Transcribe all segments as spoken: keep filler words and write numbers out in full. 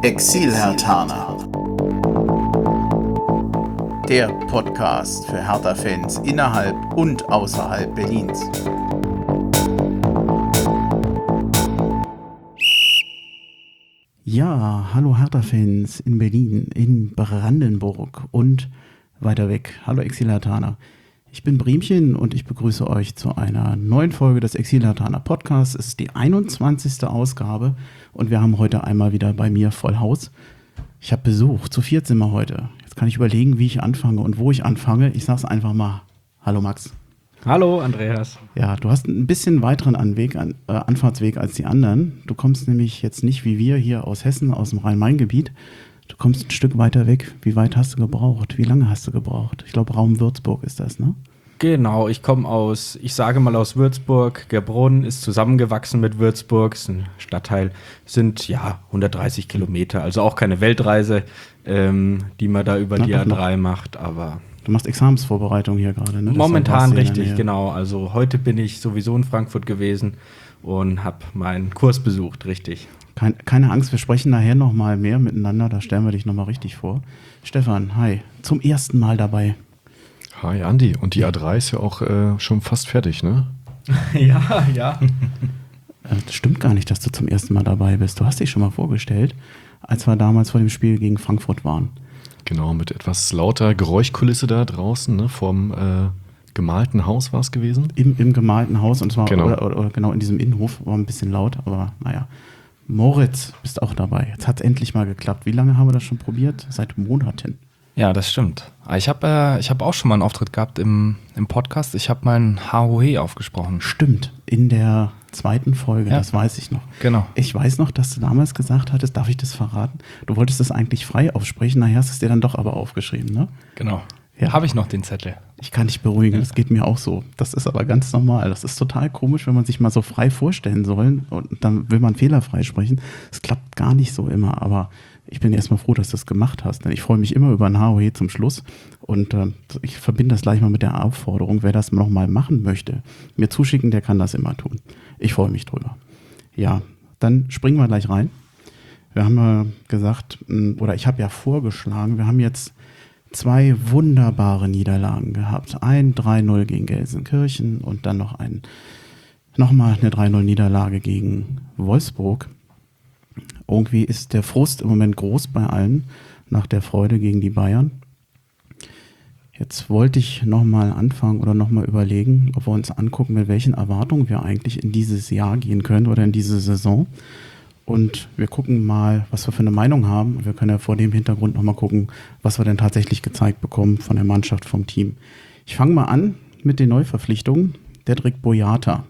Exil-Herthaner. Der Podcast für Hertha-Fans innerhalb und außerhalb Berlins. Ja, hallo Hertha-Fans in Berlin, in Brandenburg und weiter weg. Hallo Exil-Herthaner. Ich bin Bremchen und ich begrüße euch zu einer neuen Folge des Exil-Herthaner Podcasts. Es ist die einundzwanzigste Ausgabe und wir haben heute einmal wieder bei mir voll Haus. Ich habe Besuch, zu viert sind wir heute. Jetzt kann ich überlegen, wie ich anfange und wo ich anfange. Ich sag's einfach mal. Hallo Max. Hallo Andreas. Ja, du hast ein bisschen weiteren Anweg, an, äh, Anfahrtsweg als die anderen. Du kommst nämlich jetzt nicht wie wir hier aus Hessen, aus dem Rhein-Main-Gebiet. Du kommst ein Stück weiter weg. Wie weit hast du gebraucht? Wie lange hast du gebraucht? Ich glaube, Raum Würzburg ist das, ne? Genau, ich komme aus, ich sage mal aus Würzburg. Gerbrunn ist zusammengewachsen mit Würzburg, ist ein Stadtteil, sind ja hundertdreißig Kilometer, also auch keine Weltreise, ähm, die man da über Na, die A drei macht, aber... Du machst Examensvorbereitung hier gerade, ne? Momentan richtig, genau. Also heute bin ich sowieso in Frankfurt gewesen und habe meinen Kurs besucht, richtig. Kein, keine Angst, wir sprechen nachher noch mal mehr miteinander, da stellen wir dich noch mal richtig vor. Stefan, hi, zum ersten Mal dabei. Hi Andi, und die A drei ist ja auch äh, schon fast fertig, ne? ja, ja. Das stimmt gar nicht, dass du zum ersten Mal dabei bist. Du hast dich schon mal vorgestellt, als wir damals vor dem Spiel gegen Frankfurt waren. Genau, mit etwas lauter Geräuschkulisse da draußen, ne? Vorm äh, gemalten Haus war es gewesen. Im, Im gemalten Haus, und zwar genau. Oder, oder, oder genau in diesem Innenhof, war ein bisschen laut, aber naja. Moritz, bist auch dabei. Jetzt hat es endlich mal geklappt. Wie lange haben wir das schon probiert? Seit Monaten. Ja, das stimmt. Ich habe äh, ich hab auch schon mal einen Auftritt gehabt im, im Podcast. Ich habe meinen Haohe aufgesprochen. Stimmt, in der zweiten Folge, ja. Das weiß ich noch. Genau. Ich weiß noch, dass du damals gesagt hattest, darf ich das verraten? Du wolltest das eigentlich frei aufsprechen, nachher hast du es dir dann doch aber aufgeschrieben, ne? Genau. Ja. Habe ich noch den Zettel. Ich kann dich beruhigen, das geht mir auch so. Das ist aber ganz normal. Das ist total komisch, wenn man sich mal so frei vorstellen soll und dann will man fehlerfrei sprechen. Es klappt gar nicht so immer, aber ich bin erstmal froh, dass du das gemacht hast. Denn ich freue mich immer über ein H O E zum Schluss und äh, ich verbinde das gleich mal mit der Aufforderung, wer das noch mal machen möchte, mir zuschicken, der kann das immer tun. Ich freue mich drüber. Ja, dann springen wir gleich rein. Wir haben ja gesagt, oder ich habe ja vorgeschlagen, wir haben jetzt zwei wunderbare Niederlagen gehabt. Ein drei null gegen Gelsenkirchen und dann noch ein, nochmal eine drei null Niederlage gegen Wolfsburg. Irgendwie ist der Frust im Moment groß bei allen nach der Freude gegen die Bayern. Jetzt wollte ich nochmal anfangen oder nochmal überlegen, ob wir uns angucken, mit welchen Erwartungen wir eigentlich in dieses Jahr gehen können oder in diese Saison. Und wir gucken mal, was wir für eine Meinung haben. Und wir können ja vor dem Hintergrund nochmal gucken, was wir denn tatsächlich gezeigt bekommen von der Mannschaft, vom Team. Ich fange mal an mit den Neuverpflichtungen. Dedrick Boyata.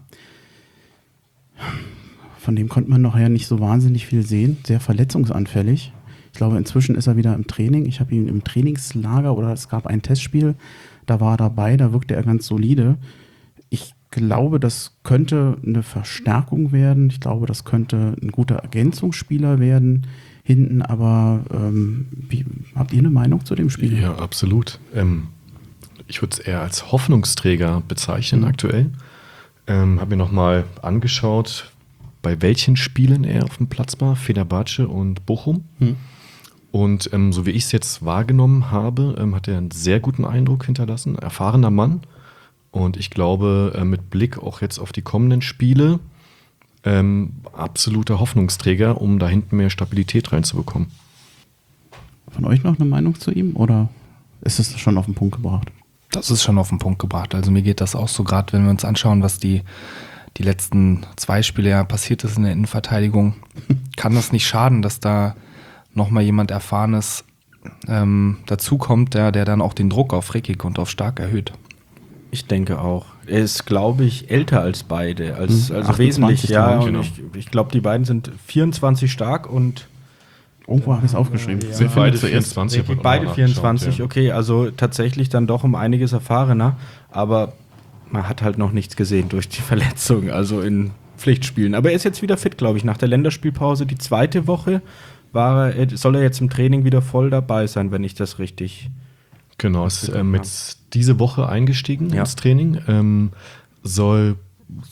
Von dem konnte man nachher nicht so wahnsinnig viel sehen. Sehr verletzungsanfällig. Ich glaube, inzwischen ist er wieder im Training. Ich habe ihn im Trainingslager oder es gab ein Testspiel. Da war er dabei, da wirkte er ganz solide. Ich glaube, das könnte eine Verstärkung werden. Ich glaube, das könnte ein guter Ergänzungsspieler werden hinten. Aber ähm, wie, habt ihr eine Meinung zu dem Spiel? Ja, absolut. Ähm, ich würde es eher als Hoffnungsträger bezeichnen mhm. aktuell. Ähm, habe mir nochmal angeschaut, bei welchen Spielen er auf dem Platz war. Fenerbahce und Bochum. Mhm. Und ähm, so wie ich es jetzt wahrgenommen habe, ähm, hat er einen sehr guten Eindruck hinterlassen. Erfahrener Mann. Und ich glaube, äh, mit Blick auch jetzt auf die kommenden Spiele, ähm, absoluter Hoffnungsträger, um da hinten mehr Stabilität reinzubekommen. Von euch noch eine Meinung zu ihm oder ist es schon auf den Punkt gebracht? Das ist schon auf den Punkt gebracht. Also mir geht das auch so, gerade wenn wir uns anschauen, was die, die letzten zwei Spiele ja passiert ist in der Innenverteidigung, kann das nicht schaden, dass da nochmal jemand Erfahrenes ähm, dazukommt, der, der dann auch den Druck auf Rekik und auf Stark erhöht. Ich denke auch. Er ist, glaube ich, älter als beide. Als, also achtundzwanzig, wesentlich, ja. Und genau. ich, ich glaube, die beiden sind vierundzwanzig stark und. Irgendwo habe ich es aufgeschrieben. Ja. Sind beide vierundzwanzig. Die beide vierundzwanzig, ja. Okay. Also tatsächlich dann doch um einiges erfahrener. Aber man hat halt noch nichts gesehen durch die Verletzung, also in Pflichtspielen. Aber er ist jetzt wieder fit, glaube ich. Nach der Länderspielpause, die zweite Woche, war er, soll er jetzt im Training wieder voll dabei sein, wenn ich das richtig. Genau, ist ähm, jetzt diese Woche eingestiegen ja. ins Training. Ähm, soll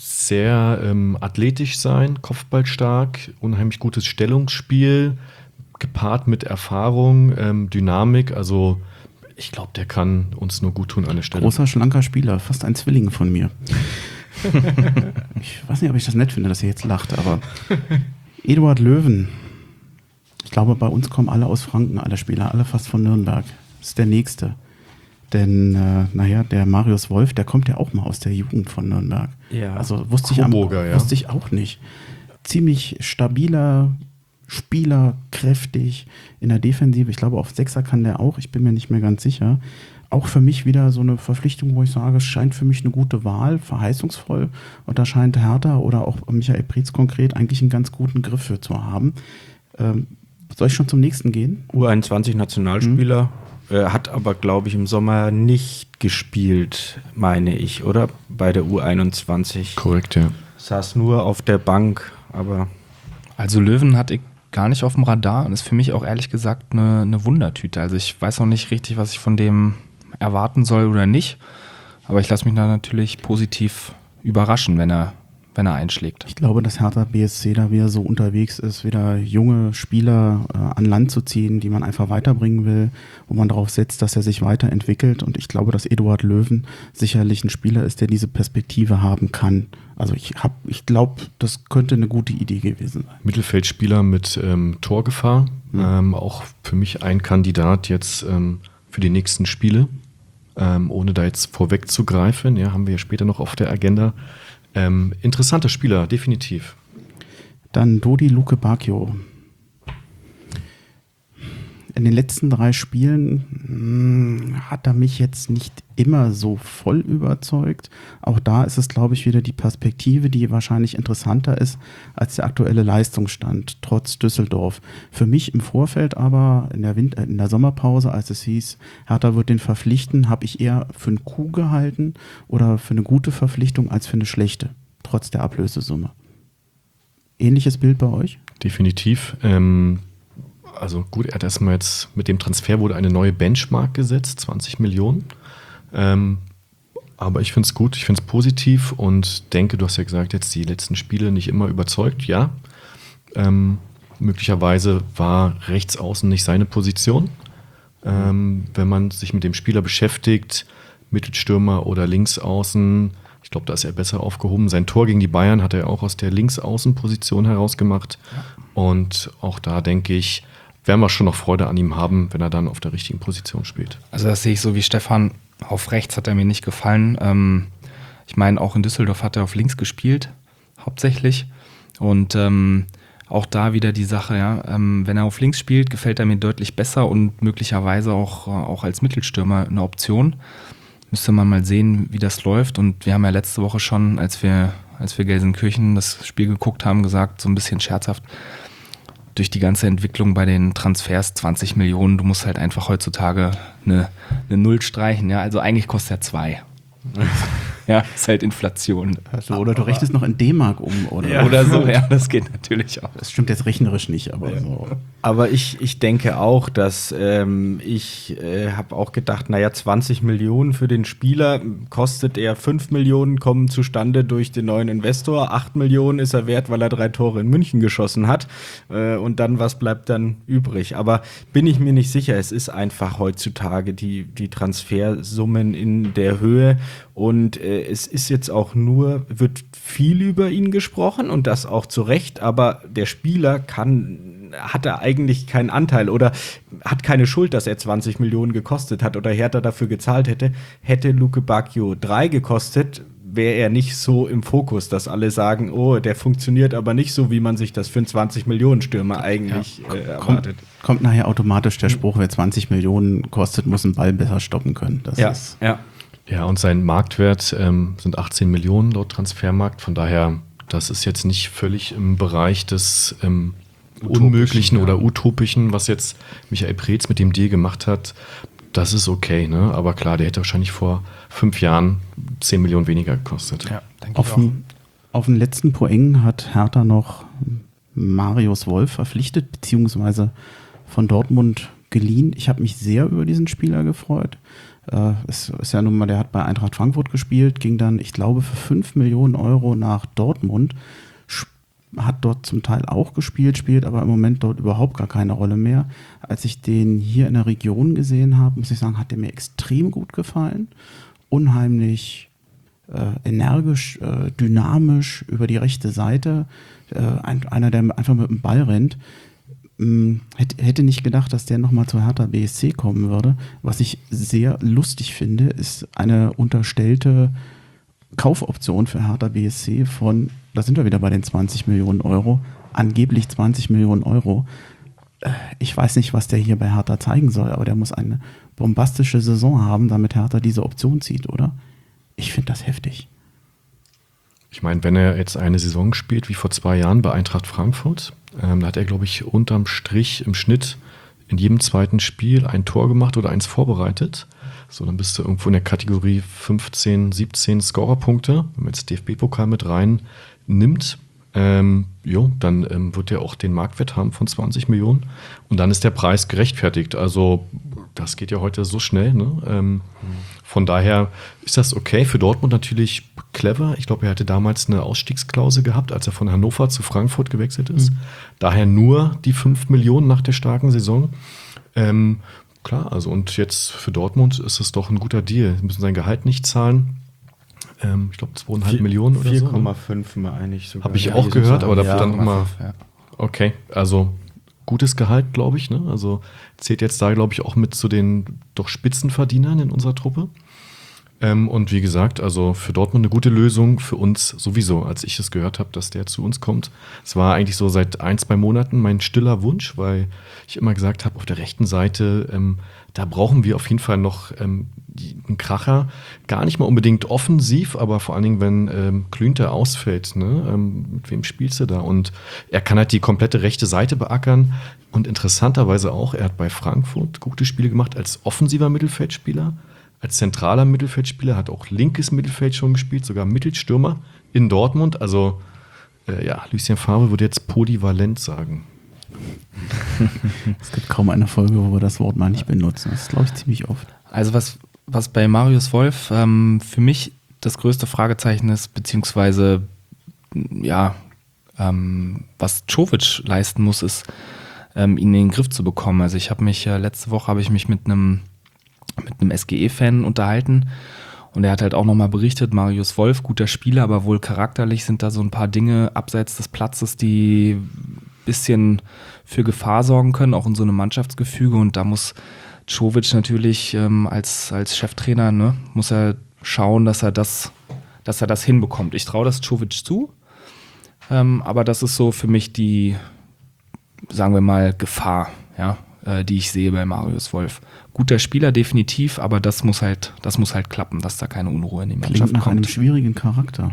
sehr ähm, athletisch sein, kopfballstark, unheimlich gutes Stellungsspiel, gepaart mit Erfahrung, ähm, Dynamik, also ich glaube, der kann uns nur gut tun an der Stelle. Großer, schlanker Spieler, fast ein Zwilling von mir. Ich weiß nicht, ob ich das nett finde, dass ihr jetzt lacht, aber Eduard Löwen. Ich glaube, bei uns kommen alle aus Franken, alle Spieler, alle fast von Nürnberg. Das ist der Nächste. Denn, äh, naja, der Marius Wolf, der kommt ja auch mal aus der Jugend von Nürnberg. Ja. Also wusste ich, am, Coburger, ja. wusste ich auch nicht. Ziemlich stabiler Spieler, kräftig in der Defensive. Ich glaube, auf Sechser kann der auch. Ich bin mir nicht mehr ganz sicher. Auch für mich wieder so eine Verpflichtung, wo ich sage, es scheint für mich eine gute Wahl, verheißungsvoll. Und da scheint Hertha oder auch Michael Preetz konkret eigentlich einen ganz guten Griff für zu haben. Ähm, soll ich schon zum nächsten gehen? U einundzwanzig Nationalspieler, mhm. äh, hat aber, glaube ich, im Sommer nicht gespielt, meine ich, oder? Bei der U einundzwanzig. Korrekt, ja. Saß nur auf der Bank, aber... Also Löwen hatte ich gar nicht auf dem Radar und ist für mich auch ehrlich gesagt eine, eine Wundertüte. Also ich weiß noch nicht richtig, was ich von dem erwarten soll oder nicht, aber ich lasse mich da natürlich positiv überraschen, wenn er, wenn er einschlägt. Ich glaube, dass Hertha B S C da wieder so unterwegs ist, wieder junge Spieler äh, an Land zu ziehen, die man einfach weiterbringen will, wo man darauf setzt, dass er sich weiterentwickelt. Und ich glaube, dass Eduard Löwen sicherlich ein Spieler ist, der diese Perspektive haben kann. Also ich habe, ich glaube, das könnte eine gute Idee gewesen sein. Mittelfeldspieler mit ähm, Torgefahr, mhm. ähm, auch für mich ein Kandidat jetzt ähm, für die nächsten Spiele, ähm, ohne da jetzt vorwegzugreifen. Ja, haben wir ja später noch auf der Agenda. Ähm, interessanter Spieler, definitiv. Dann Dodi Luke Bacchio. In den letzten drei Spielen mh, hat er mich jetzt nicht immer so voll überzeugt. Auch da ist es, glaube ich, wieder die Perspektive, die wahrscheinlich interessanter ist als der aktuelle Leistungsstand, trotz Düsseldorf. Für mich im Vorfeld aber, in der, Winter-, in der Sommerpause, als es hieß, Hertha wird den verpflichten, habe ich eher für einen Coup gehalten oder für eine gute Verpflichtung als für eine schlechte, trotz der Ablösesumme. Ähnliches Bild bei euch? Definitiv. Ähm Also gut, er hat erstmal jetzt mit dem Transfer wurde eine neue Benchmark gesetzt, zwanzig Millionen. Ähm, aber ich finde es gut, ich finde es positiv und denke, du hast ja gesagt, jetzt die letzten Spiele nicht immer überzeugt. Ja, ähm, möglicherweise war rechts außen nicht seine Position. Ähm, wenn man sich mit dem Spieler beschäftigt, Mittelstürmer oder Linksaußen, ich glaube, da ist er besser aufgehoben. Sein Tor gegen die Bayern hat er auch aus der Linksaußenposition heraus gemacht. Und auch da denke ich, werden wir schon noch Freude an ihm haben, wenn er dann auf der richtigen Position spielt. Also das sehe ich so wie Stefan. Auf rechts hat er mir nicht gefallen. Ähm, ich meine, auch in Düsseldorf hat er auf links gespielt, hauptsächlich. Und ähm, auch da wieder die Sache, ja, ähm, wenn er auf links spielt, gefällt er mir deutlich besser und möglicherweise auch, äh, auch als Mittelstürmer eine Option. Müsste man mal sehen, wie das läuft. Und wir haben ja letzte Woche schon, als wir, als wir Gelsenkirchen das Spiel geguckt haben, gesagt, so ein bisschen scherzhaft, durch die ganze Entwicklung bei den Transfers zwanzig Millionen, du musst halt einfach heutzutage eine, eine Null streichen. Ja? Also eigentlich kostet er zwei. Ja, ist halt Inflation. Also, oder du rechnest noch in D-Mark um. Oder, ja. Oder so, ja, das geht natürlich auch. Das stimmt jetzt rechnerisch nicht, aber ja. so. Aber ich, ich denke auch, dass ähm, ich äh, habe auch gedacht, naja, zwanzig Millionen für den Spieler kostet er fünf Millionen, kommen zustande durch den neuen Investor. acht Millionen ist er wert, weil er drei Tore in München geschossen hat. Äh, und dann, was bleibt dann übrig? Aber bin ich mir nicht sicher. Es ist einfach heutzutage die, die Transfersummen in der Höhe. Und äh, es ist jetzt auch nur, wird viel über ihn gesprochen und das auch zu Recht, aber der Spieler kann, hat er eigentlich keinen Anteil oder hat keine Schuld, dass er zwanzig Millionen gekostet hat oder Hertha dafür gezahlt hätte. Hätte Luke Bacchio drei gekostet, wäre er nicht so im Fokus, dass alle sagen, oh, der funktioniert aber nicht so, wie man sich das für einen zwanzig Millionen Stürmer eigentlich ja, äh, erwartet. Kommt, kommt nachher automatisch der Spruch, wer zwanzig Millionen kostet, muss einen Ball besser stoppen können. Das ja, ist ja. Ja, und sein Marktwert ähm, sind achtzehn Millionen laut Transfermarkt. Von daher, das ist jetzt nicht völlig im Bereich des ähm, Unmöglichen ja. oder Utopischen, was jetzt Michael Preetz mit dem Deal gemacht hat. Das ist okay, ne? Aber klar, der hätte wahrscheinlich vor fünf Jahren zehn Millionen weniger gekostet. Ja, denke auf, ich auch. Den, auf den letzten Poeng hat Hertha noch Marius Wolf verpflichtet, beziehungsweise von Dortmund geliehen. Ich habe mich sehr über diesen Spieler gefreut. Uh, es ist ja nun mal, der hat bei Eintracht Frankfurt gespielt, ging dann, ich glaube, für fünf Millionen Euro nach Dortmund. hat dort zum Teil auch gespielt, spielt aber im Moment dort überhaupt gar keine Rolle mehr. Als ich den hier in der Region gesehen habe, muss ich sagen, hat der mir extrem gut gefallen. Unheimlich äh, energisch, äh, dynamisch über die rechte Seite. Äh, ein, einer, der einfach mit dem Ball rennt. Ähm, hätte, hätte nicht gedacht, dass der nochmal zur Hertha B S C kommen würde. Was ich sehr lustig finde, ist eine unterstellte Kaufoption für Hertha B S C von, da sind wir wieder bei den zwanzig Millionen Euro, angeblich zwanzig Millionen Euro. Ich weiß nicht, was der hier bei Hertha zeigen soll, aber der muss eine bombastische Saison haben, damit Hertha diese Option zieht, oder? Ich finde das heftig. Ich meine, wenn er jetzt eine Saison spielt, wie vor zwei Jahren bei Eintracht Frankfurt, ähm, da hat er, glaube ich, unterm Strich im Schnitt in jedem zweiten Spiel ein Tor gemacht oder eins vorbereitet. So, dann bist du irgendwo in der Kategorie fünfzehn, siebzehn Scorerpunkte. Wenn man jetzt D F B-Pokal mit rein nimmt, ähm, jo, dann ähm, wird er auch den Marktwert haben von zwanzig Millionen. Und dann ist der Preis gerechtfertigt. Also das geht ja heute so schnell. Ne? Ähm, mhm. Von daher ist das okay. Für Dortmund natürlich clever. Ich glaube, er hatte damals eine Ausstiegsklausel gehabt, als er von Hannover zu Frankfurt gewechselt ist. Mhm. Daher nur die fünf Millionen nach der starken Saison. Ähm, Klar, also und jetzt für Dortmund ist es doch ein guter Deal. Sie müssen sein Gehalt nicht zahlen. Ähm, ich glaube zweieinhalb Millionen oder so. vier Komma fünf meine ich sogar. Habe ich ja, auch gehört, aber da wird ja, dann nochmal. Ja. Okay, also gutes Gehalt, glaube ich. Ne? Also zählt jetzt da, glaube ich, auch mit zu den doch Spitzenverdienern in unserer Truppe. Ähm, und wie gesagt, also für Dortmund eine gute Lösung, für uns sowieso, als ich es gehört habe, dass der zu uns kommt. Es war eigentlich so seit ein, zwei Monaten mein stiller Wunsch, weil ich immer gesagt habe, auf der rechten Seite, ähm, da brauchen wir auf jeden Fall noch ähm, die, einen Kracher. Gar nicht mal unbedingt offensiv, aber vor allen Dingen, wenn ähm, Klünter ausfällt, ne? ähm, mit wem spielst du da? Und er kann halt die komplette rechte Seite beackern. Und interessanterweise auch, er hat bei Frankfurt gute Spiele gemacht als offensiver Mittelfeldspieler. Als zentraler Mittelfeldspieler, hat auch linkes Mittelfeld schon gespielt, sogar Mittelstürmer in Dortmund. Also, äh, ja, Lucien Favre würde jetzt polyvalent sagen. Es gibt kaum eine Folge, wo wir das Wort mal nicht benutzen. Das ist, glaube ich, ziemlich oft. Also, was, was bei Marius Wolf ähm, für mich das größte Fragezeichen ist, beziehungsweise, ja, ähm, was Čović leisten muss, ist, ähm, ihn in den Griff zu bekommen. Also, ich habe mich, äh, letzte Woche habe ich mich mit einem mit einem S G E-Fan unterhalten und er hat halt auch nochmal berichtet, Marius Wolf, guter Spieler, aber wohl charakterlich sind da so ein paar Dinge abseits des Platzes, die ein bisschen für Gefahr sorgen können, auch in so einem Mannschaftsgefüge, und da muss Čović natürlich ähm, als, als Cheftrainer, ne, muss er schauen, dass er das, dass er das hinbekommt. Ich traue das Čović zu, ähm, aber das ist so für mich die, sagen wir mal, Gefahr, ja, äh, die ich sehe bei Marius Wolf. Guter Spieler definitiv, aber das muss halt, das muss halt klappen, dass da keine Unruhe in die Mannschaft Klingt nach kommt. einem schwierigen Charakter.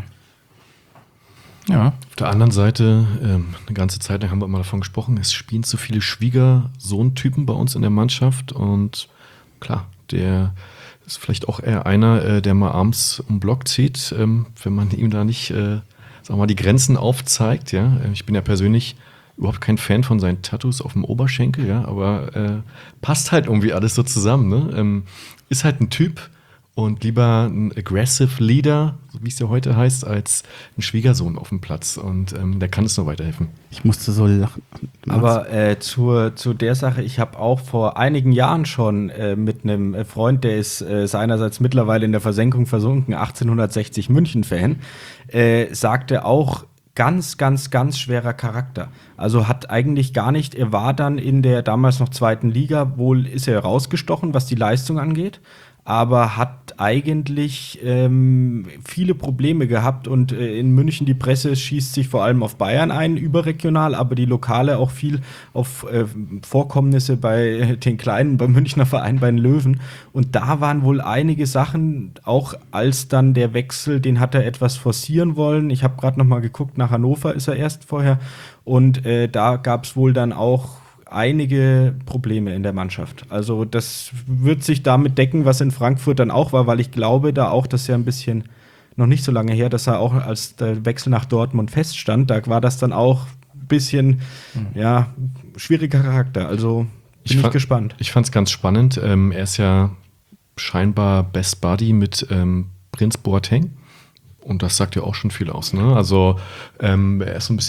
Ja. Auf der anderen Seite, ähm, eine ganze Zeit lang haben wir immer davon gesprochen, es spielen zu viele Schwiegersohn-Typen bei uns in der Mannschaft und klar, der ist vielleicht auch eher einer, äh, der mal abends um den Block zieht, ähm, wenn man ihm da nicht, äh, sagen wir mal, die Grenzen aufzeigt. Ja? Ich bin ja persönlich überhaupt kein Fan von seinen Tattoos auf dem Oberschenkel, ja, aber äh, passt halt irgendwie alles so zusammen. Ne? Ähm, ist halt ein Typ und lieber ein aggressive Leader, so wie es ja heute heißt, als ein Schwiegersohn auf dem Platz. Und ähm, der kann es nur weiterhelfen. Ich musste so lachen. Aber äh, zur, zu der Sache, ich habe auch vor einigen Jahren schon äh, mit einem Freund, der ist äh, seinerseits mittlerweile in der Versenkung versunken, achtzehnhundertsechzig München-Fan, äh, sagte auch, ganz, ganz, ganz schwerer Charakter. Also hat eigentlich gar nicht, er war dann in der damals noch zweiten Liga, wohl ist er rausgestochen, was die Leistung angeht, aber hat eigentlich ähm, viele Probleme gehabt und äh, in München die Presse schießt sich vor allem auf Bayern ein, überregional, aber die Lokale auch viel auf äh, Vorkommnisse bei den Kleinen, beim Münchner Verein, bei den Löwen, und da waren wohl einige Sachen, auch als dann der Wechsel, den hat er etwas forcieren wollen. Ich habe gerade noch mal geguckt, nach Hannover ist er erst vorher, und äh, da gab es wohl dann auch einige Probleme in der Mannschaft. Also das wird sich damit decken, was in Frankfurt dann auch war, weil ich glaube da auch, das ist ja ein bisschen noch nicht so lange her, dass er auch, als der Wechsel nach Dortmund feststand, da war das dann auch ein bisschen, mhm. ja, schwieriger Charakter. Also bin ich, ich fand, gespannt. Ich fand es ganz spannend. Ähm, er ist ja scheinbar Best Buddy mit ähm, Prince Boateng. Und das sagt ja auch schon viel aus. Ne? Also ähm, er ist so ein bisschen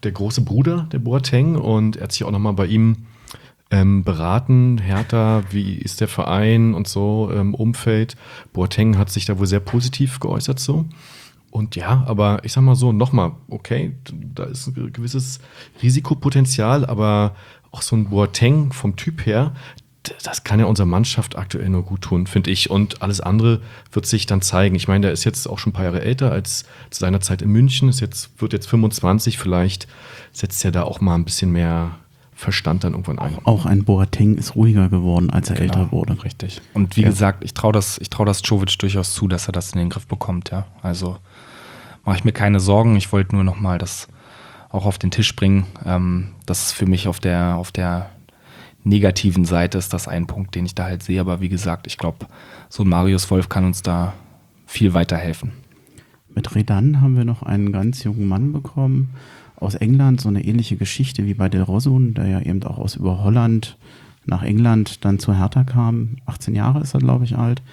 der große Bruder der Boateng und er hat sich auch nochmal bei ihm ähm, beraten. Hertha, wie ist der Verein und so, ähm, Umfeld. Boateng hat sich da wohl sehr positiv geäußert so. Und ja, aber ich sag mal so, nochmal, okay, da ist ein gewisses Risikopotenzial, aber auch so ein Boateng vom Typ her, das kann ja unserer Mannschaft aktuell nur gut tun, finde ich. Und alles andere wird sich dann zeigen. Ich meine, der ist jetzt auch schon ein paar Jahre älter als zu seiner Zeit in München. Ist jetzt, wird jetzt fünfundzwanzig, vielleicht setzt er da auch mal ein bisschen mehr Verstand dann irgendwann ein. Auch ein Boateng ist ruhiger geworden, als er Genau, älter wurde. Richtig. Und wie Ja. gesagt, ich traue das, ich trau das Jovic durchaus zu, dass er das in den Griff bekommt. Ja. Also mache ich mir keine Sorgen. Ich wollte nur noch mal das auch auf den Tisch bringen. Ähm, das ist für mich auf der, auf der negativen Seite ist das ein Punkt, den ich da halt sehe. Aber wie gesagt, ich glaube, so ein Marius Wolf kann uns da viel weiterhelfen. Mit Redan haben wir noch einen ganz jungen Mann bekommen aus England, so eine ähnliche Geschichte wie bei Del Rosun, der ja eben auch aus über Holland nach England dann zu Hertha kam. achtzehn Jahre ist er, glaube ich, alt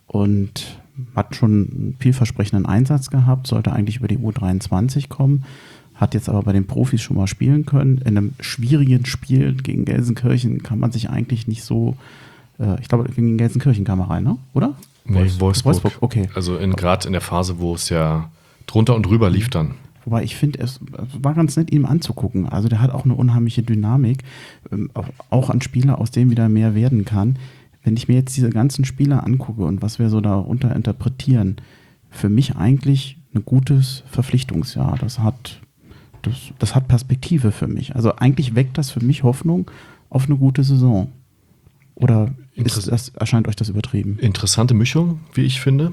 und hat schon einen vielversprechenden Einsatz gehabt, sollte eigentlich über die U dreiundzwanzig kommen, hat jetzt aber bei den Profis schon mal spielen können. In einem schwierigen Spiel gegen Gelsenkirchen kann man sich eigentlich nicht so, äh, ich glaube, gegen Gelsenkirchen kam er rein, ne? Oder? Nee, Wolfsburg. Wolfsburg, okay. Also in, gerade in der Phase, wo es ja drunter und drüber lief dann. Wobei ich finde, es war ganz nett, ihm anzugucken. Also der hat auch eine unheimliche Dynamik, ähm, auch, auch an Spieler, aus dem wieder mehr werden kann. Wenn ich mir jetzt diese ganzen Spieler angucke und was wir so darunter interpretieren, für mich eigentlich ein gutes Verpflichtungsjahr. Das hat, das, das hat Perspektive für mich. Also eigentlich weckt das für mich Hoffnung auf eine gute Saison. Oder ist das, erscheint euch das übertrieben? Interessante Mischung, wie ich finde.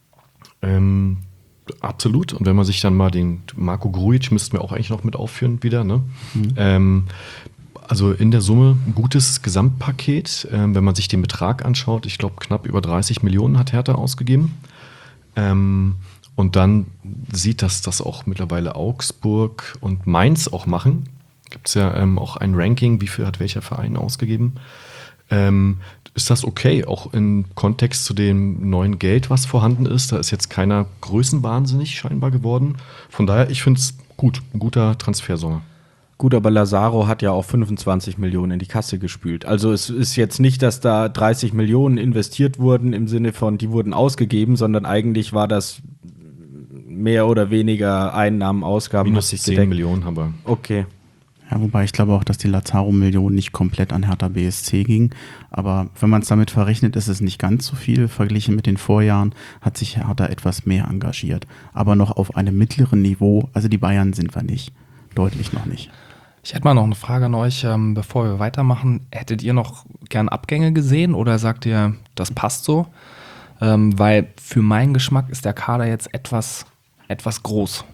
Ähm, absolut. Und wenn man sich dann mal den Marco Grujic müssten wir auch eigentlich noch mit aufführen wieder, ne? Mhm. Ähm, also in der Summe ein gutes Gesamtpaket. Ähm, wenn man sich den Betrag anschaut, ich glaube knapp über dreißig Millionen hat Hertha ausgegeben. Ähm, und dann sieht das, dass auch mittlerweile Augsburg und Mainz auch machen. Gibt es ja ähm, auch ein Ranking, wie viel hat welcher Verein ausgegeben. Ähm, ist das okay, auch im Kontext zu dem neuen Geld, was vorhanden ist? Da ist jetzt keiner größenwahnsinnig scheinbar geworden. Von daher, ich finde es gut, ein guter Transfersommer. Gut, aber Lazaro hat ja auch fünfundzwanzig Millionen in die Kasse gespült. Also es ist jetzt nicht, dass da dreißig Millionen investiert wurden im Sinne von, die wurden ausgegeben, sondern eigentlich war das mehr oder weniger Einnahmen, Ausgaben. Minus zehn Millionen haben wir. Okay. Ja, wobei ich glaube auch, dass die Lazaro-Million nicht komplett an Hertha B S C ging. Aber wenn man es damit verrechnet, ist es nicht ganz so viel. Verglichen mit den Vorjahren hat sich Hertha etwas mehr engagiert. Aber noch auf einem mittleren Niveau. Also die Bayern sind wir nicht. Deutlich noch nicht. Ich hätte mal noch eine Frage an euch, ähm, bevor wir weitermachen. Hättet ihr noch gern Abgänge gesehen oder sagt ihr, das passt so? Ähm, weil für meinen Geschmack ist der Kader jetzt etwas, etwas groß.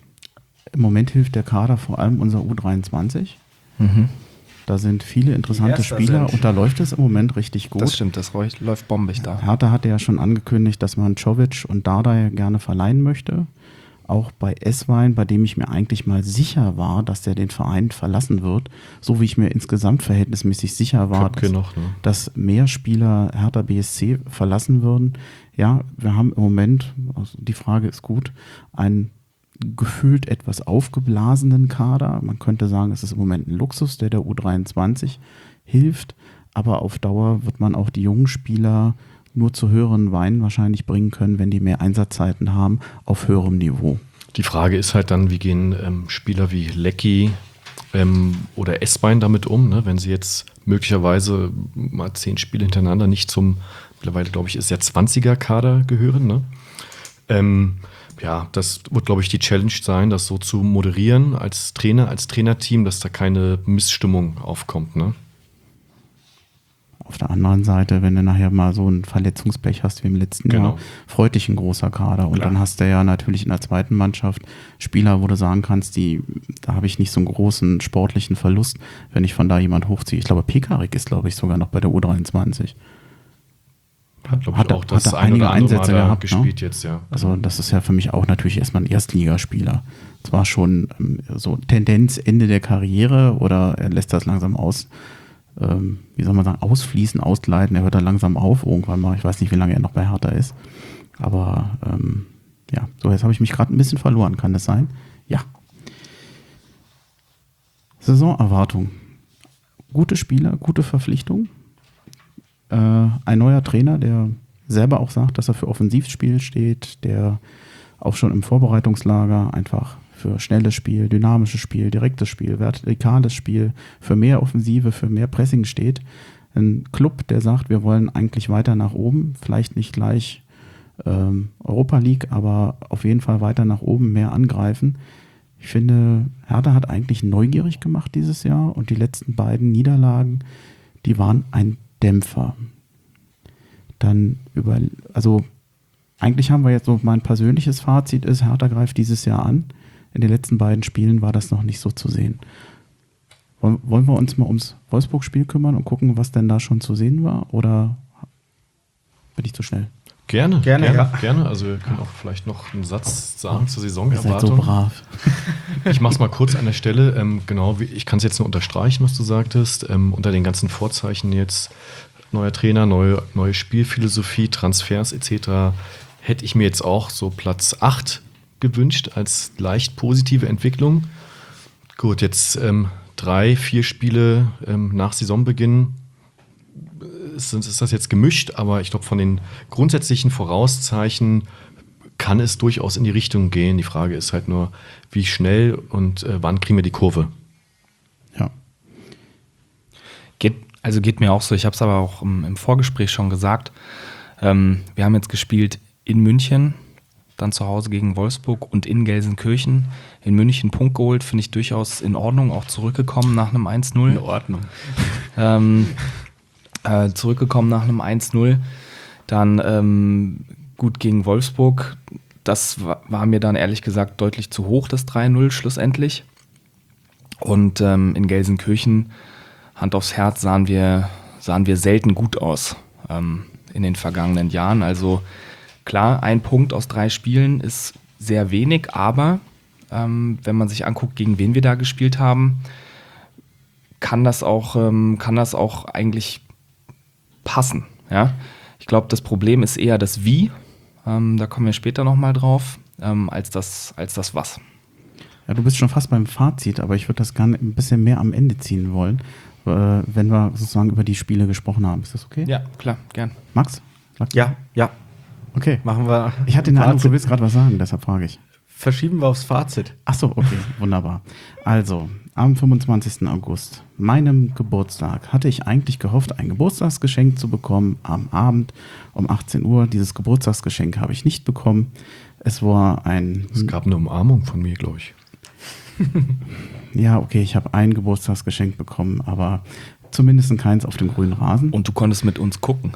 Im Moment hilft der Kader vor allem unser U dreiundzwanzig. Mhm. Da sind viele interessante Spieler sind. und da läuft es im Moment richtig gut. Das stimmt, das läuft bombig da. Hertha hatte ja schon angekündigt, dass man Jovic und Dardai gerne verleihen möchte. Auch bei Esswein, bei dem ich mir eigentlich mal sicher war, dass der den Verein verlassen wird, so wie ich mir insgesamt verhältnismäßig sicher war, dass, noch, ne? dass mehr Spieler Hertha B S C verlassen würden. Ja, wir haben im Moment, also die Frage ist gut, einen gefühlt etwas aufgeblasenen Kader. Man könnte sagen, es ist im Moment ein Luxus, der der U dreiundzwanzig hilft, aber auf Dauer wird man auch die jungen Spieler nur zu höheren Weinen wahrscheinlich bringen können, wenn die mehr Einsatzzeiten haben, auf höherem Niveau. Die Frage ist halt dann, wie gehen ähm, Spieler wie Lecky ähm, oder Esswein damit um, ne? Wenn sie jetzt möglicherweise mal zehn Spiele hintereinander nicht zum, mittlerweile glaube ich, ist der zwanziger-Kader gehören. Ne? Ähm, ja, das wird, glaube ich, die Challenge sein, das so zu moderieren als Trainer, als Trainerteam, dass da keine Missstimmung aufkommt, ne? Auf der anderen Seite, wenn du nachher mal so ein Verletzungspech hast wie im letzten Genau. Jahr, freut dich ein großer Kader. Und Klar. dann hast du ja natürlich in der zweiten Mannschaft Spieler, wo du sagen kannst, die, da habe ich nicht so einen großen sportlichen Verlust, wenn ich von da jemand hochziehe. Ich glaube, Pekarik ist, glaube ich, sogar noch bei der U dreiundzwanzig. Hat, glaube ich, Hat er- auch das hat er ein einige oder andere Einsätze Mal da gehabt, gespielt ne? jetzt, ja. Also das ist ja für mich auch natürlich erstmal ein Erstligaspieler. Zwar schon ähm, so Tendenz Ende der Karriere oder er lässt das langsam aus, ähm, wie soll man sagen, ausfließen, ausgleiten. Er hört da langsam auf irgendwann mal. Ich weiß nicht, wie lange er noch bei Hertha ist. Aber ähm, ja, so jetzt habe ich mich gerade ein bisschen verloren. Kann das sein? Ja. Saisonerwartung. Gute Spieler, gute Verpflichtung. Äh, ein neuer Trainer, der selber auch sagt, dass er für Offensivspiel steht, der auch schon im Vorbereitungslager einfach für schnelles Spiel, dynamisches Spiel, direktes Spiel, vertikales Spiel, für mehr Offensive, für mehr Pressing steht. Ein Club, der sagt, wir wollen eigentlich weiter nach oben, vielleicht nicht gleich ähm, Europa League, aber auf jeden Fall weiter nach oben, mehr angreifen. Ich finde, Hertha hat eigentlich neugierig gemacht dieses Jahr und die letzten beiden Niederlagen, die waren ein Dämpfer. Dann über, also eigentlich haben wir jetzt so, mein persönliches Fazit ist, Hertha greift dieses Jahr an. In den letzten beiden Spielen war das noch nicht so zu sehen. Wollen, wollen wir uns mal ums Wolfsburg-Spiel kümmern und gucken, was denn da schon zu sehen war? Oder bin ich zu schnell? Gerne, Gerne, gerne, ja. gerne. Also wir können auch vielleicht noch einen Satz sagen zur Ihr Saisonerwartung. seid so brav. Ich mache es mal kurz an der Stelle. Ähm, genau, wie, ich kann es jetzt nur unterstreichen, was du sagtest. Ähm, unter den ganzen Vorzeichen jetzt neuer Trainer, neue, neue Spielphilosophie, Transfers et cetera hätte ich mir jetzt auch so Platz acht gewünscht als leicht positive Entwicklung. Gut, jetzt ähm, drei, vier Spiele ähm, nach Saisonbeginn ist, ist das jetzt gemischt, aber ich glaube, von den grundsätzlichen Vorauszeichen kann es durchaus in die Richtung gehen. Die Frage ist halt nur, wie schnell und äh, wann kriegen wir die Kurve? Ja. Geht, also geht mir auch so, ich habe es aber auch im, im Vorgespräch schon gesagt. Ähm, wir haben jetzt gespielt in München, dann zu Hause gegen Wolfsburg und in Gelsenkirchen. In München Punkt geholt, finde ich durchaus in Ordnung, auch zurückgekommen nach einem eins null. In Ordnung. Ähm, äh, zurückgekommen nach einem eins null. Dann ähm, gut gegen Wolfsburg. Das war, war mir dann ehrlich gesagt deutlich zu hoch, das drei null schlussendlich. Und ähm, in Gelsenkirchen, Hand aufs Herz, sahen wir, sahen wir selten gut aus ähm, in den vergangenen Jahren. Also klar, ein Punkt aus drei Spielen ist sehr wenig, aber ähm, wenn man sich anguckt, gegen wen wir da gespielt haben, kann das auch, ähm, kann das auch eigentlich passen. Ja? Ich glaube, das Problem ist eher das Wie, ähm, da kommen wir später nochmal drauf, ähm, als das, als das Was. Ja, du bist schon fast beim Fazit, aber ich würde das gerne ein bisschen mehr am Ende ziehen wollen, äh, wenn wir sozusagen über die Spiele gesprochen haben. Ist das okay? Ja, klar, gern. Max? Ja, ja. Okay. Machen wir. Ich hatte den Eindruck, Fazit. du willst gerade was sagen, deshalb frage ich. Verschieben wir aufs Fazit. Ach so, okay, wunderbar. Also, am fünfundzwanzigsten August, meinem Geburtstag, hatte ich eigentlich gehofft, ein Geburtstagsgeschenk zu bekommen am Abend um achtzehn Uhr. Dieses Geburtstagsgeschenk habe ich nicht bekommen. Es war ein... Es gab eine Umarmung von mir, glaube ich. Ja, okay, ich habe ein Geburtstagsgeschenk bekommen, aber zumindest keins auf dem grünen Rasen. Und du konntest mit uns gucken.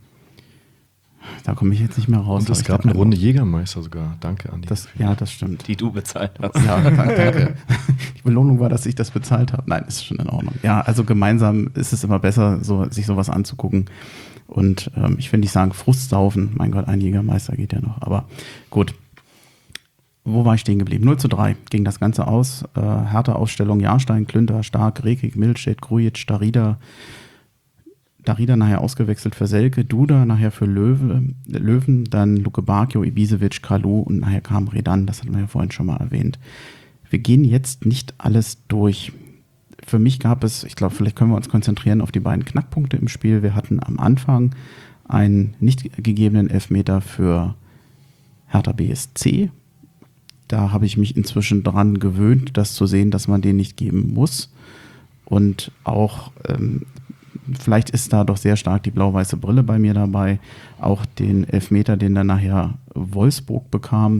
Da komme ich jetzt nicht mehr raus. Und es aber ich gab glaub, eine Runde Jägermeister sogar. Danke, Andi. Das, ja, das stimmt. Die du bezahlt hast. Ja, danke. Die Belohnung war, dass ich das bezahlt habe. Nein, ist schon in Ordnung. Ja, also gemeinsam ist es immer besser, so, sich sowas anzugucken. Und ähm, ich will nicht sagen Frustsaufen. Mein Gott, ein Jägermeister geht ja noch. Aber gut. Wo war ich stehen geblieben? null zu drei ging das Ganze aus. Äh, Hertha-Aufstellung: Jahrstein, Klünter, Stark, Rekik, Milstedt, Grujic, Darida. Darida nachher ausgewechselt für Selke, Duda nachher für Löwe, Löwen, dann Luke Bacchio, Ibisevic, Kalou und nachher kam Redan, das hatten wir ja vorhin schon mal erwähnt. Wir gehen jetzt nicht alles durch. Für mich gab es, ich glaube, vielleicht können wir uns konzentrieren auf die beiden Knackpunkte im Spiel. Wir hatten am Anfang einen nicht gegebenen Elfmeter für Hertha B S C. Da habe ich mich inzwischen dran gewöhnt, das zu sehen, dass man den nicht geben muss. Und auch ähm, vielleicht ist da doch sehr stark die blau-weiße Brille bei mir dabei. Auch den Elfmeter, den dann nachher Wolfsburg bekam,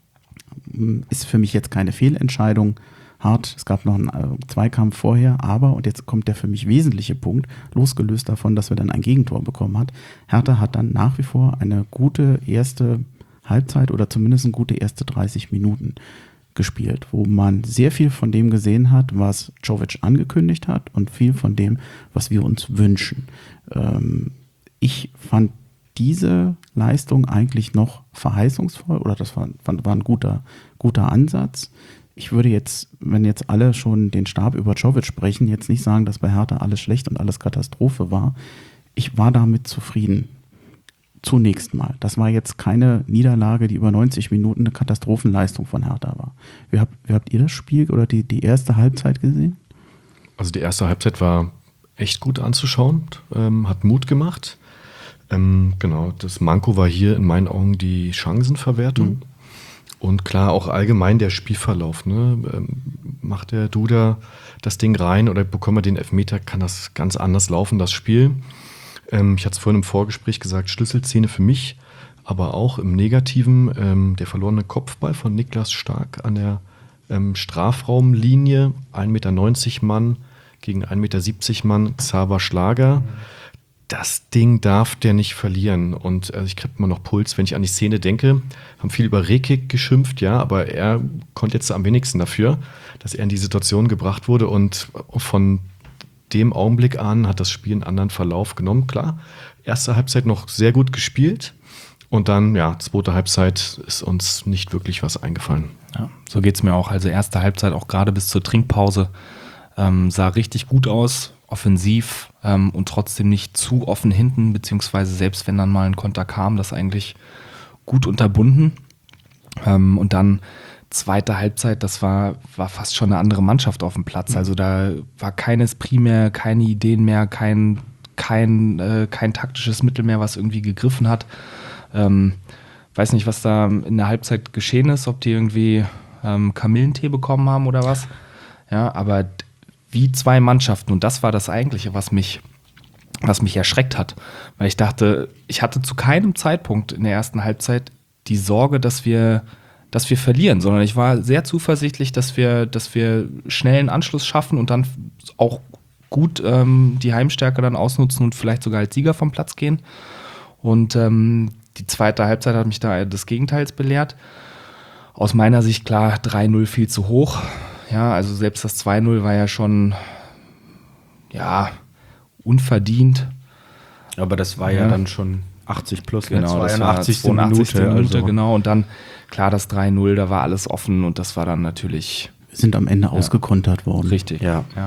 ist für mich jetzt keine Fehlentscheidung. Hart, es gab noch einen Zweikampf vorher, aber, und jetzt kommt der für mich wesentliche Punkt, losgelöst davon, dass wir dann ein Gegentor bekommen hat. Hertha hat dann nach wie vor eine gute erste Halbzeit oder zumindest eine gute erste dreißig Minuten gespielt, wo man sehr viel von dem gesehen hat, was Jovic angekündigt hat und viel von dem, was wir uns wünschen. Ähm, ich fand diese Leistung eigentlich noch verheißungsvoll oder das war, war ein guter, guter Ansatz. Ich würde jetzt, wenn jetzt alle schon den Stab über Jovic sprechen, jetzt nicht sagen, dass bei Hertha alles schlecht und alles Katastrophe war. Ich war damit zufrieden. Zunächst mal. Das war jetzt keine Niederlage, die über neunzig Minuten eine Katastrophenleistung von Hertha war. Wie habt, wie habt ihr das Spiel oder die, die erste Halbzeit gesehen? Also die erste Halbzeit war echt gut anzuschauen, ähm, hat Mut gemacht. Ähm, genau, das Manko war hier in meinen Augen die Chancenverwertung. Mhm. Und klar, auch allgemein der Spielverlauf. Ne? Ähm, macht der Duda das Ding rein oder bekommt er den Elfmeter, kann das ganz anders laufen, das Spiel. Ähm, ich hatte es vorhin im Vorgespräch gesagt, Schlüsselszene für mich, aber auch im Negativen, ähm, der verlorene Kopfball von Niklas Stark an der ähm, Strafraumlinie, ein Meter neunzig Mann gegen ein Meter siebzig Mann, Xaver Schlager. Mhm. Das Ding darf der nicht verlieren. Und also ich kriege immer noch Puls, wenn ich an die Szene denke. Haben viel über Rekik geschimpft, ja, aber er konnte jetzt am wenigsten dafür, dass er in die Situation gebracht wurde. Und von dem Augenblick an hat das Spiel einen anderen Verlauf genommen. Klar, erste Halbzeit noch sehr gut gespielt. Und dann, ja, zweite Halbzeit ist uns nicht wirklich was eingefallen. Ja, so geht es mir auch. Also erste Halbzeit auch gerade bis zur Trinkpause ähm, sah richtig gut aus. Offensiv ähm, und trotzdem nicht zu offen hinten, beziehungsweise selbst wenn dann mal ein Konter kam, das eigentlich gut unterbunden. Ähm, und dann zweite Halbzeit, das war, war fast schon eine andere Mannschaft auf dem Platz. Also da war kein Esprit mehr, keine Ideen mehr, kein, kein, äh, kein taktisches Mittel mehr, was irgendwie gegriffen hat. Ähm, weiß nicht, was da in der Halbzeit geschehen ist, ob die irgendwie ähm, Kamillentee bekommen haben oder was. Ja, aber wie zwei Mannschaften, und das war das Eigentliche, was mich, was mich erschreckt hat. Weil ich dachte, ich hatte zu keinem Zeitpunkt in der ersten Halbzeit die Sorge, dass wir, dass wir verlieren, sondern ich war sehr zuversichtlich, dass wir, dass wir schnell einen Anschluss schaffen und dann auch gut ähm, die Heimstärke dann ausnutzen und vielleicht sogar als Sieger vom Platz gehen. Und ähm, die zweite Halbzeit hat mich da des Gegenteils belehrt. Aus meiner Sicht klar, drei null viel zu hoch. Ja, also selbst das zwei null war ja schon, ja, unverdient. Aber das war ja, ja dann schon achtzig plus, genau, ne? Das war zweiundachtzigste Minute, Minute also. Genau. Und dann, klar, das drei null, da war alles offen und das war dann natürlich... Wir sind am Ende ja, ausgekontert worden. Richtig, ja. Ja,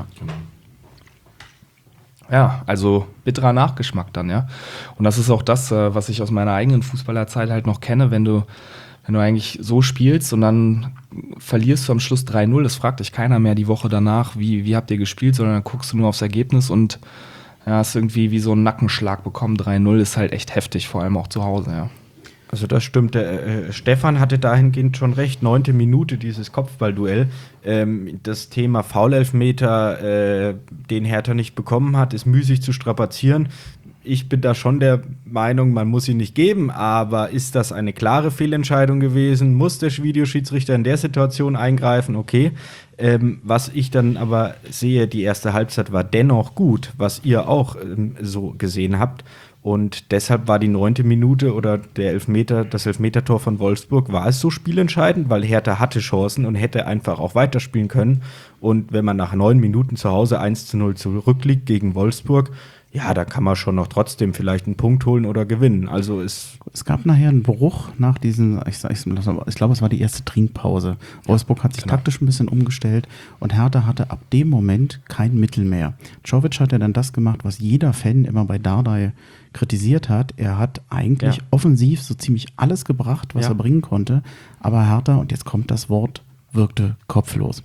ja, also bitterer Nachgeschmack dann, ja. Und das ist auch das, was ich aus meiner eigenen Fußballerzeit halt noch kenne, wenn du, wenn du eigentlich so spielst und dann verlierst du am Schluss drei null, das fragt dich keiner mehr die Woche danach, wie, wie habt ihr gespielt, sondern dann guckst du nur aufs Ergebnis und ja, hast irgendwie wie so einen Nackenschlag bekommen. drei null ist halt echt heftig, vor allem auch zu Hause, ja. Also das stimmt. Der, äh, Stefan hatte dahingehend schon recht. Neunte Minute, dieses Kopfballduell. Ähm, das Thema Foulelfmeter, äh, den Hertha nicht bekommen hat, ist müßig zu strapazieren. Ich bin da schon der Meinung, man muss ihn nicht geben, aber ist das eine klare Fehlentscheidung gewesen? Muss der Videoschiedsrichter in der Situation eingreifen? Okay. Ähm, was ich dann aber sehe, die erste Halbzeit war dennoch gut, was ihr auch ähm, so gesehen habt. Und deshalb war die neunte Minute oder der Elfmeter, das Elfmetertor von Wolfsburg, war es so spielentscheidend, weil Hertha hatte Chancen und hätte einfach auch weiterspielen können. Und wenn man nach neun Minuten zu Hause eins zu null zurückliegt gegen Wolfsburg, ja, da kann man schon noch trotzdem vielleicht einen Punkt holen oder gewinnen. Also es, es gab nachher einen Bruch nach diesen, ich, ich, ich glaube, es war die erste Trinkpause. Wolfsburg hat sich genau. taktisch ein bisschen umgestellt und Hertha hatte ab dem Moment kein Mittel mehr. Czovic hat ja dann das gemacht, was jeder Fan immer bei Dardai kritisiert hat. Er hat eigentlich ja. offensiv so ziemlich alles gebracht, was ja. er bringen konnte, aber Hertha, und jetzt kommt das Wort, wirkte kopflos.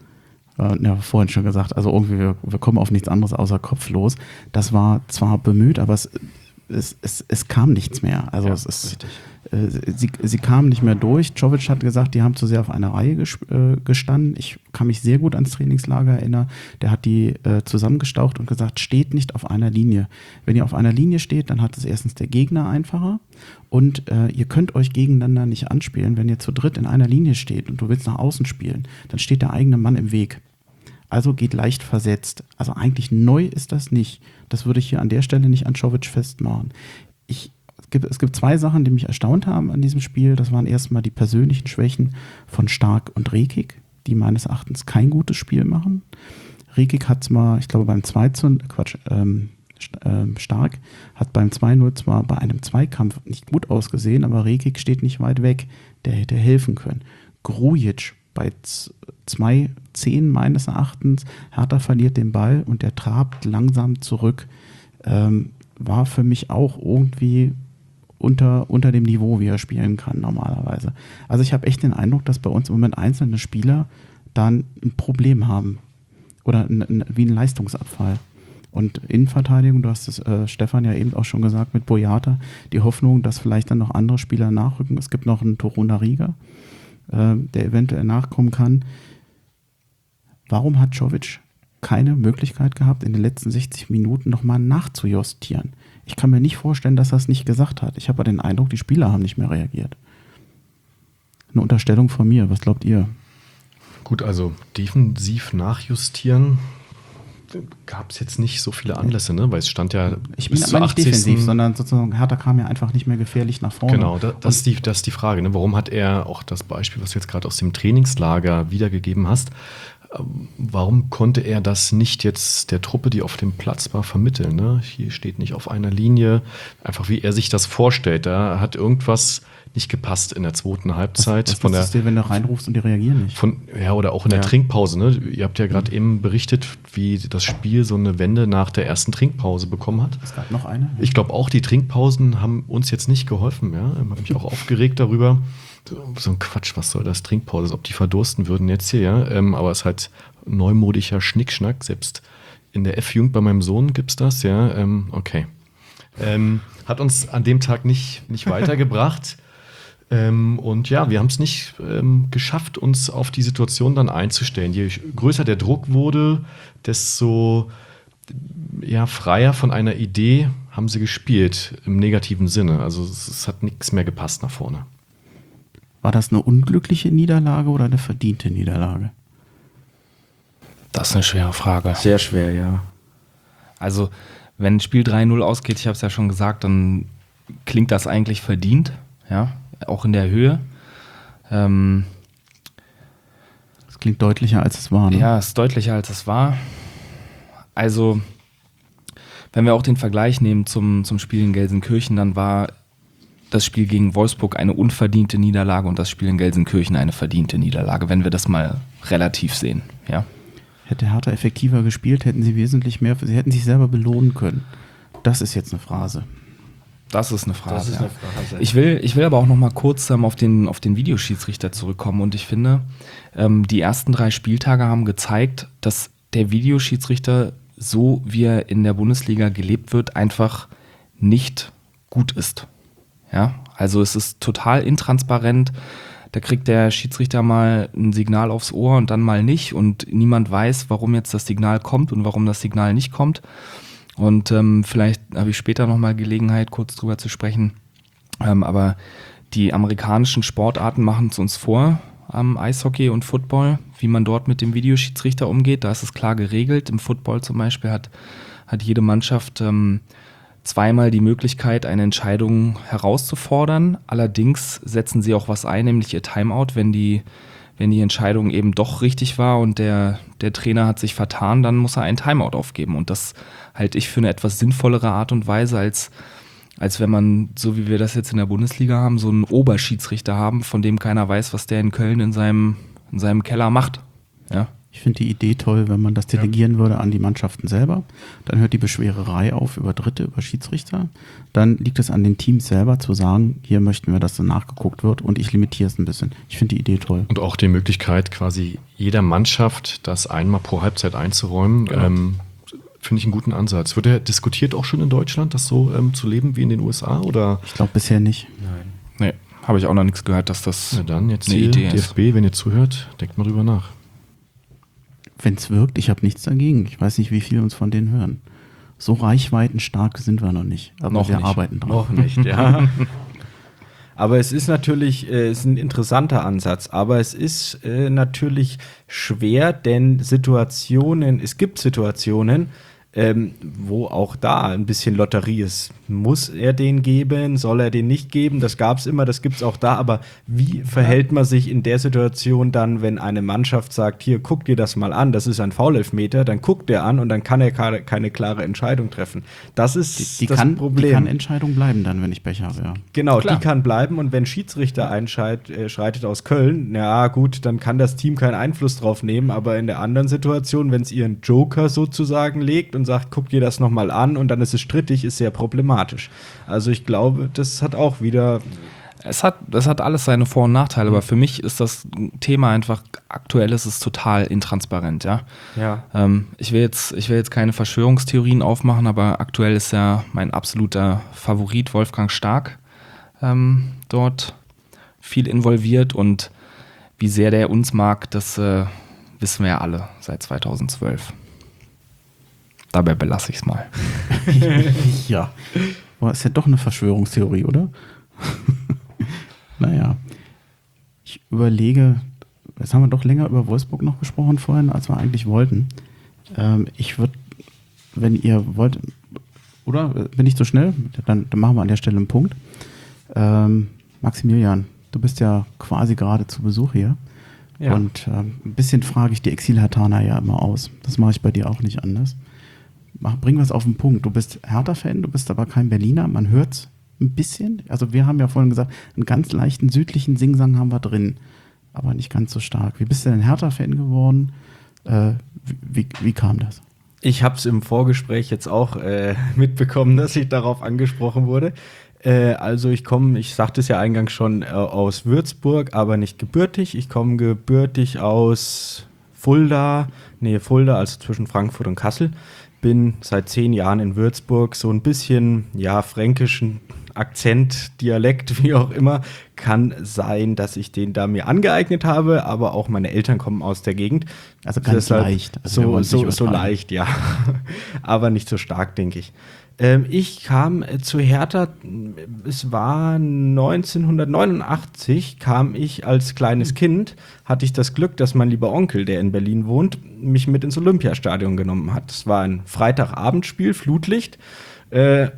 Ja, vorhin schon gesagt, also irgendwie, wir, wir kommen auf nichts anderes außer kopflos. Das war zwar bemüht, aber es, es, es, es kam nichts mehr. Also ja, es ist, äh, sie, sie kamen nicht mehr durch. Czovic hat gesagt, die haben zu sehr auf einer Reihe ges- äh, gestanden. Ich kann mich sehr gut ans Trainingslager erinnern. Der hat die äh, zusammengestaucht und gesagt, steht nicht auf einer Linie. Wenn ihr auf einer Linie steht, dann hat es erstens der Gegner einfacher und äh, ihr könnt euch gegeneinander nicht anspielen. Wenn ihr zu dritt in einer Linie steht und du willst nach außen spielen, dann steht der eigene Mann im Weg. Also geht leicht versetzt. Also eigentlich neu ist das nicht. Das würde ich hier an der Stelle nicht an Czovic festmachen. Ich, es, gibt, es gibt zwei Sachen, die mich erstaunt haben an diesem Spiel. Das waren erstmal die persönlichen Schwächen von Stark und Rekik, die meines Erachtens kein gutes Spiel machen. Rekik hat zwar, ich glaube beim zwei zu null, Quatsch, ähm, Stark hat beim zwei null zwar bei einem Zweikampf nicht gut ausgesehen, aber Rekik steht nicht weit weg. Der hätte helfen können. Grujic bei zwei zehn meines Erachtens, Hertha verliert den Ball und der trabt langsam zurück, ähm, war für mich auch irgendwie unter, unter dem Niveau, wie er spielen kann normalerweise. Also ich habe echt den Eindruck, dass bei uns im Moment einzelne Spieler dann ein Problem haben. oder n, n, wie ein Leistungsabfall. Und Innenverteidigung, du hast es äh, Stefan ja eben auch schon gesagt mit Boyata, die Hoffnung, dass vielleicht dann noch andere Spieler nachrücken. Es gibt noch einen Torunariga, äh, der eventuell nachkommen kann. Warum hat Jovic keine Möglichkeit gehabt, in den letzten sechzig Minuten nochmal nachzujustieren? Ich kann mir nicht vorstellen, dass er es nicht gesagt hat. Ich habe den Eindruck, die Spieler haben nicht mehr reagiert. Eine Unterstellung von mir, was glaubt ihr? Gut, also defensiv nachjustieren gab es jetzt nicht so viele Anlässe, ne? Weil es stand ja ich bin bis aber zur nicht defensiv, achtzigsten sondern sozusagen Hertha kam ja einfach nicht mehr gefährlich nach vorne. Genau, da, das, ist die, das ist die Frage. Ne? Warum hat er auch das Beispiel, was du jetzt gerade aus dem Trainingslager wiedergegeben hast, warum konnte er das nicht jetzt der Truppe, die auf dem Platz war, vermitteln? Ne? Hier steht nicht auf einer Linie, einfach wie er sich das vorstellt. Da hat irgendwas nicht gepasst in der zweiten Halbzeit. Was, was von der, ist dir, wenn du reinrufst und die reagieren nicht? Von, ja, oder auch in der Ja. Trinkpause. Ne? Ihr habt ja gerade mhm. eben berichtet, wie das Spiel so eine Wende nach der ersten Trinkpause bekommen hat. Es gab noch eine. Ich glaube auch, die Trinkpausen haben uns jetzt nicht geholfen. Ja? Ich habe mich auch aufgeregt darüber. So ein Quatsch, was soll das, Trinkpause? Ob die verdursten würden jetzt hier, ja. Ähm, aber es ist halt neumodischer Schnickschnack. Selbst in der F-Jugend bei meinem Sohn gibt es das, ja. Ähm, okay. Ähm, hat uns an dem Tag nicht, nicht weitergebracht. Ähm, und ja, wir haben es nicht ähm, geschafft, uns auf die Situation dann einzustellen. Je größer der Druck wurde, desto ja, freier von einer Idee haben sie gespielt, im negativen Sinne. Also es, es hat nichts mehr gepasst nach vorne. War das eine unglückliche Niederlage oder eine verdiente Niederlage? Das ist eine schwere Frage. Sehr schwer, ja. Also, wenn ein Spiel drei null ausgeht, ich habe es ja schon gesagt, dann klingt das eigentlich verdient, ja, auch in der Höhe. Ähm, Das klingt deutlicher, als es war, ne? Ja, es ist deutlicher, als es war. Also, wenn wir auch den Vergleich nehmen zum, zum Spiel in Gelsenkirchen, dann war das Spiel gegen Wolfsburg eine unverdiente Niederlage und das Spiel in Gelsenkirchen eine verdiente Niederlage, wenn wir das mal relativ sehen, ja. Hätte Hertha effektiver gespielt, hätten sie wesentlich mehr, sie hätten sich selber belohnen können. Das ist jetzt eine Phrase. Das ist eine Phrase. Das ist ja. eine Phrase. Ich will, ich will aber auch noch mal kurz ähm, auf den, auf den Videoschiedsrichter zurückkommen und ich finde, ähm, die ersten drei Spieltage haben gezeigt, dass der Videoschiedsrichter, so wie er in der Bundesliga gelebt wird, einfach nicht gut ist. Ja, also es ist total intransparent. Da kriegt der Schiedsrichter mal ein Signal aufs Ohr und dann mal nicht und niemand weiß, warum jetzt das Signal kommt und warum das Signal nicht kommt. Und ähm, vielleicht habe ich später nochmal Gelegenheit, kurz drüber zu sprechen. Ähm, aber die amerikanischen Sportarten machen es uns vor, am Eishockey und Football, wie man dort mit dem Videoschiedsrichter umgeht. Da ist es klar geregelt. Im Football zum Beispiel hat, hat jede Mannschaft ähm, zweimal die Möglichkeit, eine Entscheidung herauszufordern. Allerdings setzen sie auch was ein, nämlich ihr Timeout, wenn die, wenn die Entscheidung eben doch richtig war und der, der Trainer hat sich vertan, dann muss er ein Timeout aufgeben. Und das halte ich für eine etwas sinnvollere Art und Weise, als, als wenn man, so wie wir das jetzt in der Bundesliga haben, so einen Oberschiedsrichter haben, von dem keiner weiß, was der in Köln in seinem, in seinem Keller macht. Ja. Ich finde die Idee toll, wenn man das delegieren würde an die Mannschaften selber. Dann hört die Beschwererei auf über Dritte, über Schiedsrichter. Dann liegt es an den Teams selber zu sagen, hier möchten wir, dass so nachgeguckt wird und ich limitiere es ein bisschen. Ich finde die Idee toll. Und auch die Möglichkeit, quasi jeder Mannschaft das einmal pro Halbzeit einzuräumen, Genau. ähm, finde ich einen guten Ansatz. Wird ja diskutiert auch schon in Deutschland, das so ähm, zu leben wie in den U S A? Oder? Ich glaube bisher nicht. Nein. Nee, habe ich auch noch nichts gehört, dass das Na dann, jetzt eine hier, Idee D F B, wenn ihr zuhört, denkt mal drüber nach. Wenn es wirkt, ich habe nichts dagegen. Ich weiß nicht, wie viele uns von denen hören. So reichweitenstark sind wir noch nicht. Aber Noch wir nicht. arbeiten dran. Noch nicht, ja. Aber es ist natürlich äh, ist ein interessanter Ansatz. Aber es ist äh, natürlich schwer, denn Situationen, es gibt Situationen, ähm, wo auch da ein bisschen Lotterie ist. Muss er den geben? Soll er den nicht geben? Das gab es immer, das gibt es auch da. Aber wie verhält man sich in der Situation dann, wenn eine Mannschaft sagt, hier, guck dir das mal an, das ist ein Foul-Elfmeter, dann guckt er an und dann kann er keine, keine klare Entscheidung treffen. Das ist Die, die, das kann, Problem. die kann Entscheidung bleiben dann, wenn ich Pech habe, ja. Genau, Klar. die kann bleiben und wenn Schiedsrichter einschreitet äh, schreitet aus Köln, ja gut, dann kann das Team keinen Einfluss drauf nehmen, aber in der anderen Situation, wenn es ihren Joker sozusagen legt und sagt, guck dir das nochmal an und dann ist es strittig, ist sehr problematisch. Also ich glaube, das hat auch wieder Es hat, es hat alles seine Vor- und Nachteile, aber für mich ist das Thema einfach, aktuell ist es total intransparent, ja. Ja. Ähm, ich will jetzt, ich will jetzt keine Verschwörungstheorien aufmachen, aber aktuell ist ja mein absoluter Favorit Wolfgang Stark ähm, dort viel involviert und wie sehr der uns mag, das äh, wissen wir ja alle seit zweitausendzwölf. Dabei belasse ich es mal. Ja. Boah, ist ja doch eine Verschwörungstheorie, oder? Naja. Ich überlege, jetzt haben wir doch länger über Wolfsburg noch gesprochen vorhin, als wir eigentlich wollten. Ähm, ich würde, wenn ihr wollt, oder bin ich zu schnell? Dann, dann machen wir an der Stelle einen Punkt. Ähm, Maximilian, du bist ja quasi gerade zu Besuch hier. Ja. Und ähm, ein bisschen frage ich die Exil-Herthaner ja immer aus. Das mache ich bei dir auch nicht anders. Mach, bring was auf den Punkt. Du bist Hertha-Fan, du bist aber kein Berliner. Man hört's ein bisschen. Also wir haben ja vorhin gesagt, einen ganz leichten südlichen Singsang haben wir drin, aber nicht ganz so stark. Wie bist du denn Hertha-Fan geworden? Äh, wie, wie kam das? Ich habe es im Vorgespräch jetzt auch äh, mitbekommen, dass ich darauf angesprochen wurde. Äh, also ich komme, ich sagte es ja eingangs schon, äh, aus Würzburg, aber nicht gebürtig. Ich komme gebürtig aus Fulda, Nähe Fulda, also zwischen Frankfurt und Kassel. Bin seit zehn Jahren in Würzburg, so ein bisschen, ja, fränkischen Akzent, Dialekt, wie auch immer. Kann sein, dass ich den da mir angeeignet habe, aber auch meine Eltern kommen aus der Gegend. Also ganz Deshalb leicht. Also so, so, so leicht, ja. Aber nicht so stark, denke ich. Ähm, ich kam äh, zu Hertha, es war neunzehnhundertneunundachtzig, kam ich als kleines Kind, hatte ich das Glück, dass mein lieber Onkel, der in Berlin wohnt, mich mit ins Olympiastadion genommen hat. Es war ein Freitagabendspiel, Flutlicht. Äh,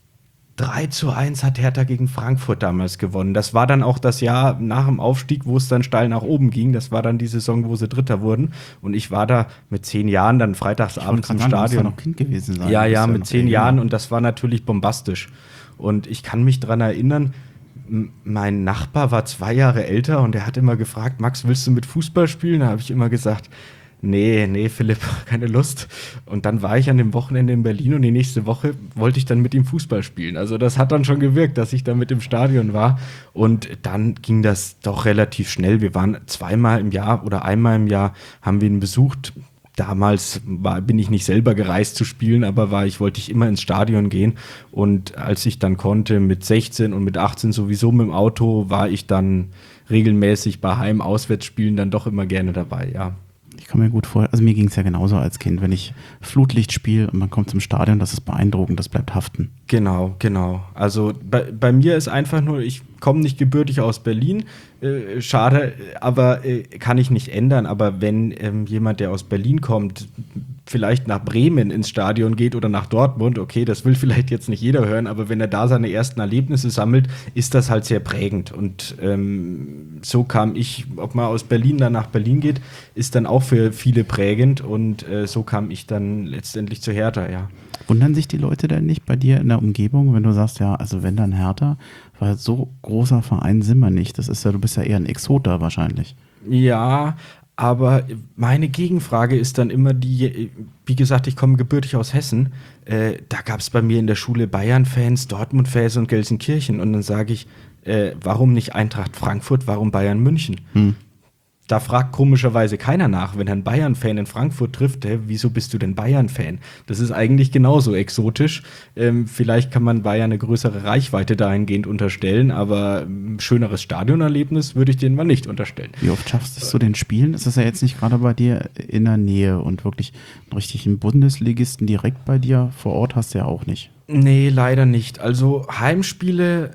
drei zu eins hat Hertha gegen Frankfurt damals gewonnen. Das war dann auch das Jahr nach dem Aufstieg, wo es dann steil nach oben ging. Das war dann die Saison, wo sie Dritter wurden. Und ich war da mit zehn Jahren dann freitagsabends im Stadion. noch Kind gewesen sein. Ja, ja, ja mit zehn Jahren. Und das war natürlich bombastisch. Und ich kann mich dran erinnern, m- mein Nachbar war zwei Jahre älter und er hat immer gefragt, Max, willst du mit Fußball spielen? Da habe ich immer gesagt, nee, nee, Philipp, keine Lust. Und dann war ich an dem Wochenende in Berlin und die nächste Woche wollte ich dann mit ihm Fußball spielen. Also das hat dann schon gewirkt, dass ich da mit im Stadion war. Und dann ging das doch relativ schnell. Wir waren zweimal im Jahr oder einmal im Jahr, haben wir ihn besucht. Damals war, bin ich nicht selber gereist zu spielen, aber war ich, wollte ich immer ins Stadion gehen. Und als ich dann konnte, mit sechzehn und mit achtzehn sowieso mit dem Auto, war ich dann regelmäßig bei Heim-Auswärtsspielen dann doch immer gerne dabei, ja. Ich kann mir gut vorstellen, also mir ging es ja genauso als Kind, wenn ich Flutlicht spiele und man kommt zum Stadion, das ist beeindruckend, das bleibt haften. Genau, genau. Also bei, bei mir ist einfach nur, ich komme nicht gebürtig aus Berlin, äh, schade, aber äh, kann ich nicht ändern. Aber wenn ähm, jemand, der aus Berlin kommt, vielleicht nach Bremen ins Stadion geht oder nach Dortmund, okay, das will vielleicht jetzt nicht jeder hören, aber wenn er da seine ersten Erlebnisse sammelt, ist das halt sehr prägend. Und ähm, so kam ich, ob man aus Berlin dann nach Berlin geht, ist dann auch für viele prägend. Und äh, so kam ich dann letztendlich zu Hertha, ja. Wundern sich die Leute denn nicht bei dir in der Umgebung, wenn du sagst, ja, also wenn dann Hertha, weil so großer Verein sind wir nicht. Das ist ja, du bist ja eher ein Exot da wahrscheinlich. Ja, aber meine Gegenfrage ist dann immer die, wie gesagt, ich komme gebürtig aus Hessen. Äh, da gab es bei mir in der Schule Bayern-Fans, Dortmund-Fans und Gelsenkirchen. Und dann sage ich, äh, warum nicht Eintracht Frankfurt, warum Bayern München? Hm. Da fragt komischerweise keiner nach, wenn ein Bayern-Fan in Frankfurt trifft, hä, wieso bist du denn Bayern-Fan? Das ist eigentlich genauso exotisch. Ähm, vielleicht kann man Bayern eine größere Reichweite dahingehend unterstellen, aber ein schöneres Stadionerlebnis würde ich denen mal nicht unterstellen. Wie oft schaffst du es zu den Spielen? Ist das ja jetzt nicht gerade bei dir in der Nähe und wirklich einen richtigen Bundesligisten direkt bei dir vor Ort hast du ja auch nicht. Nee, leider nicht. Also Heimspiele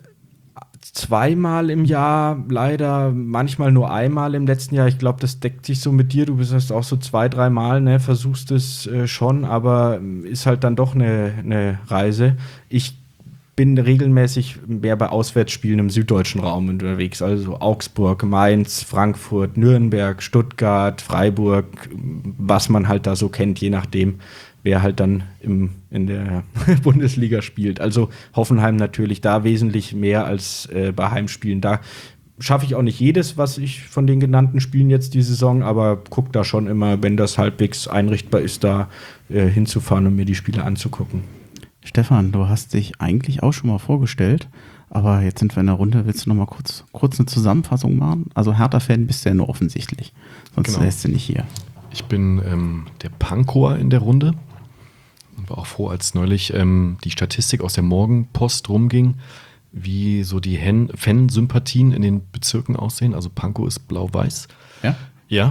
zweimal im Jahr, leider manchmal nur einmal im letzten Jahr. Ich glaube, das deckt sich so mit dir. Du bist das auch so zwei, dreimal, ne, versuchst es äh, schon, aber ist halt dann doch eine, eine Reise. Ich bin regelmäßig mehr bei Auswärtsspielen im süddeutschen Raum unterwegs, also Augsburg, Mainz, Frankfurt, Nürnberg, Stuttgart, Freiburg, was man halt da so kennt, je nachdem, wer halt dann im, in der Bundesliga spielt. Also Hoffenheim natürlich da wesentlich mehr als äh, bei Heimspielen. Da schaffe ich auch nicht jedes, was ich von den genannten Spielen jetzt die Saison, aber gucke da schon immer, wenn das halbwegs einrichtbar ist, da äh, hinzufahren und mir die Spiele anzugucken. Stefan, du hast dich eigentlich auch schon mal vorgestellt, aber jetzt sind wir in der Runde. Willst du noch mal kurz, kurz eine Zusammenfassung machen? Also Hertha-Fan bist du ja nur offensichtlich, sonst Genau. wärst du nicht hier. Ich bin ähm, der Pankower in der Runde. Und war auch froh, als neulich ähm, die Statistik aus der Morgenpost rumging, wie so die Hen- Fansympathien in den Bezirken aussehen. Also Pankow ist blau-weiß. Ja? Ja,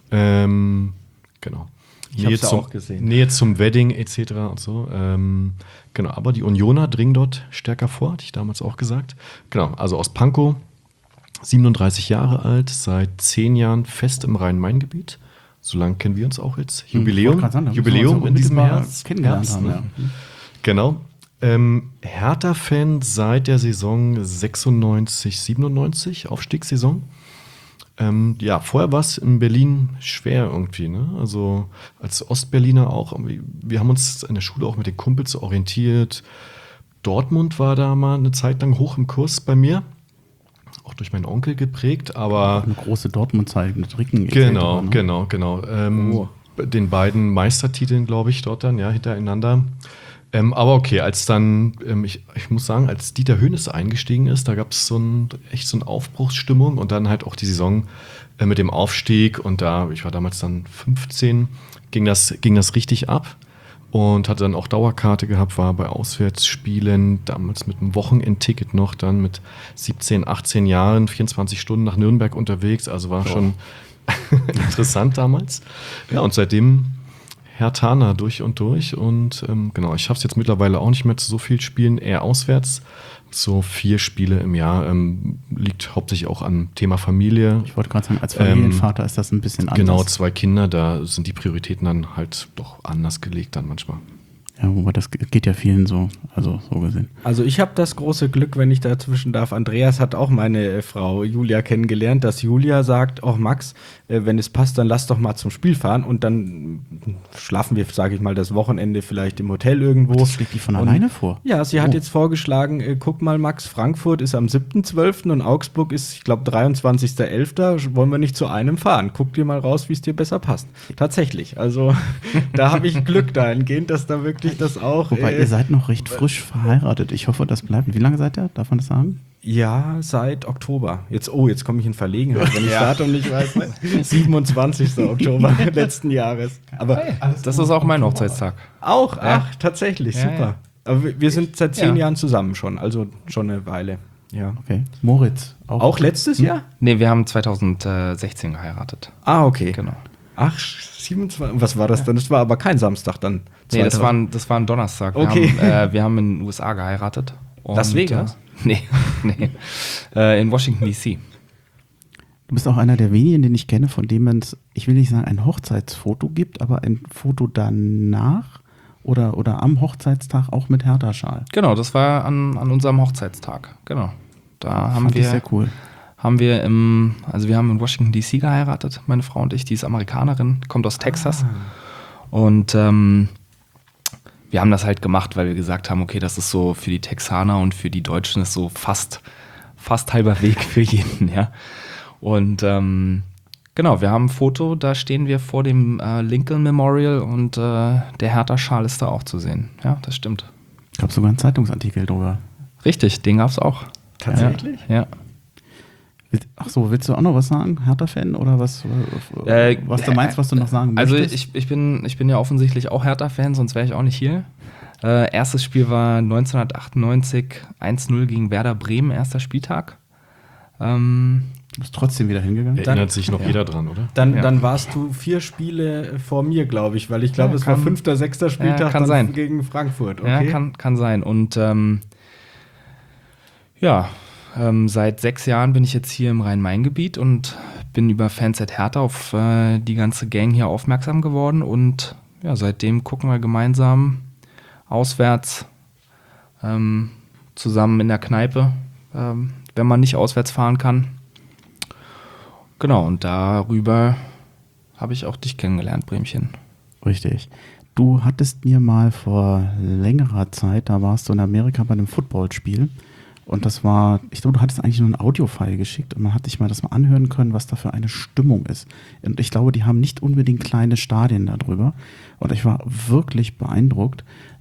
ähm, genau. Ich Nähe hab's ja zum, auch gesehen. Nähe zum Wedding et cetera und so. Ähm, genau, aber die Unioner dringen dort stärker vor, hatte ich damals auch gesagt. Genau, also aus Pankow, siebenunddreißig Jahre alt, seit zehn Jahren fest im Rhein-Main-Gebiet. So lange kennen wir uns auch jetzt. Hm, Jubiläum, wollte grad sagen, da müssen wir Jubiläum uns in diesem unmittelbar Herbst. kennengelernt Herbst, haben, ne? ja. Genau. Ähm, Hertha-Fan seit der Saison sechsundneunzig, siebenundneunzig, Aufstiegssaison. Ähm, ja, vorher war es in Berlin schwer irgendwie, ne? Also als Ostberliner auch. irgendwie- Wir haben uns in der Schule auch mit den Kumpels orientiert. Dortmund war da mal eine Zeit lang hoch im Kurs bei mir. Auch durch meinen Onkel geprägt, aber Eine große Dortmund-Zeit mit Ricken. et genau, cetera, ne? genau, genau. Ähm, Oh. Den beiden Meistertiteln, glaube ich, dort dann, ja, hintereinander. Ähm, aber okay, als dann, ähm, ich, ich muss sagen, als Dieter Hoeneß eingestiegen ist, da gab es so ein, echt so eine Aufbruchsstimmung und dann halt auch die Saison äh, mit dem Aufstieg und da, ich war damals dann fünfzehn, ging das, ging das richtig ab und hatte dann auch Dauerkarte gehabt, war bei Auswärtsspielen, damals mit einem Wochenendticket noch, dann mit siebzehn, achtzehn Jahren, vierundzwanzig Stunden nach Nürnberg unterwegs, also war schon interessant damals. Ja, und seitdem Herthaner durch und durch. Und ähm, genau, ich habe es jetzt mittlerweile auch nicht mehr zu so viel Spielen, eher auswärts. So vier Spiele im Jahr. Ähm, liegt hauptsächlich auch am Thema Familie. Ich wollte gerade sagen, als Familienvater ist das ein bisschen anders. Genau, zwei Kinder, da sind die Prioritäten dann halt doch anders gelegt dann manchmal. Ja, wobei das geht ja vielen so, also so gesehen. Also ich habe das große Glück, wenn ich dazwischen darf. Andreas hat auch meine äh, Frau Julia kennengelernt, dass Julia sagt, oh Max, äh, wenn es passt, dann lass doch mal zum Spiel fahren und dann schlafen wir, sage ich mal, das Wochenende vielleicht im Hotel irgendwo. Das schlägt die von Und- alleine vor. Ja, sie hat Oh. jetzt vorgeschlagen, äh, guck mal Max, Frankfurt ist am siebten zwölften und Augsburg ist, ich glaube, dreiundzwanzigsten elften Wollen wir nicht zu einem fahren? Guck dir mal raus, wie es dir besser passt. Tatsächlich, also da habe ich Glück dahingehend, dass da wirklich das auch... Wobei, äh, ihr seid noch recht frisch verheiratet. Ich hoffe, das bleibt. Wie lange seid ihr? Darf man das sagen? Ja, seit Oktober. Jetzt, oh, jetzt komme ich in Verlegenheit, wenn ich das Datum nicht weiß. Ne? siebenundzwanzigsten Oktober letzten Jahres. Aber Das ist auch mein Hochzeitstag. auch, ach, tatsächlich, Ja, super. ja. Aber wir, wir sind seit zehn Ja. Jahren zusammen schon, also schon eine Weile. Ja. Okay. Moritz. Auch letztes Jahr? Nee, wir haben zweitausendsechzehn geheiratet. Ah, okay. Genau. Ach, siebenundzwanzig. Was war das dann? Das war aber kein Samstag dann. Nee, das zweitausend. war, ein, das war ein Donnerstag. Wir, Okay. haben, äh, wir haben in den U S A geheiratet. Und, Las Vegas? Äh, nee, nee. Äh, in Washington, D C Du bist auch einer der wenigen, den ich kenne, von dem es, ich will nicht sagen, ein Hochzeitsfoto gibt, aber ein Foto danach oder, oder am Hochzeitstag auch mit Hertha-Schal. Genau, das war an, an unserem Hochzeitstag. Genau. Da haben Fand ich wir, sehr cool. haben wir im, also wir haben in Washington, D C geheiratet, meine Frau und ich. Die ist Amerikanerin, kommt aus Texas. Und ähm, wir haben das halt gemacht, weil wir gesagt haben, okay, das ist so für die Texaner und für die Deutschen ist so fast, fast halber Weg für jeden, ja. Und ähm, genau, wir haben ein Foto, da stehen wir vor dem äh, Lincoln Memorial und äh, der Hertha-Schal ist da auch zu sehen. Ja, das stimmt. Ich glaube sogar einen Zeitungsartikel drüber. Richtig, den gab's auch. Tatsächlich? Ja. Ach so, willst du auch noch was sagen? Hertha-Fan oder was, Äh, was du meinst, was du noch sagen Also möchtest? ich, ich, bin, ich bin ja offensichtlich auch Hertha-Fan, sonst wäre ich auch nicht hier. Äh, erstes Spiel war neunzehnhundertachtundneunzig, eins null gegen Werder Bremen, erster Spieltag. Ähm, Du bist trotzdem wieder hingegangen? Erinnert sich noch ja. jeder dran, oder? Dann, Ja. dann warst du vier Spiele vor mir, glaube ich, weil ich glaube, Ja, es war kann- fünfter, sechster Spieltag Ja, kann dann sein. gegen Frankfurt. Ja, Okay. kann, kann sein. Und ähm, ja, ähm, seit sechs Jahren bin ich jetzt hier im Rhein-Main-Gebiet und bin über Fans at Hertha auf äh, die ganze Gang hier aufmerksam geworden. Und ja, seitdem gucken wir gemeinsam auswärts ähm, zusammen in der Kneipe, ähm, wenn man nicht auswärts fahren kann. Genau, und darüber habe ich auch dich kennengelernt, Bremchen. Richtig. Du hattest mir mal vor längerer Zeit, da warst du in Amerika bei einem Footballspiel und das war, ich glaube, du hattest eigentlich nur ein Audio-File geschickt und man hat sich mal das mal anhören können, was da für eine Stimmung ist. Und ich glaube, die haben nicht unbedingt kleine Stadien darüber und ich war wirklich beeindruckt.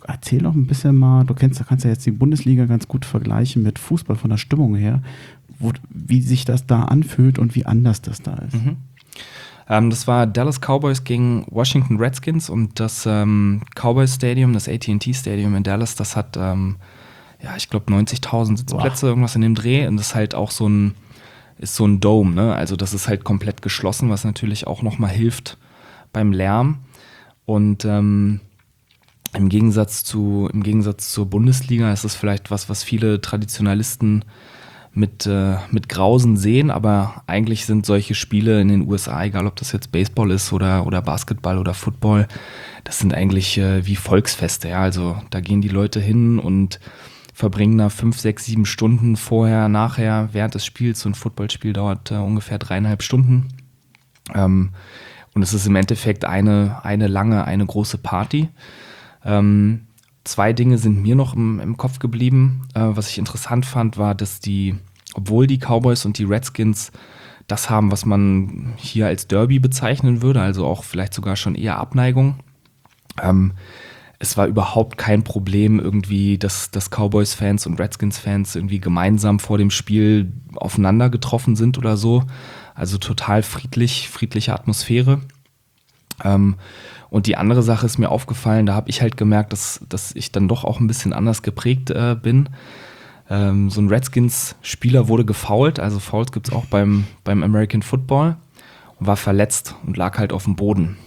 erzähl doch ein bisschen mal, du kennst, kannst ja jetzt die Bundesliga ganz gut vergleichen mit Fußball von der Stimmung her, wo, wie sich das da anfühlt und wie anders das da ist. Mhm. Ähm, das war Dallas Cowboys gegen Washington Redskins und das ähm, Cowboys Stadium, das A T and T Stadium in Dallas, das hat, ähm, ja, ich glaube neunzigtausend Sitzplätze, Boah. irgendwas in dem Dreh, und das ist halt auch so ein, ist so ein Dome, ne? Also das ist halt komplett geschlossen, was natürlich auch nochmal hilft beim Lärm. Und ähm, im Gegensatz zu, im Gegensatz zur Bundesliga ist es vielleicht was, was viele Traditionalisten mit, äh, mit Grausen sehen, aber eigentlich sind solche Spiele in den U S A, egal ob das jetzt Baseball ist oder, oder Basketball oder Football, das sind eigentlich äh, wie Volksfeste. Ja? Also da gehen die Leute hin und verbringen da fünf, sechs, sieben Stunden vorher, nachher, während des Spiels. So ein Footballspiel dauert äh, ungefähr dreieinhalb Stunden. Ähm, und es ist im Endeffekt eine, eine lange, eine große Party. Ähm, zwei Dinge sind mir noch im, im Kopf geblieben. Äh, was ich interessant fand, war, dass die, obwohl die Cowboys und die Redskins das haben, was man hier als Derby bezeichnen würde, also auch vielleicht sogar schon eher Abneigung, ähm, es war überhaupt kein Problem irgendwie, dass, dass Cowboys-Fans und Redskins-Fans irgendwie gemeinsam vor dem Spiel aufeinander getroffen sind oder so. Also total friedlich, friedliche Atmosphäre. Ähm, und die andere Sache ist mir aufgefallen, da habe ich halt gemerkt, dass, dass ich dann doch auch ein bisschen anders geprägt äh, bin. Ähm, so ein Redskins-Spieler wurde gefoult, also Fouls gibt es auch beim, beim American Football, und war verletzt und lag halt auf dem Boden.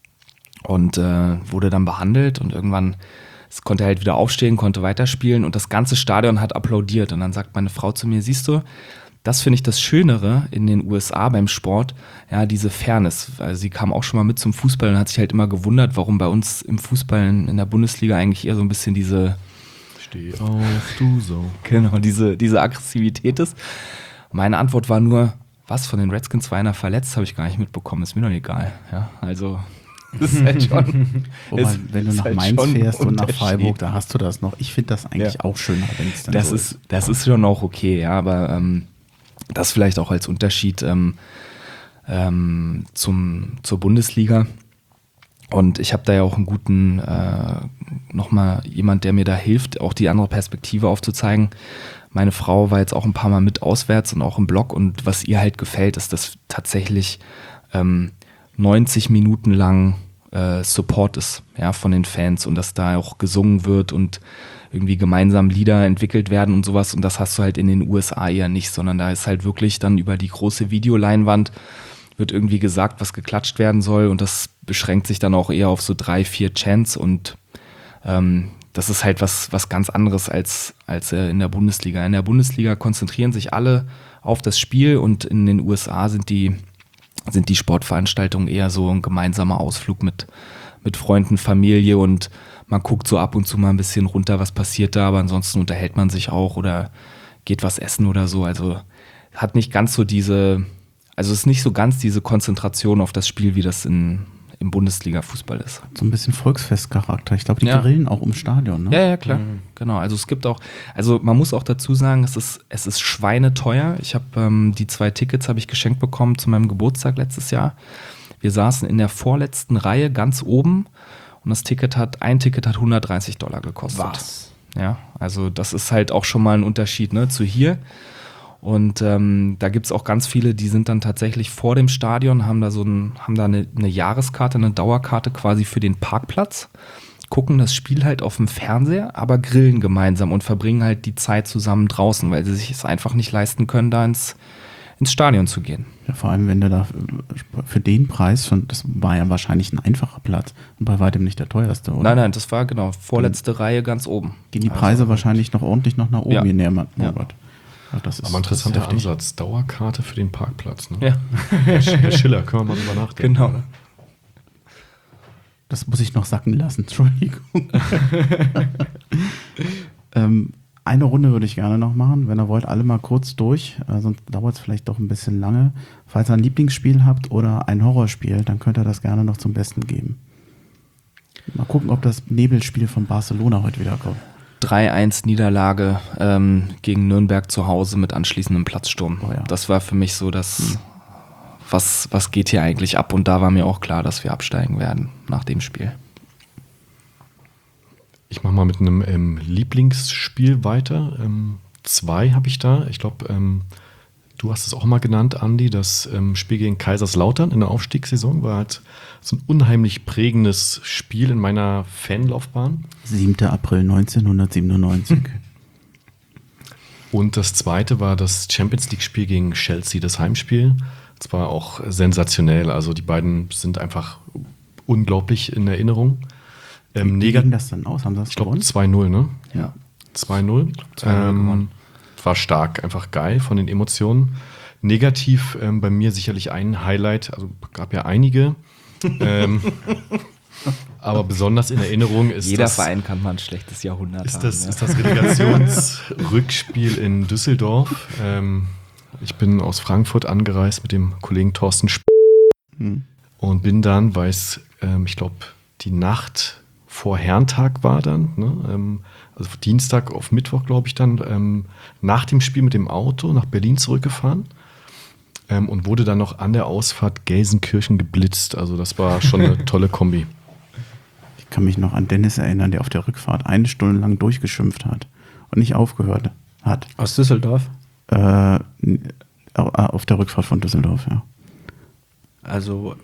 Und äh, wurde dann behandelt und irgendwann es konnte er halt wieder aufstehen, konnte weiterspielen und das ganze Stadion hat applaudiert. Und dann sagt meine Frau zu mir, siehst du, das finde ich das Schönere in den U S A beim Sport, ja, diese Fairness. Also sie kam auch schon mal mit zum Fußball und hat sich halt immer gewundert, warum bei uns im Fußball in, in der Bundesliga eigentlich eher so ein bisschen diese Steh auf, du so. Genau, diese, diese Aggressivität ist. Meine Antwort war nur, was, von den Redskins war einer verletzt, habe ich gar nicht mitbekommen, ist mir doch egal. Ja, also das ist halt schon. Wobei, wenn du nach halt Mainz fährst und nach Freiburg, da hast du das noch. Ich finde das eigentlich ja. auch schöner, wenn es dann das so ist. Das ist schon auch okay, ja, aber ähm, das vielleicht auch als Unterschied ähm, ähm, zum, zur Bundesliga. Und ich habe da ja auch einen guten, äh, nochmal jemand, der mir da hilft, auch die andere Perspektive aufzuzeigen. Meine Frau war jetzt auch ein paar Mal mit auswärts und auch im Blog und was ihr halt gefällt, ist, dass tatsächlich ähm, neunzig Minuten lang äh, Support ist, ja, von den Fans und dass da auch gesungen wird und irgendwie gemeinsam Lieder entwickelt werden und sowas und das hast du halt in den U S A eher nicht, sondern da ist halt wirklich dann über die große Videoleinwand wird irgendwie gesagt, was geklatscht werden soll und das beschränkt sich dann auch eher auf so drei, vier Chants und ähm, das ist halt was, was ganz anderes als, als äh, in der Bundesliga. In der Bundesliga konzentrieren sich alle auf das Spiel und in den U S A sind die sind die Sportveranstaltungen eher so ein gemeinsamer Ausflug mit, mit Freunden, Familie und man guckt so ab und zu mal ein bisschen runter, was passiert da, aber ansonsten unterhält man sich auch oder geht was essen oder so. Also hat nicht ganz so diese, also es ist nicht so ganz diese Konzentration auf das Spiel, wie das in, im Bundesliga-Fußball ist. So ein bisschen Volksfestcharakter. Ich glaube, die ja. grillen auch ums Stadion, ne? Ja, ja, klar. Mhm. Genau. Also es gibt auch, also man muss auch dazu sagen, es ist, es ist schweineteuer. Ich habe ähm, die zwei Tickets habe ich geschenkt bekommen zu meinem Geburtstag letztes Jahr. Wir saßen in der vorletzten Reihe ganz oben und das Ticket hat, ein Ticket hat hundertdreißig Dollar gekostet. Was? Ja, also das ist halt auch schon mal ein Unterschied, ne, zu hier. Und ähm, da gibt es auch ganz viele, die sind dann tatsächlich vor dem Stadion, haben da so ein, haben da eine, eine Jahreskarte, eine Dauerkarte quasi für den Parkplatz, gucken das Spiel halt auf dem Fernseher, aber grillen gemeinsam und verbringen halt die Zeit zusammen draußen, weil sie sich es einfach nicht leisten können, da ins, ins Stadion zu gehen. Ja, vor allem, wenn du da für den Preis schon, das war ja wahrscheinlich ein einfacher Platz und bei weitem nicht der teuerste, oder? Nein, nein, das war genau, vorletzte dann Reihe ganz oben. Gehen die Preise also, wahrscheinlich noch ordentlich noch nach oben, ja. je näher man ja. wird. Ach, das ist, aber interessanter das ist Ansatz. Dauerkarte für den Parkplatz. Ne? Ja. Herr Schiller, können wir mal drüber nachdenken. Genau. Oder? Das muss ich noch sacken lassen, Entschuldigung. ähm, eine Runde würde ich gerne noch machen, wenn ihr wollt, alle mal kurz durch, äh, sonst dauert es vielleicht doch ein bisschen lange. Falls ihr ein Lieblingsspiel habt oder ein Horrorspiel, dann könnt ihr das gerne noch zum Besten geben. Mal gucken, ob das Nebelspiel von Barcelona heute wieder kommt. drei eins Niederlage ähm, gegen Nürnberg zu Hause mit anschließendem Platzsturm. Oh ja. Das war für mich so das, hm. was, was geht hier eigentlich ab? Und da war mir auch klar, dass wir absteigen werden nach dem Spiel. Ich mache mal mit einem ähm, Lieblingsspiel weiter. Ähm, zwei habe ich da. Ich glaube, ähm, du hast es auch mal genannt, Andi. Das ähm, Spiel gegen Kaiserslautern in der Aufstiegssaison war halt so ein unheimlich prägendes Spiel in meiner Fanlaufbahn. siebter April neunzehnhundertsiebenundneunzig. Und das zweite war das Champions League-Spiel gegen Chelsea, das Heimspiel. Das war auch sensationell. Also die beiden sind einfach unglaublich in Erinnerung. Ähm, Wie ging das dann aus? Haben sie das Ich glaube gewonnen? zwei null, ne? Ja. zwei null. Ähm, war stark, einfach geil von den Emotionen. Negativ ähm, bei mir sicherlich ein Highlight, also gab ja einige. ähm, aber besonders in Erinnerung ist Jeder das, Verein kann mal ein schlechtes Jahrhundert ist haben. das, ja. ist das Relegationsrückspiel in Düsseldorf. Ähm, ich bin aus Frankfurt angereist mit dem Kollegen Thorsten Sp Hm. und bin dann, weil es, ähm, ich glaube, die Nacht vor Herrentag war dann, ne? ähm, also Dienstag auf Mittwoch, glaube ich dann, ähm, nach dem Spiel mit dem Auto nach Berlin zurückgefahren ähm, und wurde dann noch an der Ausfahrt Gelsenkirchen geblitzt. Also das war schon eine tolle Kombi. Ich kann mich noch an Dennis erinnern, der auf der Rückfahrt eine Stunde lang durchgeschimpft hat und nicht aufgehört hat. Aus Düsseldorf? Äh, auf der Rückfahrt von Düsseldorf, ja. Also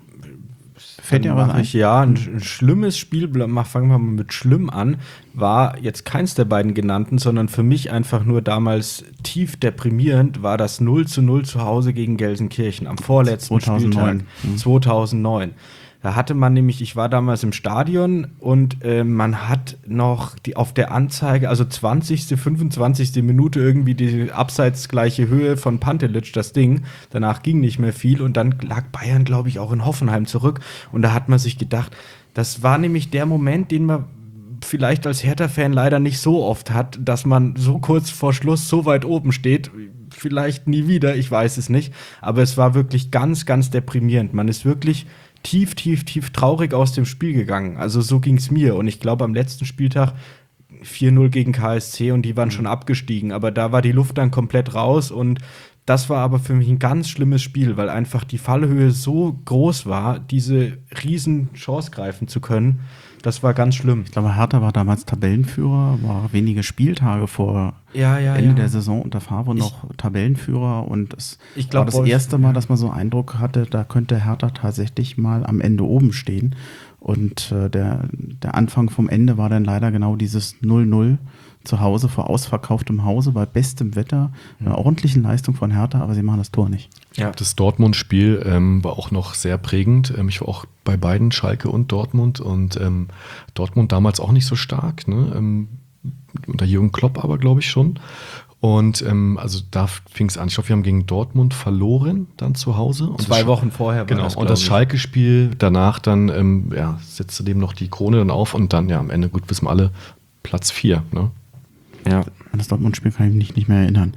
Fällt dir was mach ein? ich, ja, ein, ein schlimmes Spiel, mach- fangen wir mal mit schlimm an, war jetzt keins der beiden genannten, sondern für mich einfach nur damals tief deprimierend, war das null zu null zu Hause gegen Gelsenkirchen am vorletzten zweitausendneun. Spieltag Mhm. zweitausendneun. Da hatte man nämlich, ich war damals im Stadion und äh, man hat noch die, auf der Anzeige, also zwanzigste, fünfundzwanzigste Minute irgendwie die abseits gleiche Höhe von Pantelic, das Ding. Danach ging nicht mehr viel und dann lag Bayern, glaube ich, auch in Hoffenheim zurück. Und da hat man sich gedacht, das war nämlich der Moment, den man vielleicht als Hertha-Fan leider nicht so oft hat, dass man so kurz vor Schluss so weit oben steht. Vielleicht nie wieder, ich weiß es nicht. Aber es war wirklich ganz, ganz deprimierend. Man ist wirklich tief, tief, tief traurig aus dem Spiel gegangen. Also so ging es mir. Und ich glaube, am letzten Spieltag vier null gegen K S C und die waren schon abgestiegen. Aber da war die Luft dann komplett raus und das war aber für mich ein ganz schlimmes Spiel, weil einfach die Fallhöhe so groß war, diese riesen Chance greifen zu können. Das war ganz schlimm. Ich glaube, Hertha war damals Tabellenführer, war wenige Spieltage vor Ja, ja, Ende ja. der Saison unter Favre Ich- noch Tabellenführer und es Ich glaub, war das Wolf- erste Mal, ja. dass man so Eindruck hatte, da könnte Hertha tatsächlich mal am Ende oben stehen. Und äh, der, der Anfang vom Ende war dann leider genau dieses null null zu Hause vor ausverkauftem Hause bei bestem Wetter, einer ordentlichen Leistung von Hertha, aber sie machen das Tor nicht. Ja. Das Dortmund-Spiel ähm, war auch noch sehr prägend. Ähm, ich war auch bei beiden, Schalke und Dortmund. Und ähm, Dortmund damals auch nicht so stark. Ne? Ähm, unter Jürgen Klopp aber, glaube ich, schon. Und ähm, also da fing es an. Ich glaube, wir haben gegen Dortmund verloren, dann zu Hause. Und Zwei das- Wochen vorher war Genau, das, und das glaub ich. Schalke-Spiel danach dann, ähm, ja, setzte dem noch die Krone dann auf und dann, ja, am Ende, gut, wissen wir alle, Platz vier. Ne? Ja. An das Dortmund-Spiel kann ich mich nicht mehr erinnern.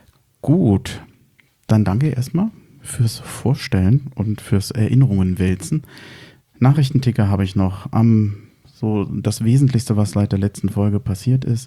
Gut, dann danke erstmal fürs Vorstellen und fürs Erinnerungen wälzen. Nachrichtenticker habe ich noch. Am so das Wesentlichste, was seit der letzten Folge passiert ist.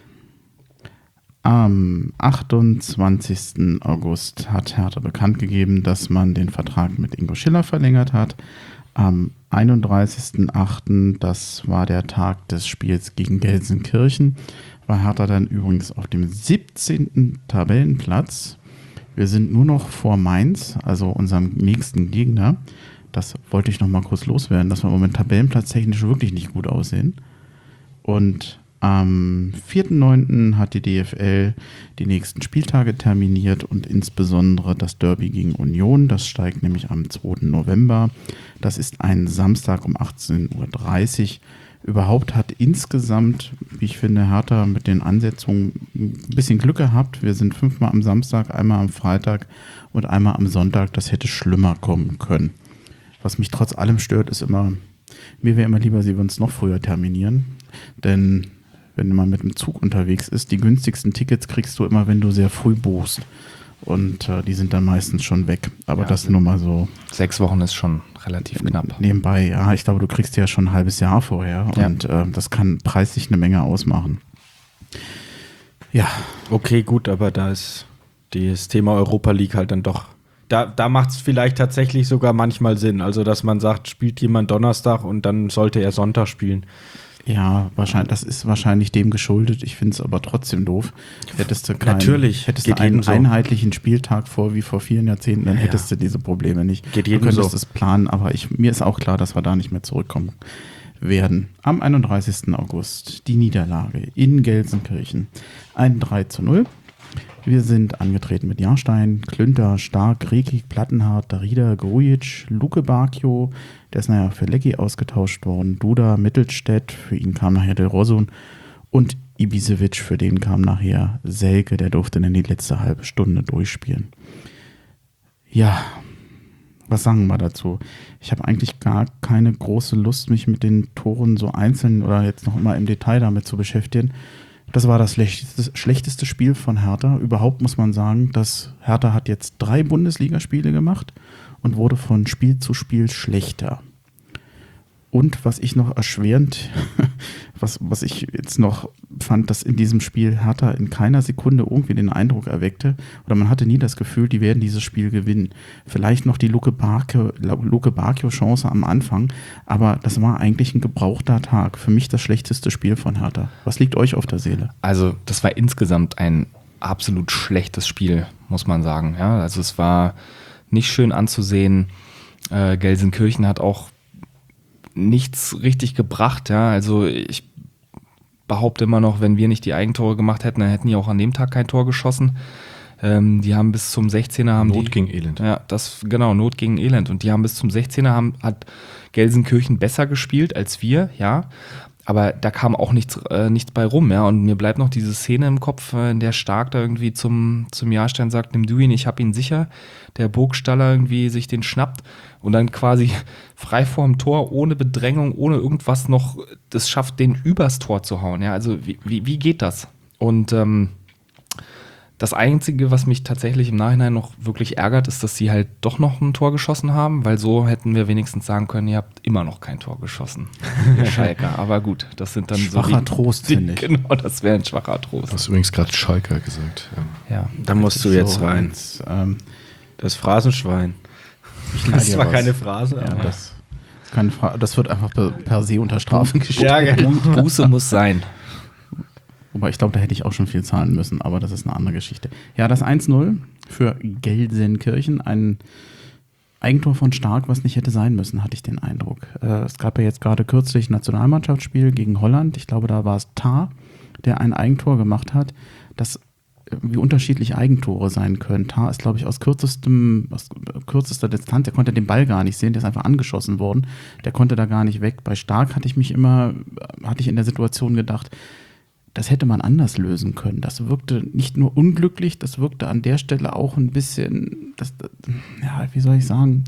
Am achtundzwanzigsten August hat Hertha bekannt gegeben, dass man den Vertrag mit Ingo Schiller verlängert hat. Am einunddreißigsten achten, das war der Tag des Spiels gegen Gelsenkirchen, war Hertha dann übrigens auf dem siebzehnten Tabellenplatz. Wir sind nur noch vor Mainz, also unserem nächsten Gegner. Das wollte ich noch mal kurz loswerden, dass wir im Moment tabellenplatztechnisch wirklich nicht gut aussehen. Und am vierten neunten hat die D F L die nächsten Spieltage terminiert und insbesondere das Derby gegen Union. Das steigt nämlich am zweiten November. Das ist ein Samstag um achtzehn Uhr dreißig. Überhaupt hat insgesamt, wie ich finde, Hertha mit den Ansetzungen ein bisschen Glück gehabt. Wir sind fünfmal am Samstag, einmal am Freitag und einmal am Sonntag. Das hätte schlimmer kommen können. Was mich trotz allem stört, ist immer, mir wäre immer lieber, sie würden es noch früher terminieren. Denn wenn man mit dem Zug unterwegs ist, die günstigsten Tickets kriegst du immer, wenn du sehr früh buchst. Und äh, die sind dann meistens schon weg. Aber Ja, das nur mal so Sechs Wochen ist schon relativ knapp. nebenbei. Ja, ich glaube, du kriegst die ja schon ein halbes Jahr vorher. Ja. Und äh, das kann preislich eine Menge ausmachen. Ja, Okay, gut, aber da ist das Thema Europa League halt dann doch. Da, da macht es vielleicht tatsächlich sogar manchmal Sinn. Also, dass man sagt, spielt jemand Donnerstag und dann sollte er Sonntag spielen. Ja, wahrscheinlich, das ist wahrscheinlich dem geschuldet. Ich finde es aber trotzdem doof. Hättest du keinen, Natürlich, hättest geht du einen jedem so. einheitlichen Spieltag vor wie vor vielen Jahrzehnten, dann Ja, hättest ja. du diese Probleme nicht. Geht Du jedem könntest so. es planen, aber ich, mir ist auch klar, dass wir da nicht mehr zurückkommen werden. Am einunddreißigsten August die Niederlage in Gelsenkirchen. Ein drei zu null. Wir sind angetreten mit Jahrstein, Klünter, Stark, Rekik, Plattenhardt, Darida, Grujic, Luke Bacchio, der ist nachher für Lecky ausgetauscht worden, Duda, Mittelstädt, für ihn kam nachher Del Rosun und Ibisevic, für den kam nachher Selke, der durfte dann die letzte halbe Stunde durchspielen. Ja, was sagen wir dazu? Ich habe eigentlich gar keine große Lust, mich mit den Toren so einzeln oder jetzt noch immer im Detail damit zu beschäftigen. Das war das schlechteste, schlechteste Spiel von Hertha. Überhaupt muss man sagen, dass Hertha hat jetzt drei Bundesligaspiele gemacht und wurde von Spiel zu Spiel schlechter. Und was ich noch erschwerend, was, was ich jetzt noch fand, dass in diesem Spiel Hertha in keiner Sekunde irgendwie den Eindruck erweckte, oder man hatte nie das Gefühl, die werden dieses Spiel gewinnen. Vielleicht noch die Luke Bacchio, Luke Bacchio Chance am Anfang, aber das war eigentlich ein gebrauchter Tag. Für mich das schlechteste Spiel von Hertha. Was liegt euch auf der Seele? Also das war insgesamt ein absolut schlechtes Spiel, muss man sagen. Ja, also es war nicht schön anzusehen. Äh, Gelsenkirchen hat auch nichts richtig gebracht. Ja, also ich behaupte immer noch, wenn wir nicht die Eigentore gemacht hätten, dann hätten die auch an dem Tag kein Tor geschossen. Ähm, die haben bis zum sechzehner haben Not die, gegen Elend. Ja, das genau, Not gegen Elend. Und die haben bis zum sechzehner haben, hat Gelsenkirchen besser gespielt als wir, ja. Aber da kam auch nichts, äh, nichts bei rum, ja. Und mir bleibt noch diese Szene im Kopf, äh, in der Stark da irgendwie zum, zum Jahrstein sagt, nimm du ihn, ich hab ihn sicher. Der Burgstaller irgendwie sich den schnappt und dann quasi frei vorm Tor, ohne Bedrängung, ohne irgendwas noch, das schafft, den übers Tor zu hauen, ja. Also wie, wie, wie geht das? Und ähm, das Einzige, was mich tatsächlich im Nachhinein noch wirklich ärgert, ist, dass sie halt doch noch ein Tor geschossen haben, weil so hätten wir wenigstens sagen können, ihr habt immer noch kein Tor geschossen, ihr Schalker. Aber gut, das sind dann Schwacher so die, Trost, die, finde ich. Genau, das wäre ein schwacher Du Trost. hast übrigens gerade Schalker gesagt. Ja. Ja. Da musst du jetzt So, rein. Jetzt, ähm, Das Phrasenschwein. ich leih Das dir ist zwar was. keine Phrase, Ja, aber das, ist keine Fra- das wird einfach per, per se unter Strafe gestellt. ja, genau. Buße muss sein. Wobei ich glaube, da hätte ich auch schon viel zahlen müssen, aber das ist eine andere Geschichte. Ja, das eins null für Gelsenkirchen, ein Eigentor von Stark, was nicht hätte sein müssen, hatte ich den Eindruck. Äh, es gab ja jetzt gerade kürzlich ein Nationalmannschaftsspiel gegen Holland. Ich glaube, da war es Tar, der ein Eigentor gemacht hat. Das wie unterschiedlich Eigentore sein können. Tar ist, glaube ich, aus kürzestem, aus kürzester Distanz, der konnte den Ball gar nicht sehen, der ist einfach angeschossen worden. Der konnte da gar nicht weg. Bei Stark hatte ich mich immer, hatte ich in der Situation gedacht, das hätte man anders lösen können. Das wirkte nicht nur unglücklich, das wirkte an der Stelle auch ein bisschen, das, ja, wie soll ich sagen,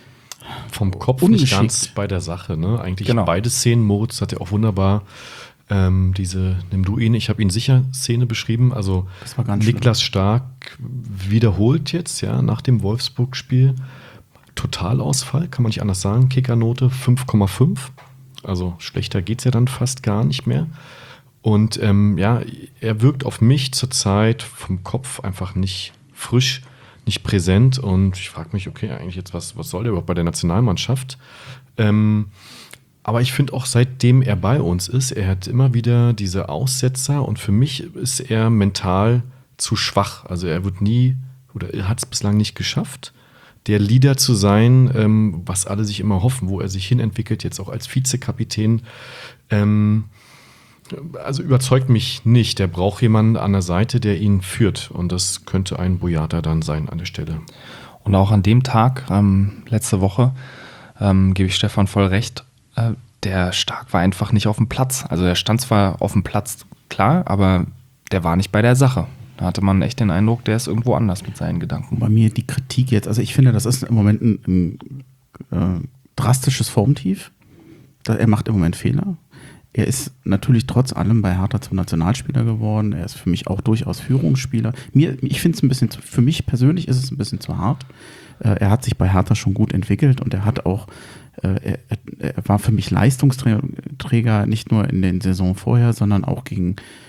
Vom Kopf Ungeschickt. nicht ganz bei der Sache. Ne? Eigentlich Genau. beide Szenen. Moritz hat ja auch wunderbar ähm, diese Nimm du ihn, ich habe ihn sicher Szene beschrieben. Also das war ganz Niklas Stark wiederholt jetzt ja nach dem Wolfsburg-Spiel. Totalausfall, kann man nicht anders sagen. Kickernote fünf Komma fünf. Also schlechter geht es ja dann fast gar nicht mehr. Und ähm, ja, er wirkt auf mich zurzeit vom Kopf einfach nicht frisch, nicht präsent. Und ich frage mich, okay, eigentlich jetzt, was, was soll der überhaupt bei der Nationalmannschaft? Ähm, aber ich finde auch, seitdem er bei uns ist, er hat immer wieder diese Aussetzer. Und für mich ist er mental zu schwach. Also er wird nie, oder er hat es bislang nicht geschafft, der Leader zu sein, ähm, was alle sich immer hoffen, wo er sich hinentwickelt, jetzt auch als Vizekapitän. Ähm, Also überzeugt mich nicht. Der braucht jemanden an der Seite, der ihn führt. Und das könnte ein Boyata dann sein an der Stelle. Und auch an dem Tag, ähm, letzte Woche, ähm, gebe ich Stefan voll recht, äh, der Stark war einfach nicht auf dem Platz. Also er stand zwar auf dem Platz, klar, aber der war nicht bei der Sache. Da hatte man echt den Eindruck, der ist irgendwo anders mit seinen Gedanken. bei mir die Kritik jetzt, also ich finde, das ist im Moment ein, ein äh, drastisches Formtief. Da, er macht im Moment Fehler. Er ist natürlich trotz allem bei Hertha zum Nationalspieler geworden. Er ist für mich auch durchaus Führungsspieler. Mir, ich finde es ein bisschen, zu, für mich persönlich ist es ein bisschen zu hart. Äh, er hat sich bei Hertha schon gut entwickelt und er hat auch, äh, er, er war für mich Leistungsträger nicht nur in den Saison vorher, sondern auch gegen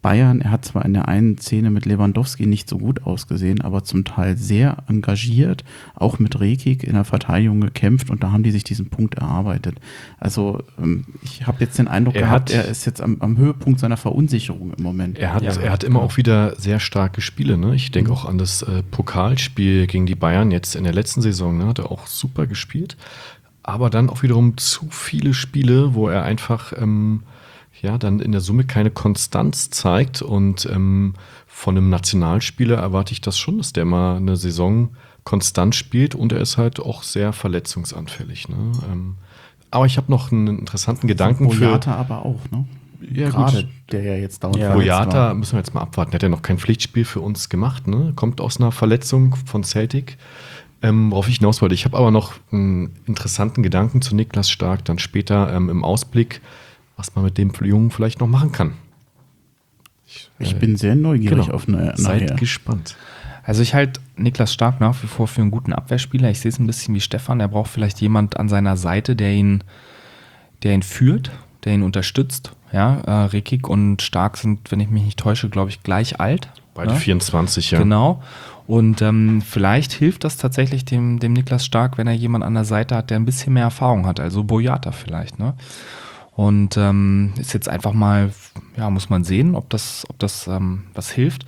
Bayern, er hat zwar in der einen Szene mit Lewandowski nicht so gut ausgesehen, aber zum Teil sehr engagiert, auch mit Rekik in der Verteidigung gekämpft und da haben die sich diesen Punkt erarbeitet. Also ich habe jetzt den Eindruck er gehabt, hat, er ist jetzt am, am Höhepunkt seiner Verunsicherung im Moment. Er hat, ja, er hat immer auch wieder sehr starke Spiele. Ne? Ich denke mhm. auch an das äh, Pokalspiel gegen die Bayern jetzt in der letzten Saison. Ne? Hat er auch super gespielt, aber dann auch wiederum zu viele Spiele, wo er einfach ähm, ja, dann in der Summe keine Konstanz zeigt und ähm, von einem Nationalspieler erwarte ich das schon, dass der mal eine Saison konstant spielt und er ist halt auch sehr verletzungsanfällig. Ne? Ähm, aber ich habe noch einen interessanten Gedanken für... Boyata aber auch, ne? Ja, gerade gut. der ja jetzt dauernd Ja, Boyata müssen wir jetzt mal abwarten. Der hat ja noch kein Pflichtspiel für uns gemacht, ne? Kommt aus einer Verletzung von Celtic. Ähm, worauf ich hinaus wollte. Ich habe aber noch einen interessanten Gedanken zu Niklas Stark, dann später ähm, im Ausblick, was man mit dem Jungen vielleicht noch machen kann. Ich, ich äh, bin sehr neugierig genau. auf eine Seid nachher. gespannt. Also ich halte Niklas Stark nach wie vor für einen guten Abwehrspieler. Ich sehe es ein bisschen wie Stefan. Er braucht vielleicht jemand an seiner Seite, der ihn, der ihn führt, der ihn unterstützt. Ja, äh, Rekik und Stark sind, wenn ich mich nicht täusche, glaube ich, gleich alt. Beide ja? vierundzwanzig, ja. Genau. Und ähm, vielleicht hilft das tatsächlich dem, dem Niklas Stark, wenn er jemand an der Seite hat, der ein bisschen mehr Erfahrung hat. Also Boyata vielleicht, ne? Und ähm, ist jetzt einfach mal, ja, muss man sehen, ob das, ob das ähm, was hilft.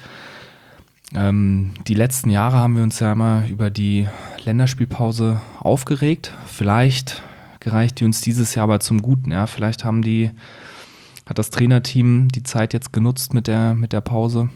Ähm, die letzten Jahre haben wir uns ja immer über die Länderspielpause aufgeregt. Vielleicht gereicht die uns dieses Jahr aber zum Guten. Ja? Vielleicht haben die, hat das Trainerteam die Zeit jetzt genutzt mit der, mit der Pause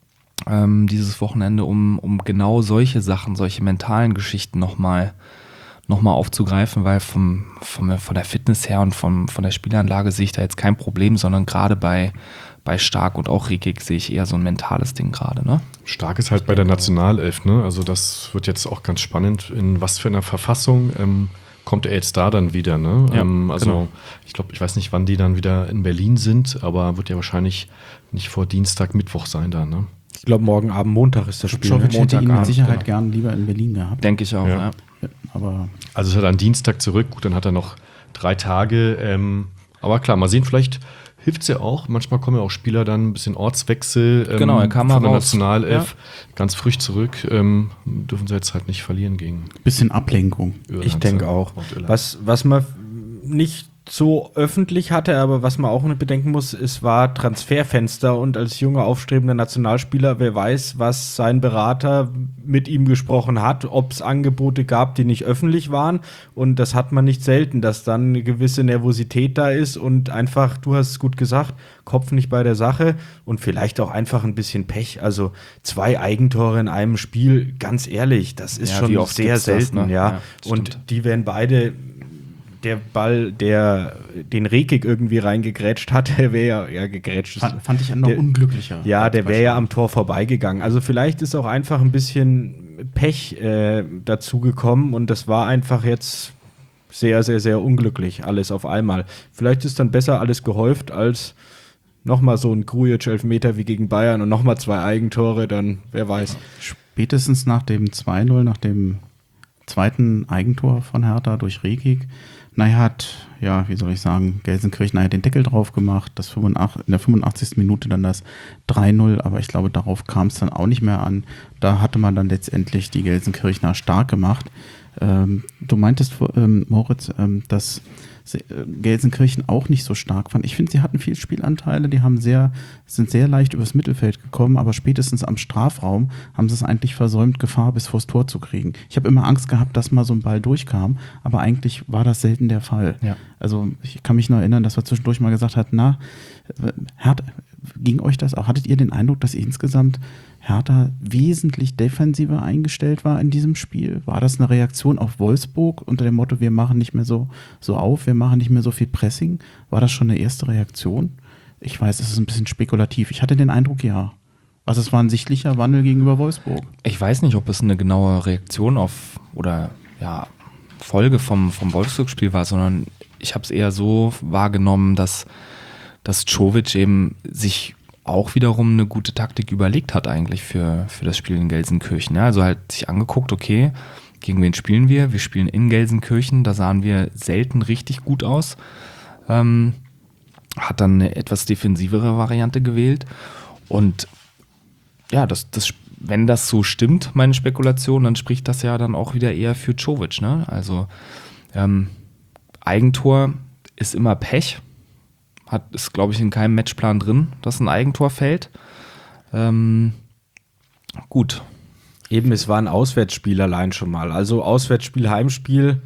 ähm, dieses Wochenende, um, um genau solche Sachen, solche mentalen Geschichten nochmal noch mal aufzugreifen, weil vom, vom, von der Fitness her und vom, von der Spielanlage sehe ich da jetzt kein Problem, sondern gerade bei, bei Stark und auch Rekik sehe ich eher so ein mentales Ding gerade. Ne? Stark ist halt bei der Nationalelf, ne? Also das wird jetzt auch ganz spannend, in was für einer Verfassung ähm, kommt er jetzt da dann wieder, ne? Ja, ähm, also genau. ich glaube, ich weiß nicht, wann die dann wieder in Berlin sind, aber wird ja wahrscheinlich nicht vor Dienstag, Mittwoch sein da, ne? Ich glaube, morgen Abend, Montag ist das Spiel. Schowitsch ne? hätte ihn mit Montagabend, Sicherheit genau. gern lieber in Berlin gehabt. Denke ich auch, Ja. ja. Aber Also ist er dann Dienstag zurück, gut, dann hat er noch drei Tage. Ähm, aber klar, mal sehen, vielleicht hilft es ja auch. Manchmal kommen ja auch Spieler dann ein bisschen Ortswechsel ähm, Genau, er kam von mal der raus. Nationalelf ganz frisch zurück. Ähm, dürfen sie jetzt halt nicht verlieren gegen bisschen Ablenkung. Irland. Ich denke auch. Irland. Was, was man nicht so öffentlich hatte, aber was man auch nicht bedenken muss, es war Transferfenster und als junger, aufstrebender Nationalspieler, wer weiß, was sein Berater mit ihm gesprochen hat, ob es Angebote gab, die nicht öffentlich waren und das hat man nicht selten, dass dann eine gewisse Nervosität da ist und einfach, du hast es gut gesagt, Kopf nicht bei der Sache und vielleicht auch einfach ein bisschen Pech, also zwei Eigentore in einem Spiel, ganz ehrlich, das ist Ja, schon wie oft sehr gibt's das, selten, ne? ja, Ja, und stimmt. die werden beide der Ball, der den Rekik irgendwie reingegrätscht hat, der wäre ja, ja gegrätscht. Fand, fand ich noch der, unglücklicher. Ja, der wäre ja am Tor vorbeigegangen. Also vielleicht ist auch einfach ein bisschen Pech äh, dazugekommen und das war einfach jetzt sehr, sehr, sehr unglücklich, alles auf einmal. Vielleicht ist dann besser alles gehäuft als nochmal so ein Grujic-Elfmeter wie gegen Bayern und nochmal zwei Eigentore, dann wer weiß. Spätestens nach dem zwei null, nach dem zweiten Eigentor von Hertha durch Rekik, naja, hat, ja, wie soll ich sagen, Gelsenkirchen nachher den Deckel drauf gemacht, das fünfundachtzig, in der fünfundachtzigsten Minute dann das drei null, aber ich glaube, darauf kam es dann auch nicht mehr an. Da hatte man dann letztendlich die Gelsenkirchener stark gemacht. Ähm, du meintest, ähm, Moritz, ähm, dass Gelsenkirchen auch nicht so stark fand. Ich finde, sie hatten viel Spielanteile, die haben sehr, sind sehr leicht übers Mittelfeld gekommen, aber spätestens am Strafraum haben sie es eigentlich versäumt, Gefahr bis vors Tor zu kriegen. Ich habe immer Angst gehabt, dass mal so ein Ball durchkam, aber eigentlich war das selten der Fall. Ja. Also ich kann mich noch erinnern, dass wir zwischendurch mal gesagt hatten, na, Hertha, ging euch das auch? Hattet ihr den Eindruck, dass insgesamt Hertha wesentlich defensiver eingestellt war in diesem Spiel? War das eine Reaktion auf Wolfsburg unter dem Motto, wir machen nicht mehr so, so auf, wir machen nicht mehr so viel Pressing? War das schon eine erste Reaktion? Ich weiß, es ist ein bisschen spekulativ. Ich hatte den Eindruck, ja. Also es war ein sichtlicher Wandel gegenüber Wolfsburg. Ich weiß nicht, ob es eine genaue Reaktion auf oder ja, Folge vom, vom Wolfsburg-Spiel war, sondern ich habe es eher so wahrgenommen, dass, dass Čović eben sich auch wiederum eine gute Taktik überlegt hat eigentlich für, für das Spiel in Gelsenkirchen. Ja, also halt sich angeguckt, okay, gegen wen spielen wir? Wir spielen in Gelsenkirchen, da sahen wir selten richtig gut aus. Ähm, hat dann eine etwas defensivere Variante gewählt Und ja, das, das, wenn das so stimmt, meine Spekulation, dann spricht das ja dann auch wieder eher für Čović, ne? Also ähm, Eigentor ist immer Pech. Hat, ist, glaube ich, in keinem Matchplan drin, dass ein Eigentor fällt. Ähm, gut. Eben, es war ein Auswärtsspiel allein schon mal. Also Auswärtsspiel, Heimspiel,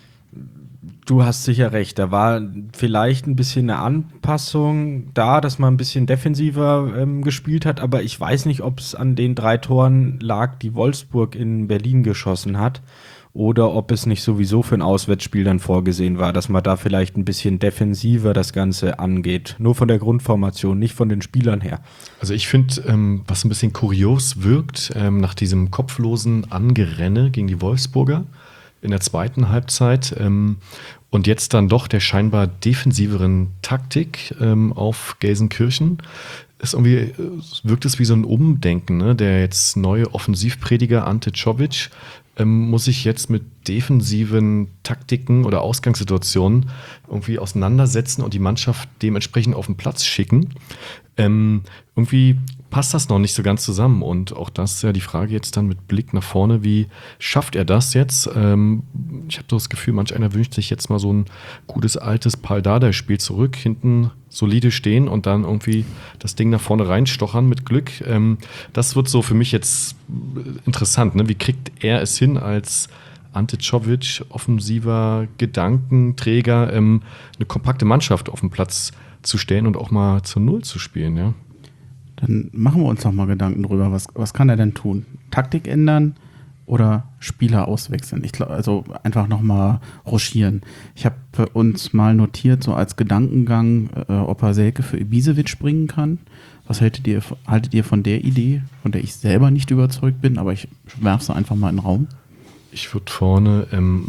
du hast sicher recht. Da war vielleicht ein bisschen eine Anpassung da, dass man ein bisschen defensiver ähm, gespielt hat, aber ich weiß nicht, ob es an den drei Toren lag, die Wolfsburg in Berlin geschossen hat, oder ob es nicht sowieso für ein Auswärtsspiel dann vorgesehen war, dass man da vielleicht ein bisschen defensiver das Ganze angeht. Nur von der Grundformation, nicht von den Spielern her. Also ich finde, ähm, was ein bisschen kurios wirkt, ähm, nach diesem kopflosen Angerenne gegen die Wolfsburger in der zweiten Halbzeit ähm, und jetzt dann doch der scheinbar defensiveren Taktik ähm, auf Gelsenkirchen, ist irgendwie, äh, wirkt es wie so ein Umdenken, ne? Der jetzt neue Offensivprediger Ante Čović ähm, muss sich jetzt mit defensiven Taktiken oder Ausgangssituationen irgendwie auseinandersetzen und die Mannschaft dementsprechend auf den Platz schicken. Ähm, irgendwie passt das noch nicht so ganz zusammen und auch das ist ja die Frage jetzt dann mit Blick nach vorne, wie schafft er das jetzt? Ähm, ich habe so das Gefühl, manch einer wünscht sich jetzt mal so ein gutes altes Pal Dardai-Spiel zurück, hinten solide stehen und dann irgendwie das Ding nach vorne reinstochern mit Glück. Ähm, das wird so für mich jetzt interessant, ne? Wie kriegt er es hin als Ante Čović, offensiver Gedankenträger, ähm, eine kompakte Mannschaft auf den Platz zu stellen und auch mal zur Null zu spielen, ja? Dann machen wir uns noch mal Gedanken drüber, was, was kann er denn tun? Taktik ändern oder Spieler auswechseln? Ich glaube, also einfach noch mal rochieren. Ich habe uns mal notiert, so als Gedankengang, äh, ob er Selke für Ibisevic bringen kann. Was haltet ihr, haltet ihr von der Idee, von der ich selber nicht überzeugt bin, aber ich werfe sie einfach mal in den Raum? Ich würde vorne ähm,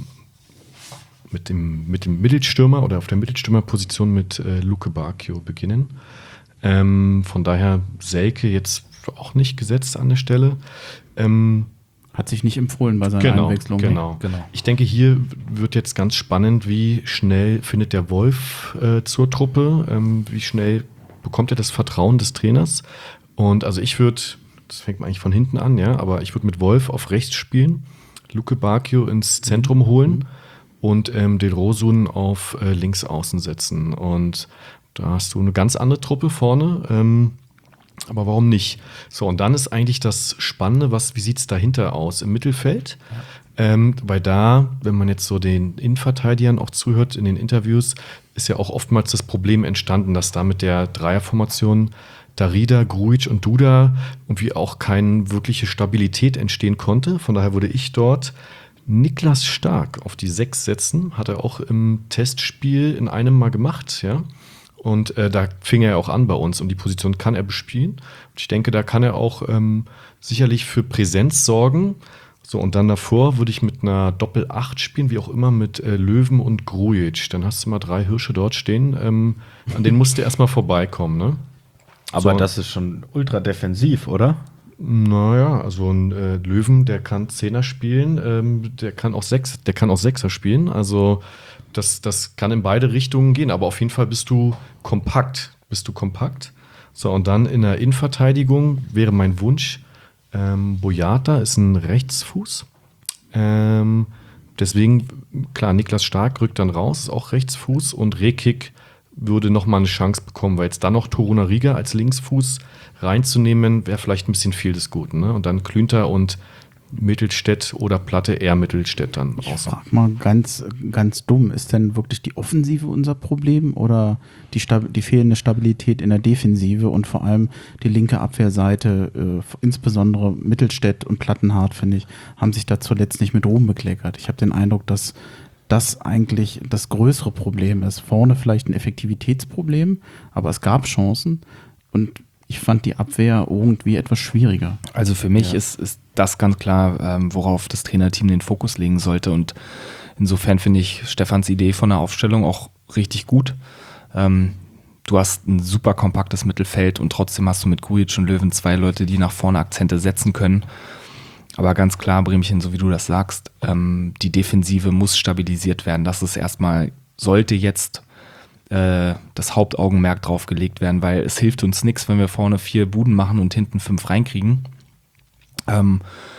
mit, dem, mit dem Mittelstürmer oder auf der Mittelstürmerposition mit äh, Luke Bacchio beginnen. Ähm, von daher Selke jetzt auch nicht gesetzt an der Stelle. Ähm, Hat sich nicht empfohlen bei seiner genau, Einwechslung. Genau. Genau. Ich denke, hier wird jetzt ganz spannend, wie schnell findet der Wolf äh, zur Truppe, ähm, wie schnell bekommt er das Vertrauen des Trainers. Und also ich würde, das fängt man eigentlich von hinten an, ja, aber ich würde mit Wolf auf rechts spielen, Luke Bacchio ins Zentrum holen mhm. und ähm, den Rosun auf äh, links außen setzen. Und da hast du eine ganz andere Truppe vorne, ähm, aber warum nicht? So, und dann ist eigentlich das Spannende, was, wie sieht es dahinter aus im Mittelfeld? Ja. Ähm, weil da, wenn man jetzt so den Innenverteidigern auch zuhört in den Interviews, ist ja auch oftmals das Problem entstanden, dass da mit der Dreierformation Darida, Grujic und Duda irgendwie auch keine wirkliche Stabilität entstehen konnte. Von daher würde ich dort Niklas Stark auf die sechs setzen. Hat er auch im Testspiel in einem Mal gemacht, ja. Und äh, da fing er ja auch an bei uns und die Position kann er bespielen. Und ich denke, da kann er auch ähm, sicherlich für Präsenz sorgen. So, und dann davor würde ich mit einer Doppel-Acht spielen, wie auch immer, mit äh, Löwen und Grujic. Dann hast du mal drei Hirsche dort stehen. Ähm, an denen musst du erstmal vorbeikommen, ne? Aber so, das ist schon ultra defensiv, oder? Naja, also ein äh, Löwen, der kann Zehner spielen, ähm, der kann auch Sechs, der kann auch Sechser spielen. Also das, das kann in beide Richtungen gehen, aber auf jeden Fall bist du kompakt. Bist du kompakt. So, und dann in der Innenverteidigung wäre mein Wunsch, ähm, Boyata ist ein Rechtsfuß. Ähm, deswegen, klar, Niklas Stark rückt dann raus, ist auch Rechtsfuß und Rekik würde nochmal eine Chance bekommen, weil jetzt dann noch Torunariga als Linksfuß reinzunehmen, wäre vielleicht ein bisschen viel des Guten. Ne? Und dann Klünter und Mittelstädt oder Platte eher Mittelstädt dann. Ich frag mal ganz, ganz dumm, ist denn wirklich die Offensive unser Problem oder die, Stab- die fehlende Stabilität in der Defensive und vor allem die linke Abwehrseite, äh, insbesondere Mittelstädt und Plattenhardt, finde ich, haben sich da zuletzt nicht mit Ruhm bekleckert. Ich habe den Eindruck, dass das eigentlich das größere Problem ist. Vorne vielleicht ein Effektivitätsproblem, aber es gab Chancen und ich fand die Abwehr irgendwie etwas schwieriger. Also für mich ja. ist, ist das ganz klar, ähm, worauf das Trainerteam den Fokus legen sollte. Und insofern finde ich Stefans Idee von der Aufstellung auch richtig gut. Ähm, du hast ein super kompaktes Mittelfeld und trotzdem hast du mit Grujic und Löwen zwei Leute, die nach vorne Akzente setzen können. Aber ganz klar, Bremchen, so wie du das sagst, ähm, die Defensive muss stabilisiert werden. Das ist erstmal, sollte jetzt äh, das Hauptaugenmerk drauf gelegt werden, weil es hilft uns nichts, wenn wir vorne vier Buden machen und hinten fünf reinkriegen. Ähm,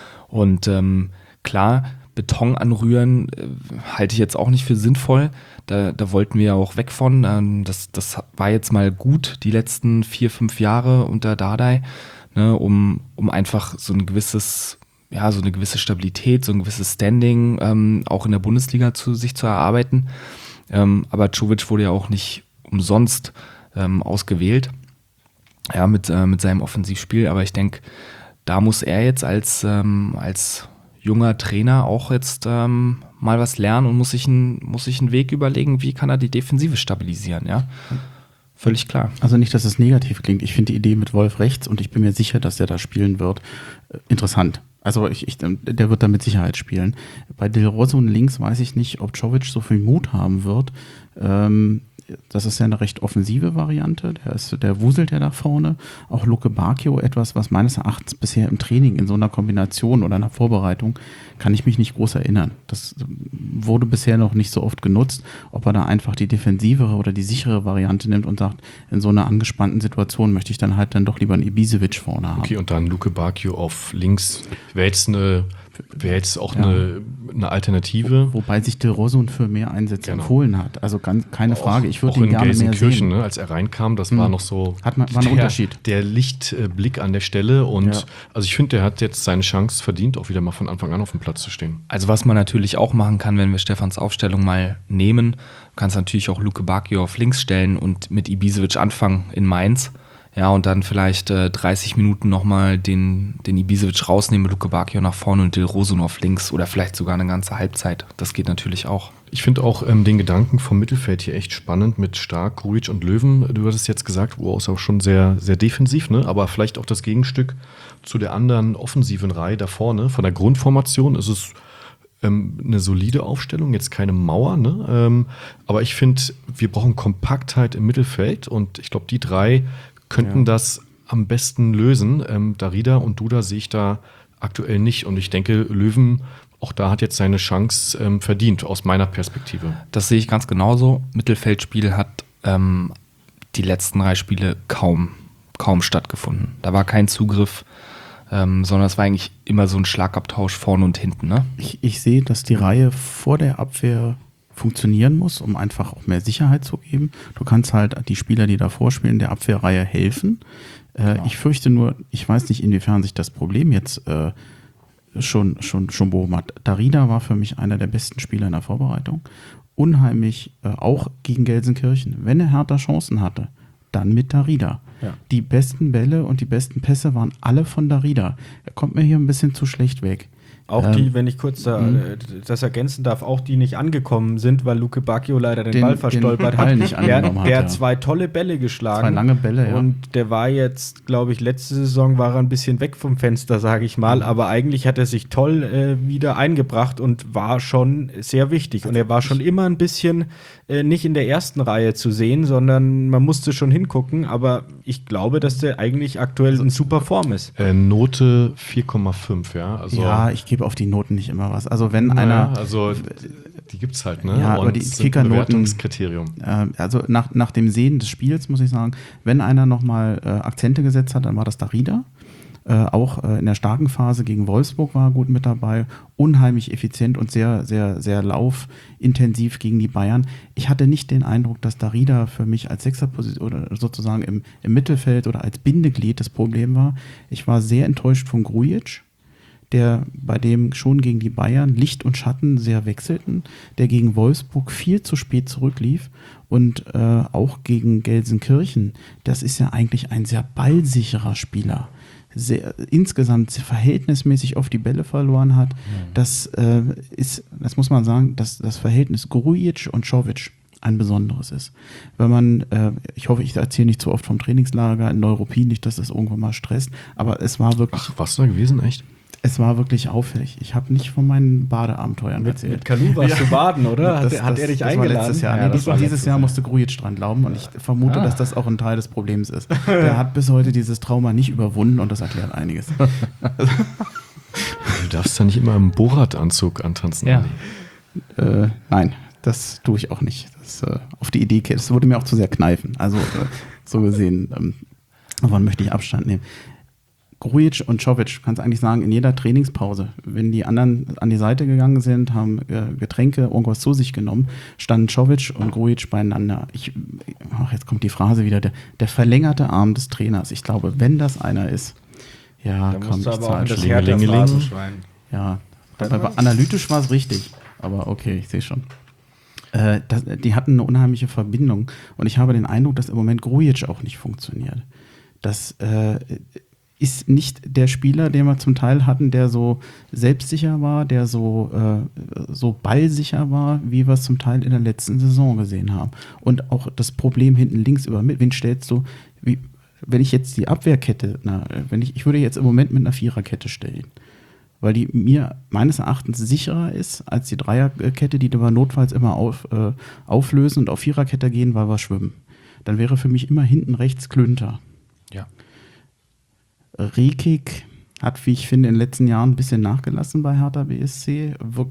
und ähm, klar, Beton anrühren äh, halte ich jetzt auch nicht für sinnvoll. Da, da wollten wir ja auch weg von. Ähm, das, das war jetzt mal gut, die letzten vier, fünf Jahre unter Dardai, ne, um, um einfach so ein gewisses, ja, so eine gewisse Stabilität, so ein gewisses Standing ähm, auch in der Bundesliga zu sich zu erarbeiten. Ähm, aber Čović wurde ja auch nicht umsonst ähm, ausgewählt, ja, mit, äh, mit seinem Offensivspiel. Aber ich denke, da muss er jetzt als, ähm, als junger Trainer auch jetzt ähm, mal was lernen und muss sich, ein, muss sich einen Weg überlegen, wie kann er die Defensive stabilisieren, ja. Völlig klar. Also nicht, dass es negativ klingt. Ich finde die Idee mit Wolf rechts und ich bin mir sicher, dass er da spielen wird, äh, interessant. Also ich, ich, der wird da mit Sicherheit spielen. Bei Del Rosso und links weiß ich nicht, ob Čović so viel Mut haben wird. Ähm, das ist ja eine recht offensive Variante. Der, ist, der wuselt ja da vorne. Auch Luke Bacchio, etwas, was meines Erachtens bisher im Training in so einer Kombination oder einer Vorbereitung, kann ich mich nicht groß erinnern. Das wurde bisher noch nicht so oft genutzt. Ob er da einfach die defensivere oder die sichere Variante nimmt und sagt, in so einer angespannten Situation möchte ich dann halt dann doch lieber einen Ibisevic vorne haben. Okay, und dann Luke Bacchio auf links wäre jetzt eine wäre jetzt auch ja. eine, eine Alternative. Wobei sich Del Rosso für mehr Einsätze genau. empfohlen hat. Also ganz, keine auch, Frage. Ich würde ihn gerne mehr sehen. Ne, als er reinkam, das hm. war noch so hat man, war ein der, Unterschied. Der Lichtblick an der Stelle. Und ja. also ich finde, der hat jetzt seine Chance verdient, auch wieder mal von Anfang an auf dem Platz zu stehen. Also was man natürlich auch machen kann, wenn wir Stefans Aufstellung mal nehmen, kannst natürlich auch Luke Bacchio auf links stellen und mit Ibisevic anfangen in Mainz. Ja, und dann vielleicht äh, dreißig Minuten nochmal den, den Ibisevic rausnehmen, Luke Bacchio nach vorne und Del Rosso auf links oder vielleicht sogar eine ganze Halbzeit. Das geht natürlich auch. Ich finde auch ähm, den Gedanken vom Mittelfeld hier echt spannend mit Stark, Grujic und Löwen. Du hattest jetzt gesagt, wow, ist auch schon sehr, sehr defensiv, ne? Aber vielleicht auch das Gegenstück zu der anderen offensiven Reihe da vorne. Von der Grundformation ist es ähm, eine solide Aufstellung, jetzt keine Mauer, ne? Ähm, aber ich finde, wir brauchen Kompaktheit im Mittelfeld und ich glaube, die drei könnten ja. das am besten lösen. Ähm, Darida und Duda sehe ich da aktuell nicht. Und ich denke, Löwen, auch da hat jetzt seine Chance ähm, verdient, aus meiner Perspektive. Das sehe ich ganz genauso. Mittelfeldspiel hat ähm, die letzten drei Spiele kaum, kaum stattgefunden. Da war kein Zugriff, ähm, sondern es war eigentlich immer so ein Schlagabtausch vorne und hinten. Ne? Ich, ich sehe, dass die Reihe vor der Abwehr funktionieren muss, um einfach auch mehr Sicherheit zu geben. Du kannst halt die Spieler, die davor spielen, der Abwehrreihe helfen. Äh, ich fürchte nur, ich weiß nicht, inwiefern sich das Problem jetzt äh, schon, schon, schon behoben hat. Darida war für mich einer der besten Spieler in der Vorbereitung. Unheimlich, äh, auch gegen Gelsenkirchen. Wenn er Hertha Chancen hatte, dann mit Darida. Ja. Die besten Bälle und die besten Pässe waren alle von Darida. Er kommt mir hier ein bisschen zu schlecht weg. Auch die, wenn ich kurz da, äh, das ergänzen darf, auch die nicht angekommen sind, weil Luke Bacchio leider den, den Ball verstolpert den Ball hat. Nicht der hat, der ja. hat zwei tolle Bälle geschlagen. Zwei lange Bälle, ja. Und der war jetzt, glaube ich, letzte Saison war er ein bisschen weg vom Fenster, sage ich mal. Aber eigentlich hat er sich toll äh, wieder eingebracht und war schon sehr wichtig. Und er war schon immer ein bisschen äh, nicht in der ersten Reihe zu sehen, sondern man musste schon hingucken. Aber ich glaube, dass der eigentlich aktuell in super Form ist. Äh, Note vier Komma fünf, ja. Also ja, ich gebe auf die Noten nicht immer was. Also wenn naja, einer... Also die gibt es halt, ne? Ja, aber die Kickernoten... Bewertungskriterium. Äh, also nach, nach dem Sehen des Spiels, muss ich sagen, wenn einer nochmal äh, Akzente gesetzt hat, dann war das Darida. Äh, auch äh, in der starken Phase gegen Wolfsburg war er gut mit dabei. Unheimlich effizient und sehr, sehr, sehr laufintensiv gegen die Bayern. Ich hatte nicht den Eindruck, dass Darida für mich als Sechserposition oder sozusagen im, im Mittelfeld oder als Bindeglied das Problem war. Ich war sehr enttäuscht von Grujic, der bei dem schon gegen die Bayern Licht und Schatten sehr wechselten, der gegen Wolfsburg viel zu spät zurücklief und äh, auch gegen Gelsenkirchen. Das ist ja eigentlich ein sehr ballsicherer Spieler. Sehr, insgesamt verhältnismäßig oft die Bälle verloren hat. Mhm. Das äh, ist, das muss man sagen, dass das Verhältnis Grujic und Čović ein besonderes ist. Wenn man, äh, ich hoffe, ich erzähle nicht zu oft vom Trainingslager in Neuruppin, nicht, dass das irgendwann mal stresst, aber es war wirklich... Ach, warst du da gewesen, echt? Es war wirklich auffällig. Ich habe nicht von meinen Badeabenteuern mit, erzählt. Mit Kalu warst ja. du baden, oder? Hat, das, hat das, er dich das eingeladen? War letztes Jahr. Ja, nee, dieses letztes Jahr musste Grujic dran glauben und ich vermute, ah. dass das auch ein Teil des Problems ist. Der hat bis heute dieses Trauma nicht überwunden und das erklärt einiges. Du darfst da nicht immer im Borat-Anzug antanzen. Ja. Äh, nein. das tue ich auch nicht. Das, äh, auf die Idee, das würde mir auch zu sehr kneifen. Also äh, so gesehen, ähm, davon möchte ich Abstand nehmen. Grujic und Čović, kannst eigentlich sagen, in jeder Trainingspause, wenn die anderen an die Seite gegangen sind, haben äh, Getränke, irgendwas zu sich genommen, standen Čović und Grujic beieinander. Ich, ach, jetzt kommt die Phrase wieder, der, der verlängerte Arm des Trainers. Ich glaube, wenn das einer ist, ja, da komm, musst du ich aber auch zahle in das schon. Hertha-Phrasenschwein. Ja, dabei war, analytisch war es richtig, aber okay, ich sehe schon. Äh, das, die hatten eine unheimliche Verbindung und ich habe den Eindruck, dass im Moment Grujic auch nicht funktioniert. Das äh, ist nicht der Spieler, den wir zum Teil hatten, der so selbstsicher war, der so, äh, so ballsicher war, wie wir es zum Teil in der letzten Saison gesehen haben. Und auch das Problem hinten links über mit, wen stellst du, wie, wenn ich jetzt die Abwehrkette, na, wenn ich, ich würde jetzt im Moment mit einer Viererkette stellen, weil die mir meines Erachtens sicherer ist als die Dreierkette, die wir notfalls immer auf, äh, auflösen und auf Viererkette gehen, weil wir schwimmen. Dann wäre für mich immer hinten rechts Klünter. Ja. Rekik hat, wie ich finde, in den letzten Jahren ein bisschen nachgelassen bei Hertha B S C. Wir,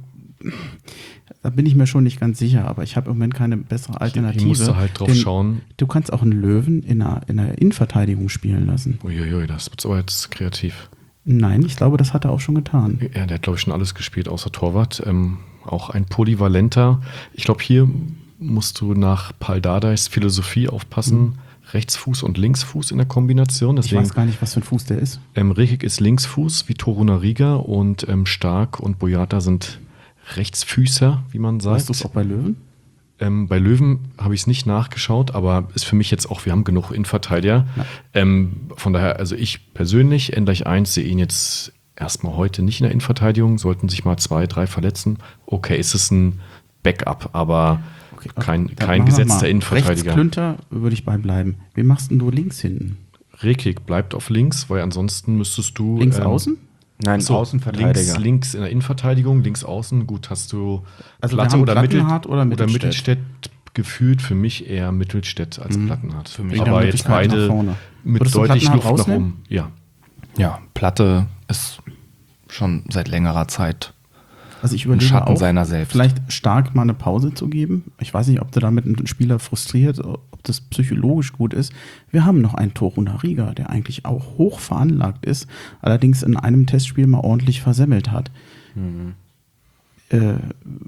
da bin ich mir schon nicht ganz sicher, aber ich habe im Moment keine bessere Alternative. Ich musste halt drauf Denn schauen. Du kannst auch einen Löwen in einer, in einer Innenverteidigung spielen lassen. Uiuiui, das wird aber jetzt kreativ. Nein, ich glaube, das hat er auch schon getan. Ja, der hat, glaube ich, schon alles gespielt, außer Torwart. Ähm, auch ein Polyvalenter. Ich glaube, hier musst du nach Pal Dardais Philosophie aufpassen. Mhm. Rechtsfuß und Linksfuß in der Kombination. Deswegen, ich weiß gar nicht, was für ein Fuß der ist. Ähm, Rekik ist Linksfuß, wie Torunariga, und ähm, Stark und Boyata sind Rechtsfüßer, wie man sagt. Weißt du es auch bei Löwen? Ähm, bei Löwen habe ich es nicht nachgeschaut, aber ist für mich jetzt auch, wir haben genug Innenverteidiger. Ähm, von daher, also ich persönlich, N gleich eins, sehe ihn jetzt erstmal heute nicht in der Innenverteidigung. Sollten sich mal zwei, drei verletzen. Okay, ist es ein Backup, aber okay, kein, kein gesetzter Innenverteidiger. Rechts Klünter würde ich bei bleiben. Wie machst denn du links hinten? Rekik bleibt auf links, weil ansonsten müsstest du... Links ähm, außen? Nein, so, Außenverteidiger. Links, links in der Innenverteidigung, links außen. Gut, hast du also Platte oder, Mittel, oder Mittelstädt? oder Mittelstädt. Gefühlt für mich eher Mittelstädt als mhm. Plattenhardt. Für mich aber jetzt beide mit Würdest deutlich Luft rausnehmen? nach oben. Ja. Ja, Platte ist schon seit längerer Zeit also ich im überlege Schatten auch, seiner selbst. Vielleicht Stark mal eine Pause zu geben. Ich weiß nicht, ob du damit einen Spieler frustriert, ob das psychologisch gut ist. Wir haben noch einen Torunariga, der eigentlich auch hoch veranlagt ist, allerdings in einem Testspiel mal ordentlich versemmelt hat. Mhm. Äh,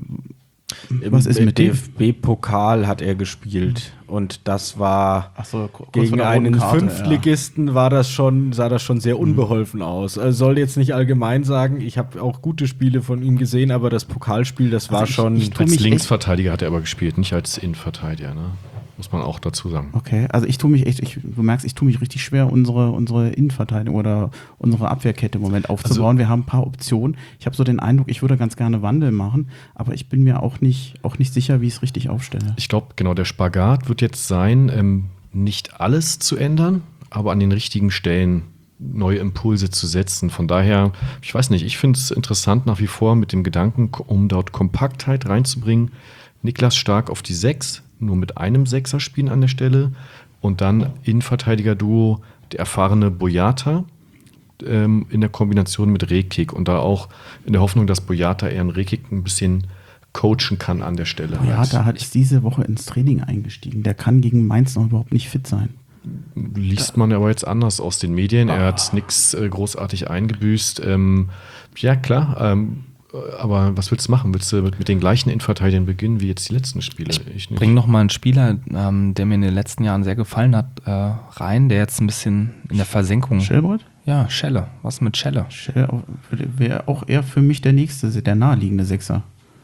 Was ist mit dem? D F B-Pokal hat er gespielt und das war Ach so, gegen einen Karte, Fünftligisten ja. war das schon, sah das schon sehr unbeholfen mhm. aus. Also soll jetzt nicht allgemein sagen, ich habe auch gute Spiele von ihm gesehen, aber das Pokalspiel, das war also ich, schon... Ich als Linksverteidiger hat er aber gespielt, nicht als Innenverteidiger, ne? Muss man auch dazu sagen. Okay, also ich tue mich echt, ich, du merkst, ich tue mich richtig schwer, unsere, unsere Innenverteidigung oder unsere Abwehrkette im Moment aufzubauen. Also, wir haben ein paar Optionen. Ich habe so den Eindruck, ich würde ganz gerne Wandel machen, aber ich bin mir auch nicht, auch nicht sicher, wie ich es richtig aufstelle. Ich glaube, genau, der Spagat wird jetzt sein, ähm, nicht alles zu ändern, aber an den richtigen Stellen neue Impulse zu setzen. Von daher, ich weiß nicht, ich finde es interessant nach wie vor mit dem Gedanken, um dort Kompaktheit reinzubringen. Niklas Stark auf die sechs, nur mit einem Sechser spielen an der Stelle und dann Innenverteidiger-Duo, der erfahrene Boyata ähm, in der Kombination mit Rekik und da auch in der Hoffnung, dass Boyata eher einen Rekik ein bisschen coachen kann an der Stelle. Boyata hat ist diese Woche ins Training eingestiegen. Der kann gegen Mainz noch überhaupt nicht fit sein. Liest man aber jetzt anders aus den Medien. Er hat nichts äh, großartig eingebüßt. Ähm, ja, klar, ähm, aber was willst du machen? Willst du mit, mit den gleichen Innenverteidigern beginnen wie jetzt die letzten Spiele? Ich, ich bring noch mal einen Spieler, ähm, der mir in den letzten Jahren sehr gefallen hat, äh, rein, der jetzt ein bisschen in der Versenkung... Schellbrett? Ja, Schelle. Was mit Schelle? Schelle wäre auch eher für mich der nächste, der naheliegende Sechser.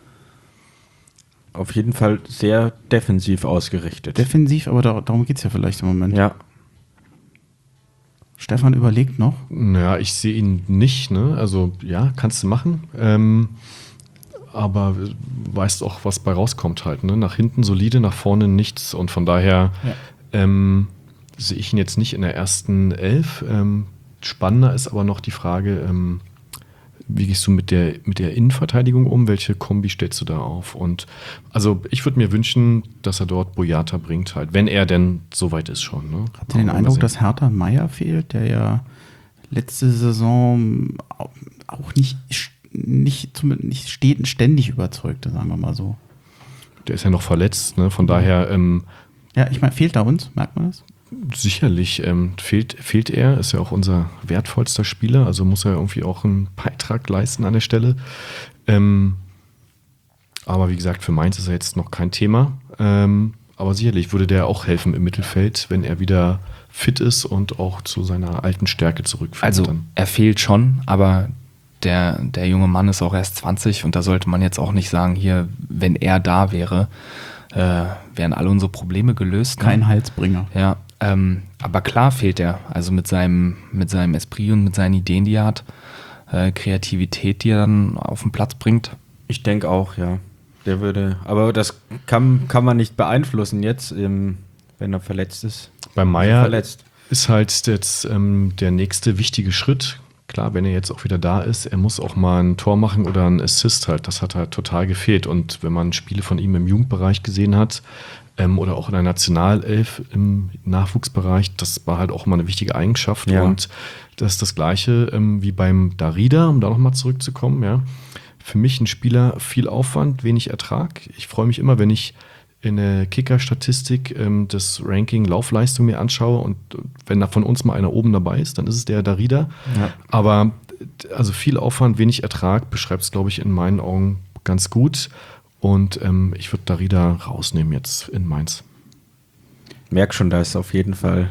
Auf jeden Fall sehr defensiv ausgerichtet. Defensiv, aber da, darum geht es ja vielleicht im Moment. Ja. Stefan überlegt noch. Naja, ich sehe ihn nicht, ne? Also ja, kannst du machen. Ähm, aber weißt auch, was bei rauskommt halt, ne? Nach hinten solide, nach vorne nichts. Und von daher ja. ähm, sehe ich ihn jetzt nicht in der ersten Elf. Ähm, spannender ist aber noch die Frage, ähm, wie gehst du mit der, mit der Innenverteidigung um? Welche Kombi stellst du da auf? Und also ich würde mir wünschen, dass er dort Boyata bringt halt, wenn er denn soweit ist schon. Ne? Habt ihr den Eindruck, dass Hertha Meier fehlt, der ja letzte Saison auch nicht, nicht, nicht ständig überzeugte, sagen wir mal so? der ist ja noch verletzt, ne? Von daher ähm, Ja, ich meine, fehlt da uns, merkt man das? sicherlich ähm, fehlt, fehlt er, ist ja auch unser wertvollster Spieler, also muss er irgendwie auch einen Beitrag leisten an der Stelle. Ähm, aber wie gesagt, für Mainz ist er jetzt noch kein Thema. Ähm, aber sicherlich würde der auch helfen im Mittelfeld, wenn er wieder fit ist und auch zu seiner alten Stärke zurückfindet. Also dann. er fehlt schon, aber der, der junge Mann ist auch erst zwanzig und da sollte man jetzt auch nicht sagen, hier, wenn er da wäre, äh, wären alle unsere Probleme gelöst. Ne? Kein Heilsbringer. Ja, ähm, aber klar fehlt er. Also mit seinem, mit seinem Esprit und mit seinen Ideen, die er hat, äh, Kreativität, die er dann auf den Platz bringt. Ich denke auch, ja. Der würde, aber das kann, kann man nicht beeinflussen jetzt, ähm, wenn er verletzt ist. Bei Ist er Meier verletzt. ist halt jetzt ähm, der nächste wichtige Schritt. Klar, wenn er jetzt auch wieder da ist, er muss auch mal ein Tor machen oder ein Assist halt. Das hat halt total gefehlt. Und wenn man Spiele von ihm im Jugendbereich gesehen hat ähm, oder auch in der Nationalelf im Nachwuchsbereich, das war halt auch mal eine wichtige Eigenschaft. Ja. Und das ist das Gleiche ähm, wie beim Darida, um da nochmal zurückzukommen. Ja. Für mich ein Spieler, viel Aufwand, wenig Ertrag. Ich freue mich immer, wenn ich in der Kicker-Statistik ähm, das Ranking Laufleistung mir anschaue und wenn da von uns mal einer oben dabei ist, dann ist es der Darida. Ja. Aber also viel Aufwand, wenig Ertrag beschreibt es, glaube ich, in meinen Augen ganz gut. Und ähm, ich würde Darida rausnehmen jetzt in Mainz. Merk schon, da ist auf jeden Fall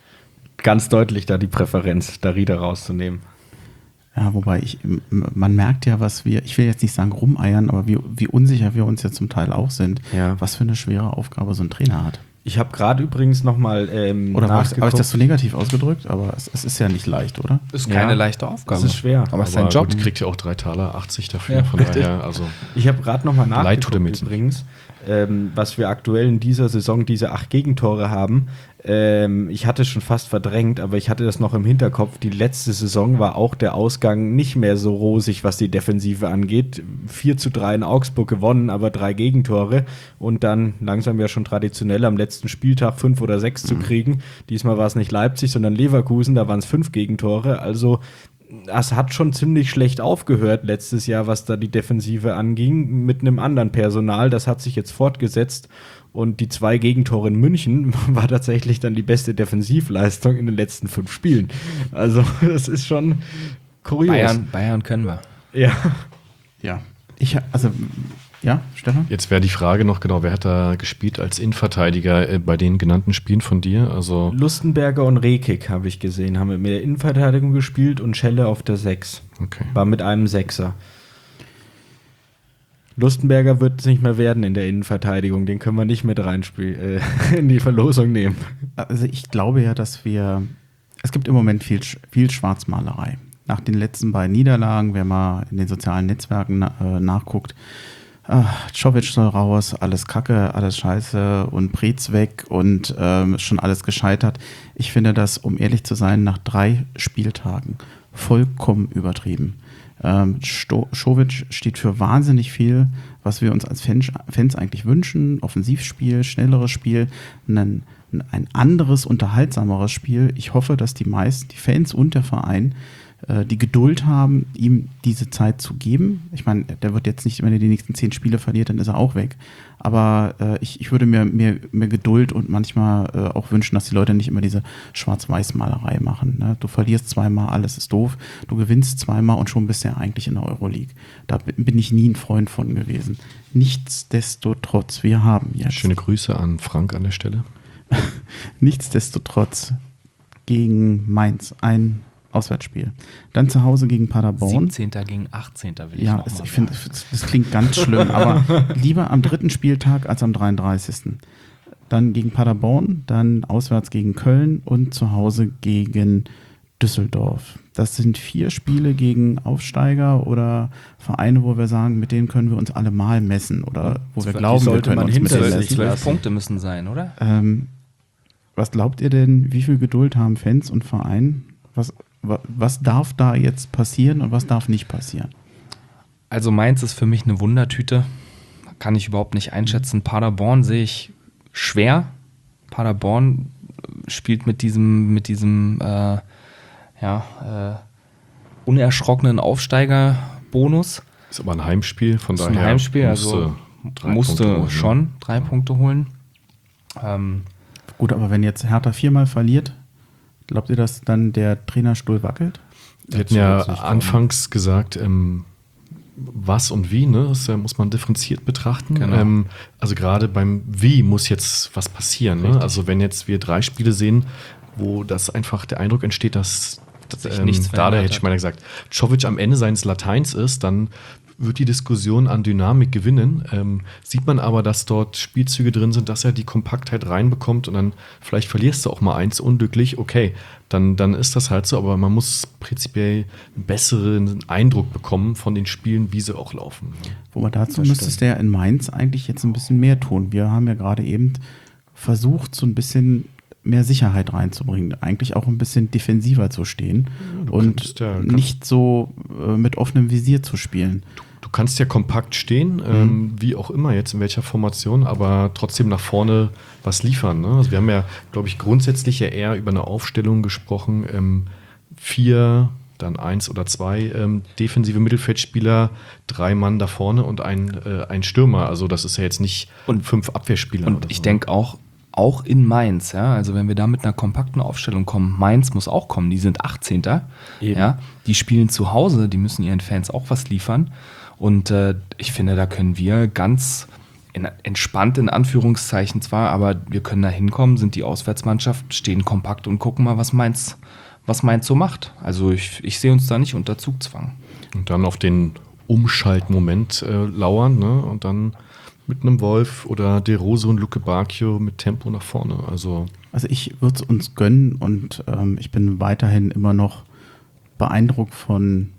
ganz deutlich da die Präferenz, Darida rauszunehmen. Ja, wobei ich, m- man merkt ja, was wir, ich will jetzt nicht sagen rumeiern, aber wie, wie unsicher wir uns ja zum Teil auch sind, Ja. was für eine schwere Aufgabe so ein Trainer hat. Ich habe gerade übrigens nochmal ähm, Oder habe ich, hab ich das nachgeguckt. so negativ ausgedrückt? Aber es, es ist ja nicht leicht, oder? Ist keine keine Ja. leichte Aufgabe. Das ist schwer. Aber es ist sein Aber Job. gut, kriegt ja auch drei Taler, achtzig dafür. Ja, von richtig. daher, also Ich habe gerade nochmal Leid tut er nachgeguckt mir übrigens, ähm, was wir aktuell in dieser Saison, diese acht Gegentore haben. Ähm, ich hatte es schon fast verdrängt, aber ich hatte das noch im Hinterkopf. Die letzte Saison war auch der Ausgang nicht mehr so rosig, was die Defensive angeht. vier zu drei in Augsburg gewonnen, aber drei Gegentore. Und dann langsam ja schon traditionell am letzten Spieltag fünf oder sechs zu kriegen. Diesmal war es nicht Leipzig, sondern Leverkusen, da waren es fünf Gegentore. Also das hat schon ziemlich schlecht aufgehört letztes Jahr, was da die Defensive anging, mit einem anderen Personal. Das hat sich jetzt fortgesetzt. Und die zwei Gegentore in München war tatsächlich dann die beste Defensivleistung in den letzten fünf Spielen. Also das ist schon kurios. Bayern, Bayern können wir. Ja. Ja. Ich, ha- also, ja, Stefan? jetzt wäre die Frage noch genau, wer hat da gespielt als Innenverteidiger äh, bei den genannten Spielen von dir? Also Lustenberger und Rekik, habe ich gesehen, haben mit der Innenverteidigung gespielt und Schelle auf der sechs. okay. War mit einem Sechser. Lustenberger wird es nicht mehr werden in der Innenverteidigung. Den können wir nicht mit reinspielen, äh, in die Verlosung nehmen. Also ich glaube ja, dass wir, es gibt im Moment viel, Sch- viel Schwarzmalerei. Nach den letzten beiden Niederlagen, wenn man in den sozialen Netzwerken na, äh, nachguckt, ah, Czovic soll raus, alles Kacke, alles Scheiße und Preetz weg und ähm, ist schon alles gescheitert. Ich finde das, um ehrlich zu sein, nach drei Spieltagen vollkommen übertrieben. Ähm, Sto- Czovic steht für wahnsinnig viel, was wir uns als Fans, Fans eigentlich wünschen. Offensivspiel, schnelleres Spiel, ein, ein anderes, unterhaltsameres Spiel. Ich hoffe, dass die meisten, die Fans und der Verein, äh, die Geduld haben, ihm diese Zeit zu geben. Ich meine, der wird jetzt nicht, wenn er die nächsten zehn Spiele verliert, dann ist er auch weg. Aber äh, ich, ich würde mir mehr, mehr Geduld und manchmal äh, auch wünschen, dass die Leute nicht immer diese Schwarz-Weiß-Malerei machen. Ne? Du verlierst zweimal, alles ist doof. Du gewinnst zweimal und schon bist du ja eigentlich in der Euroleague. Da bin bin ich nie ein Freund von gewesen. Nichtsdestotrotz, wir haben jetzt. Schöne Grüße an Frank an der Stelle. Nichtsdestotrotz gegen Mainz ein Auswärtsspiel. Dann zu Hause gegen Paderborn. siebzehnter gegen achtzehnter will ich Ja, noch es, mal ich finde, sagen. das klingt ganz schlimm, aber lieber am dritten Spieltag als am dreiunddreißigsten Dann gegen Paderborn, dann auswärts gegen Köln und zu Hause gegen Düsseldorf. Das sind vier Spiele gegen Aufsteiger oder Vereine, wo wir sagen, mit denen können wir uns alle mal messen oder wo wir Die glauben, wir sollte können man uns mit hinter denen sich messen. Zwölf lassen. Punkte müssen sein, oder? Ähm, was glaubt ihr denn, wie viel Geduld haben Fans und Verein? Was, wa- was darf da jetzt passieren und was darf nicht passieren? Also Mainz ist für mich eine Wundertüte. Kann ich überhaupt nicht einschätzen. Paderborn sehe ich schwer. Paderborn spielt mit diesem, mit diesem äh, ja, äh, unerschrockenen Aufsteigerbonus. Ist aber ein Heimspiel, von Das ist daher ein Heimspiel, musste, also drei musste Punkte holen, schon ne? drei Punkte holen. Ähm, Gut, aber wenn jetzt Hertha viermal verliert, glaubt ihr, dass dann der Trainerstuhl wackelt? Wir hatten ja anfangs gesagt, ähm, was und wie, ne? Das äh, muss man differenziert betrachten. Genau. Ähm, also gerade beim Wie muss jetzt was passieren. Ne? Also wenn jetzt wir drei Spiele sehen, wo das einfach der Eindruck entsteht, dass, dass sich ähm, nichts da verändert hätte ich hat. mal gesagt, Czovic am Ende seines Lateins ist, dann wird die Diskussion an Dynamik gewinnen. Ähm, sieht man aber, dass dort Spielzüge drin sind, dass er die Kompaktheit reinbekommt und dann vielleicht verlierst du auch mal eins unglücklich, okay, dann, dann ist das halt so, aber man muss prinzipiell einen besseren Eindruck bekommen von den Spielen, wie sie auch laufen. Wobei dazu Das müsstest du ja in Mainz eigentlich jetzt ein bisschen mehr tun. Wir haben ja gerade eben versucht, so ein bisschen mehr Sicherheit reinzubringen, eigentlich auch ein bisschen defensiver zu stehen du und kannst ja- kannst- nicht so äh, mit offenem Visier zu spielen. Du kannst ja kompakt stehen, ähm, wie auch immer jetzt, in welcher Formation, aber trotzdem nach vorne was liefern. Ne? Also wir haben ja, glaube ich, grundsätzlich ja eher über eine Aufstellung gesprochen, ähm, vier, dann eins oder zwei ähm, defensive Mittelfeldspieler, drei Mann da vorne und ein, äh, ein Stürmer. Also das ist ja jetzt nicht Und- fünf Abwehrspieler. Und oder ich so. denke auch, auch in Mainz, ja, also wenn wir da mit einer kompakten Aufstellung kommen, Mainz muss auch kommen, die sind achtzehnter Eben. Ja, die spielen zu Hause, die müssen ihren Fans auch was liefern und äh, ich finde, da können wir ganz in, entspannt in Anführungszeichen zwar, aber wir können da hinkommen, sind die Auswärtsmannschaft, stehen kompakt und gucken mal, was Mainz, was Mainz so macht. Also ich, ich sehe uns da nicht unter Zugzwang. Und dann auf den Umschaltmoment äh, lauern, ne? Und dann mit einem Wolf oder De Rose und Luke Bacchio mit Tempo nach vorne. Also Also ich würde es uns gönnen und ähm, ich bin weiterhin immer noch beeindruckt von,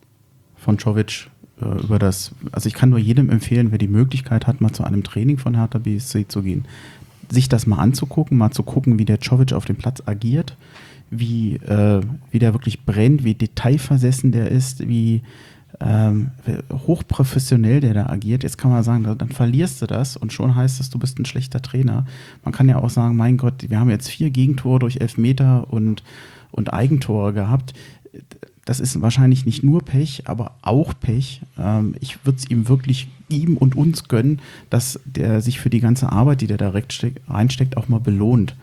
von Czovic äh, über das, also ich kann nur jedem empfehlen, wer die Möglichkeit hat, mal zu einem Training von Hertha B S C zu gehen, sich das mal anzugucken, mal zu gucken, wie der Czovic auf dem Platz agiert, wie, äh, wie der wirklich brennt, wie detailversessen der ist, wie ähm, hochprofessionell der da agiert. Jetzt kann man sagen, dann verlierst du das und schon heißt es, du bist ein schlechter Trainer. Man kann ja auch sagen, mein Gott, wir haben jetzt vier Gegentore durch Elfmeter und, und Eigentore gehabt. Das ist wahrscheinlich nicht nur Pech, aber auch Pech. Ähm, ich würde es ihm wirklich, ihm und uns gönnen, dass der sich für die ganze Arbeit, die der da reinsteckt, auch mal belohnt.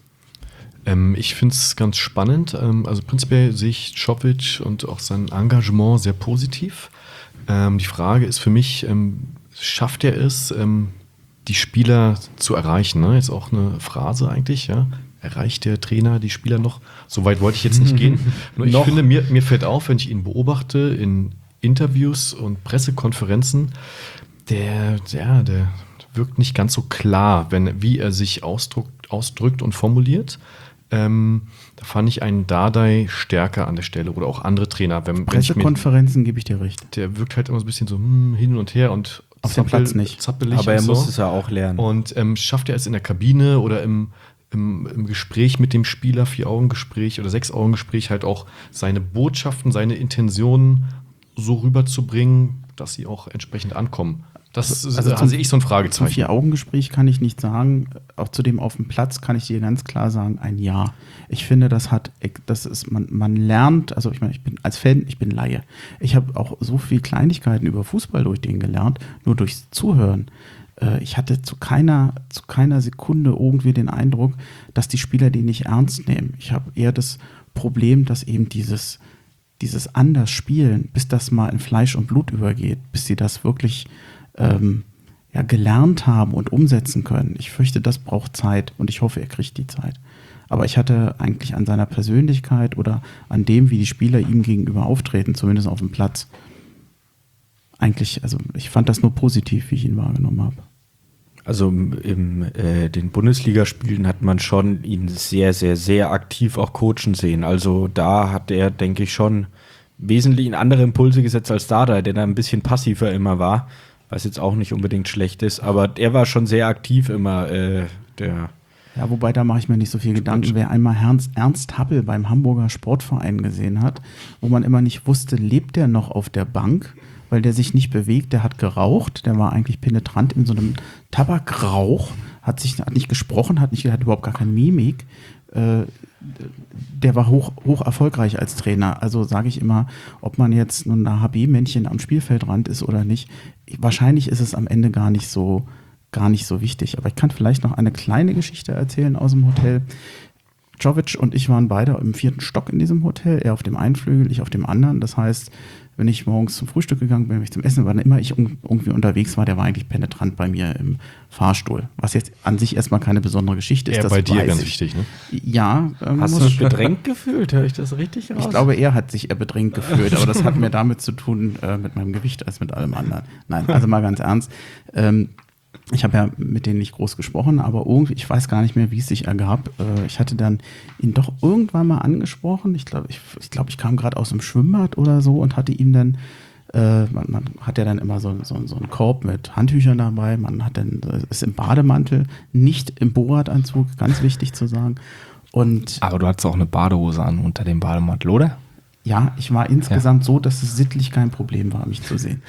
Ähm, ich finde es ganz spannend. Ähm, also prinzipiell sehe ich Czovic und auch sein Engagement sehr positiv. Ähm, die Frage ist für mich, ähm, schafft er es, ähm, die Spieler zu erreichen? Ne? Jetzt auch eine Phrase eigentlich, ja. Erreicht der Trainer die Spieler noch? So weit wollte ich jetzt nicht gehen. Nur ich Noch. finde, mir, mir fällt auf, wenn ich ihn beobachte in Interviews und Pressekonferenzen, der, ja, der wirkt nicht ganz so klar, wenn, wie er sich ausdrückt, ausdrückt und formuliert. Ähm, da fand ich einen Dardai stärker an der Stelle oder auch andere Trainer. Wenn, wenn ich mir, Pressekonferenzen gebe ich dir recht. der wirkt halt immer so ein bisschen so hm, hin und her und Auf dem Platz nicht. zappelig Aber er und so. muss es ja auch lernen. Und ähm, schafft er es in der Kabine oder im, im, im Gespräch mit dem Spieler, Vier-Augen-Gespräch oder Sechs-Augen-Gespräch, halt auch seine Botschaften, seine Intentionen so rüberzubringen, dass sie auch entsprechend ankommen. Das Also- ist, also da zum- sehe ich so ein Zum Fragezeichen. Vier-Augen-Gespräch kann ich nicht sagen. Auch zu dem auf dem Platz kann ich dir ganz klar sagen, ein Ja. Ich finde, das hat, das ist, man, man lernt, also ich meine, ich bin als Fan, ich bin Laie. Ich habe auch so viele Kleinigkeiten über Fußball durch den gelernt, nur durchs Zuhören. Äh, Ich hatte zu keiner, zu keiner Sekunde irgendwie den Eindruck, dass die Spieler den nicht ernst nehmen. Ich habe eher das Problem, dass eben dieses, dieses anders Spielen, bis das mal in Fleisch und Blut übergeht, bis sie das wirklich ähm, ja, gelernt haben und umsetzen können. Ich fürchte, das braucht Zeit und ich hoffe, er kriegt die Zeit. Aber ich hatte eigentlich an seiner Persönlichkeit oder an dem, wie die Spieler ihm gegenüber auftreten, zumindest auf dem Platz, eigentlich, also ich fand das nur positiv, wie ich ihn wahrgenommen habe. Also im äh, den Bundesligaspielen hat man schon ihn sehr, sehr, sehr aktiv auch coachen sehen. Also da hat er, denke ich, schon wesentlich andere Impulse gesetzt als Dardai, der da ein bisschen passiver immer war, was jetzt auch nicht unbedingt schlecht ist. Aber er war schon sehr aktiv immer, äh, der Ja, wobei da mache ich mir nicht so viel Gedanken. Wer einmal Ernst, Ernst Happel beim Hamburger Sportverein gesehen hat, wo man immer nicht wusste, lebt der noch auf der Bank, weil der sich nicht bewegt, der hat geraucht, der war eigentlich penetrant in so einem Tabakrauch, hat sich hat nicht gesprochen, hat nicht hat überhaupt gar keine Mimik. Äh, der war hoch, hoch erfolgreich als Trainer. Also sage ich immer, ob man jetzt nun ein H B-Männchen am Spielfeldrand ist oder nicht, wahrscheinlich ist es am Ende gar nicht so, gar nicht so wichtig. Aber ich kann vielleicht noch eine kleine Geschichte erzählen aus dem Hotel. Jovic und ich waren beide im vierten Stock in diesem Hotel, er auf dem einen Flügel, ich auf dem anderen. Das heißt, wenn ich morgens zum Frühstück gegangen bin, wenn ich zum Essen war, dann immer ich irgendwie unterwegs war, der war eigentlich penetrant bei mir im Fahrstuhl. Was jetzt an sich erstmal keine besondere Geschichte ist. Er das bei dir ganz ich. wichtig, ne? Ja. Ähm, Hast du dich bedrängt gefühlt? Höre ich das richtig raus? Ich glaube, er hat sich eher bedrängt gefühlt, aber das hat mehr damit zu tun, äh, mit meinem Gewicht als mit allem anderen. Nein, also mal ganz ernst. Ähm, Ich habe ja mit denen nicht groß gesprochen, aber irgendwie, ich weiß gar nicht mehr, wie es sich ergab. Äh, ich hatte dann ihn doch irgendwann mal angesprochen. Ich glaube, ich, ich, glaub, ich kam gerade aus dem Schwimmbad oder so und hatte ihm dann, äh, man, man hat ja dann immer so, so, so einen Korb mit Handtüchern dabei. Man hat dann, ist im Bademantel, nicht im Bohrradanzug, ganz wichtig zu sagen. Und Aber du hattest auch eine Badehose an unter dem Bademantel, oder? ja, ich war insgesamt ja. so, dass es sittlich kein Problem war, mich zu sehen.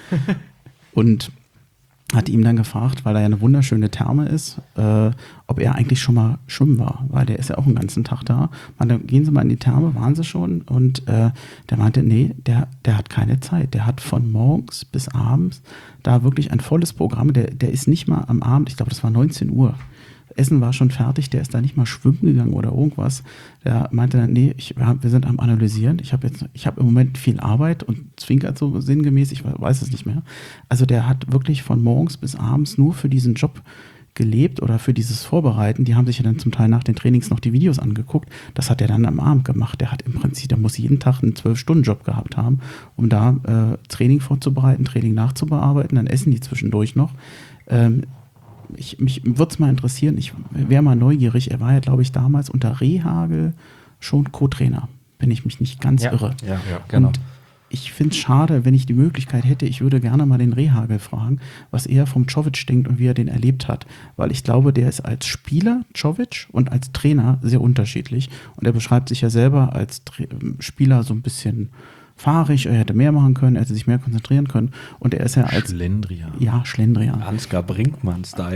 Und hatte ihm dann gefragt, weil er ja eine wunderschöne Therme ist, äh, ob er eigentlich schon mal schwimmen war, weil der ist ja auch den ganzen Tag da. Man, dann gehen Sie mal in die Therme, waren Sie schon? Und äh, der meinte, nee, der, der hat keine Zeit. Der hat von morgens bis abends da wirklich ein volles Programm. Der, der ist nicht mal am Abend, ich glaube, das war neunzehn Uhr. Essen war schon fertig, der ist da nicht mal schwimmen gegangen oder irgendwas. Der meinte dann, nee, ich, wir sind am Analysieren. Ich habe jetzt, ich habe im Moment viel Arbeit und zwinkert so sinngemäß, ich weiß es nicht mehr. Also der hat wirklich von morgens bis abends nur für diesen Job gelebt oder für dieses Vorbereiten. Die haben sich ja dann zum Teil nach den Trainings noch die Videos angeguckt. Das hat er dann am Abend gemacht. Der hat im Prinzip, der muss jeden Tag einen zwölf-Stunden-Job gehabt haben, um da äh, Training vorzubereiten, Training nachzubearbeiten. Dann essen die zwischendurch noch. Ähm, Ich, mich würde es mal interessieren, ich wäre mal neugierig, er war ja, glaube ich, damals unter Rehhagel schon Co-Trainer, wenn ich mich nicht ganz ja, irre. Ja, ja, genau. Und ich finde es schade, wenn ich die Möglichkeit hätte, ich würde gerne mal den Rehhagel fragen, was er vom Jovic denkt und wie er den erlebt hat. Weil ich glaube, der ist als Spieler, Jovic, und als Trainer sehr unterschiedlich. Und er beschreibt sich ja selber als Tra- Spieler so ein bisschen fahrig, er hätte mehr machen können, er hätte sich mehr konzentrieren können. Und er ist ja als Schlendrian. Ja, Schlendrian. Ansgar Brinkmann-Style.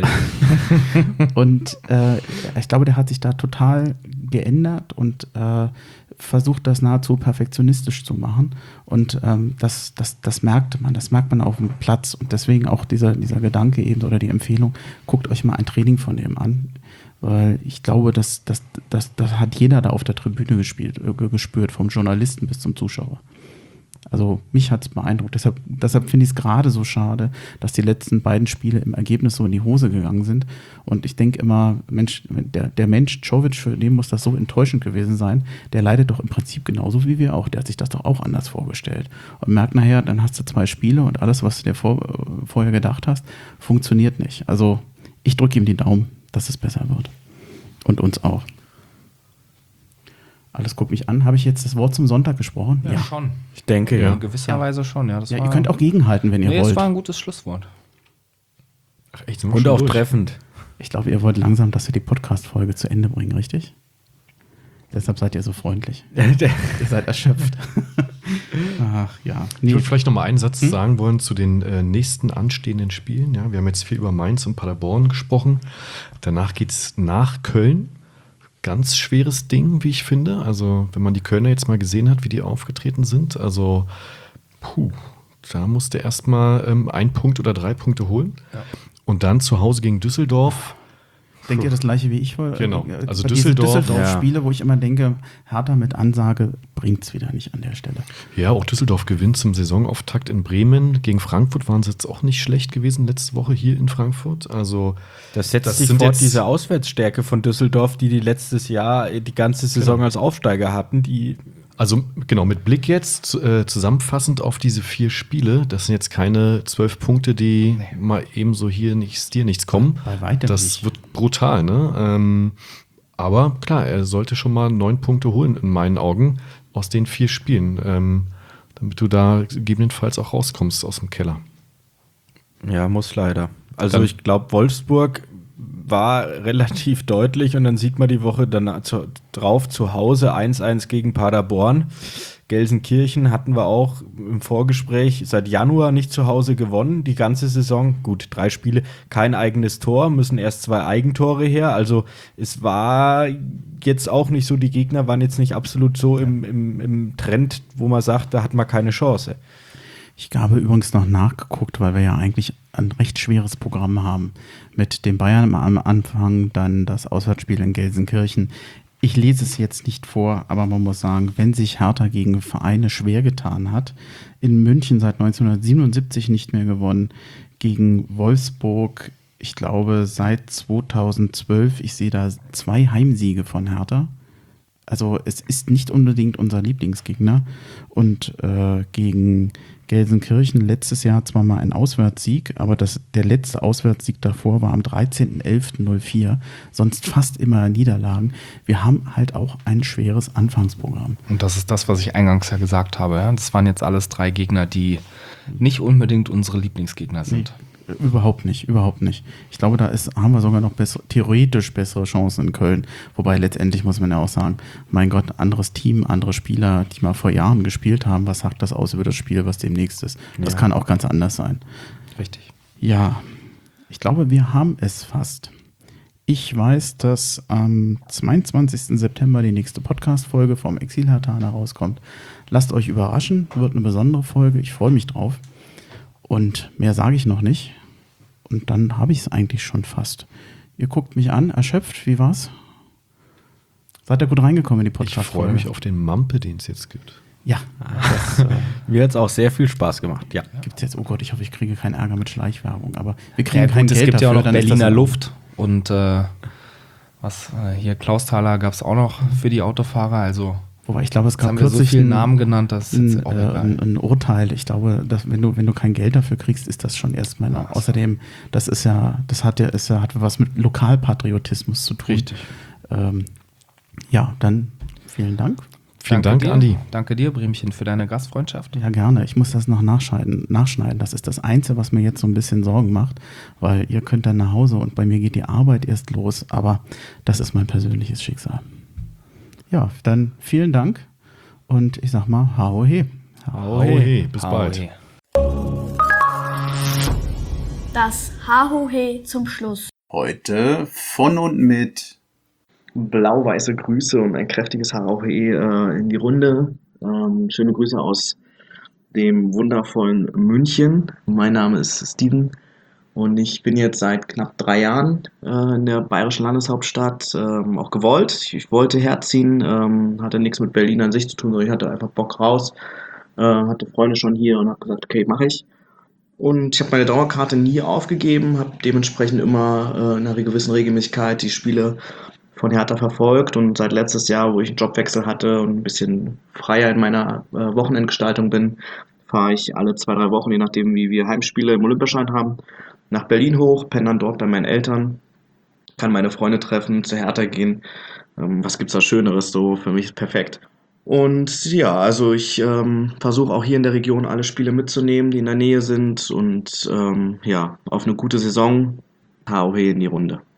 Und äh, ich glaube, der hat sich da total geändert und äh, versucht, das nahezu perfektionistisch zu machen. Und ähm, das, das, das merkt man, das merkt man auf dem Platz. Und deswegen auch dieser, dieser Gedanke eben oder die Empfehlung, guckt euch mal ein Training von dem an. Weil ich glaube, das, das, das, das hat jeder da auf der Tribüne gespielt, äh, gespürt, vom Journalisten bis zum Zuschauer. Also mich hat es beeindruckt. Deshalb, deshalb finde ich es gerade so schade, dass die letzten beiden Spiele im Ergebnis so in die Hose gegangen sind. Und ich denke immer, Mensch, der, der Mensch Jovic, für den muss das so enttäuschend gewesen sein. Der leidet doch im Prinzip genauso wie wir auch. Der hat sich das doch auch anders vorgestellt. Und merkt nachher, dann hast du zwei Spiele und alles, was du dir vor, vorher gedacht hast, funktioniert nicht. Also ich drücke ihm die Daumen, dass es besser wird. Und uns auch. Alles guckt mich an. Habe ich jetzt das Wort zum Sonntag gesprochen? Ja, schon. Ich denke, Ja. ja. In gewisser Weise schon, ja. Das Ja, war, ihr könnt auch gegenhalten, wenn ihr nee, wollt. es war ein gutes Schlusswort. Ach, echt, sind wir Und schon auch durch? treffend. Ich glaube, ihr wollt langsam, dass wir die Podcast-Folge zu Ende bringen, richtig? Deshalb seid ihr so freundlich. Ihr seid erschöpft. Ach ja. Ich Nee. würde vielleicht noch mal einen Satz Hm? sagen wollen zu den äh, nächsten anstehenden Spielen. Ja, wir haben jetzt viel über Mainz und Paderborn gesprochen. Danach geht es nach Köln. Ganz schweres Ding, wie ich finde. Also, wenn man die Kölner jetzt mal gesehen hat, wie die aufgetreten sind. Also, puh, da musste erst mal ähm, ein Punkt oder drei Punkte holen. Ja. Und dann zu Hause gegen Düsseldorf. Denkt ihr das gleiche wie ich? Genau. Äh, Also bei diesen Düsseldorf- Düsseldorf-Spiele, wo ich immer denke, Hertha mit Ansage bringt es wieder nicht an der Stelle. Ja, auch Düsseldorf gewinnt zum Saisonauftakt in Bremen. Gegen Frankfurt waren sie jetzt auch nicht schlecht gewesen letzte Woche hier in Frankfurt. Also Das setzt Das sich sind fort, jetzt- diese Auswärtsstärke von Düsseldorf, die die letztes Jahr die ganze Saison Genau. als Aufsteiger hatten, die Also genau, mit Blick jetzt äh, zusammenfassend auf diese vier Spiele, das sind jetzt keine zwölf Punkte, die Nee. mal ebenso hier nichts, dir nichts kommen. Bei weitem das nicht. wird brutal, ne? Ähm, aber klar, er sollte schon mal neun Punkte holen, in meinen Augen, aus den vier Spielen, ähm, damit du da gegebenenfalls auch rauskommst aus dem Keller. ja, muss leider. Also Dann- ich glaube, Wolfsburg war relativ deutlich und dann sieht man die Woche dann zu, drauf zu Hause eins eins gegen Paderborn. Gelsenkirchen hatten wir auch im Vorgespräch seit Januar nicht zu Hause gewonnen, die ganze Saison. Gut, drei Spiele, kein eigenes Tor, müssen erst zwei Eigentore her. Also es war jetzt auch nicht so, die Gegner waren jetzt nicht absolut so im, im, im Trend, wo man sagt, da hat man keine Chance. Ich habe übrigens noch nachgeguckt, weil wir ja eigentlich ein recht schweres Programm haben. Mit den Bayern am Anfang, dann das Auswärtsspiel in Gelsenkirchen. Ich lese es jetzt nicht vor, aber man muss sagen, wenn sich Hertha gegen Vereine schwer getan hat, in München seit neunzehnhundertsiebenundsiebzig nicht mehr gewonnen, gegen Wolfsburg, ich glaube seit zweitausendzwölf, ich sehe da zwei Heimsiege von Hertha. Also es ist nicht unbedingt unser Lieblingsgegner. Und äh, gegen Gelsenkirchen letztes Jahr zwar mal ein Auswärtssieg, aber das, der letzte Auswärtssieg davor war am dreizehnten elften null vier, sonst fast immer Niederlagen. Wir haben halt auch ein schweres Anfangsprogramm. Und das ist das, was ich eingangs ja gesagt habe. Ja? Das waren jetzt alles drei Gegner, die nicht unbedingt unsere Lieblingsgegner sind. Nee. Überhaupt nicht, überhaupt nicht. Ich glaube, da ist, haben wir sogar noch bessere, theoretisch bessere Chancen in Köln. Wobei letztendlich muss man ja auch sagen, mein Gott, anderes Team, andere Spieler, die mal vor Jahren gespielt haben, was sagt das aus über das Spiel, was demnächst ist? Das ja. kann auch ganz anders sein. Richtig. Ja, ich glaube, wir haben es fast. Ich weiß, dass am zweiundzwanzigsten September die nächste Podcast-Folge vom Exil-Herthaner rauskommt. Lasst euch überraschen, wird eine besondere Folge. Ich freue mich drauf. Und mehr sage ich noch nicht. Und dann habe ich es eigentlich schon fast. Ihr guckt mich an, erschöpft. Wie war's? Seid ihr gut reingekommen in die Podcast-Folge? Ich freue mich auf den Mampe, den es jetzt gibt. Ja. Das, äh, mir hat es auch sehr viel Spaß gemacht. Ja. Gibt's jetzt, oh Gott, ich hoffe, ich kriege keinen Ärger mit Schleichwerbung. Aber wir kriegen ja, kein gut, Geld es gibt dafür, ja auch noch dann ist das Berliner so. Luft. Und äh, was äh, hier, Klausthaler gab es auch noch für die Autofahrer. Also Wobei ich glaube, es jetzt gab haben wir so kürzlich viele ein, Namen genannt, dass ein, äh, ein, ein Urteil. Ich glaube, dass wenn du wenn du kein Geld dafür kriegst, ist das schon erstmal. Ja, außerdem, das ist ja, das hat ja, ist ja, hat was mit Lokalpatriotismus zu tun. Richtig. Ähm, ja, dann vielen Dank. Vielen Danke Dank, dir. Andi. Danke dir, Bremchen, für deine Gastfreundschaft. Ja, gerne. Ich muss das noch nachschneiden, nachschneiden. Das ist das Einzige, was mir jetzt so ein bisschen Sorgen macht, weil ihr könnt dann nach Hause und bei mir geht die Arbeit erst los. Aber das ist mein persönliches Schicksal. Ja, dann vielen Dank und ich sag mal, hau he. Hau he. Bis Hau bald. he. Das Hahohe zum Schluss. Heute von und mit blau-weiße Grüße und ein kräftiges Hahohe äh, in die Runde. Ähm, schöne Grüße aus dem wundervollen München. Mein Name ist Steven und ich bin jetzt seit knapp drei Jahren äh, in der bayerischen Landeshauptstadt, ähm, auch gewollt. Ich wollte herziehen, ähm, hatte nichts mit Berlin an sich zu tun, sondern ich hatte einfach Bock raus, äh, hatte Freunde schon hier und habe gesagt, okay, mache ich. Und ich habe meine Dauerkarte nie aufgegeben, habe dementsprechend immer äh, in einer gewissen Regelmäßigkeit die Spiele von Hertha verfolgt und seit letztes Jahr, wo ich einen Jobwechsel hatte und ein bisschen freier in meiner äh, Wochenendgestaltung bin, fahre ich alle zwei, drei Wochen, je nachdem wie wir Heimspiele im Olympiaschein haben, nach Berlin hoch, penne dann dort bei meinen Eltern, kann meine Freunde treffen, zu Hertha gehen. Ähm, was gibt's da Schöneres? So, für mich ist perfekt. Und ja, also ich ähm, versuche auch hier in der Region alle Spiele mitzunehmen, die in der Nähe sind und ähm, ja, auf eine gute Saison. Haohe in die Runde.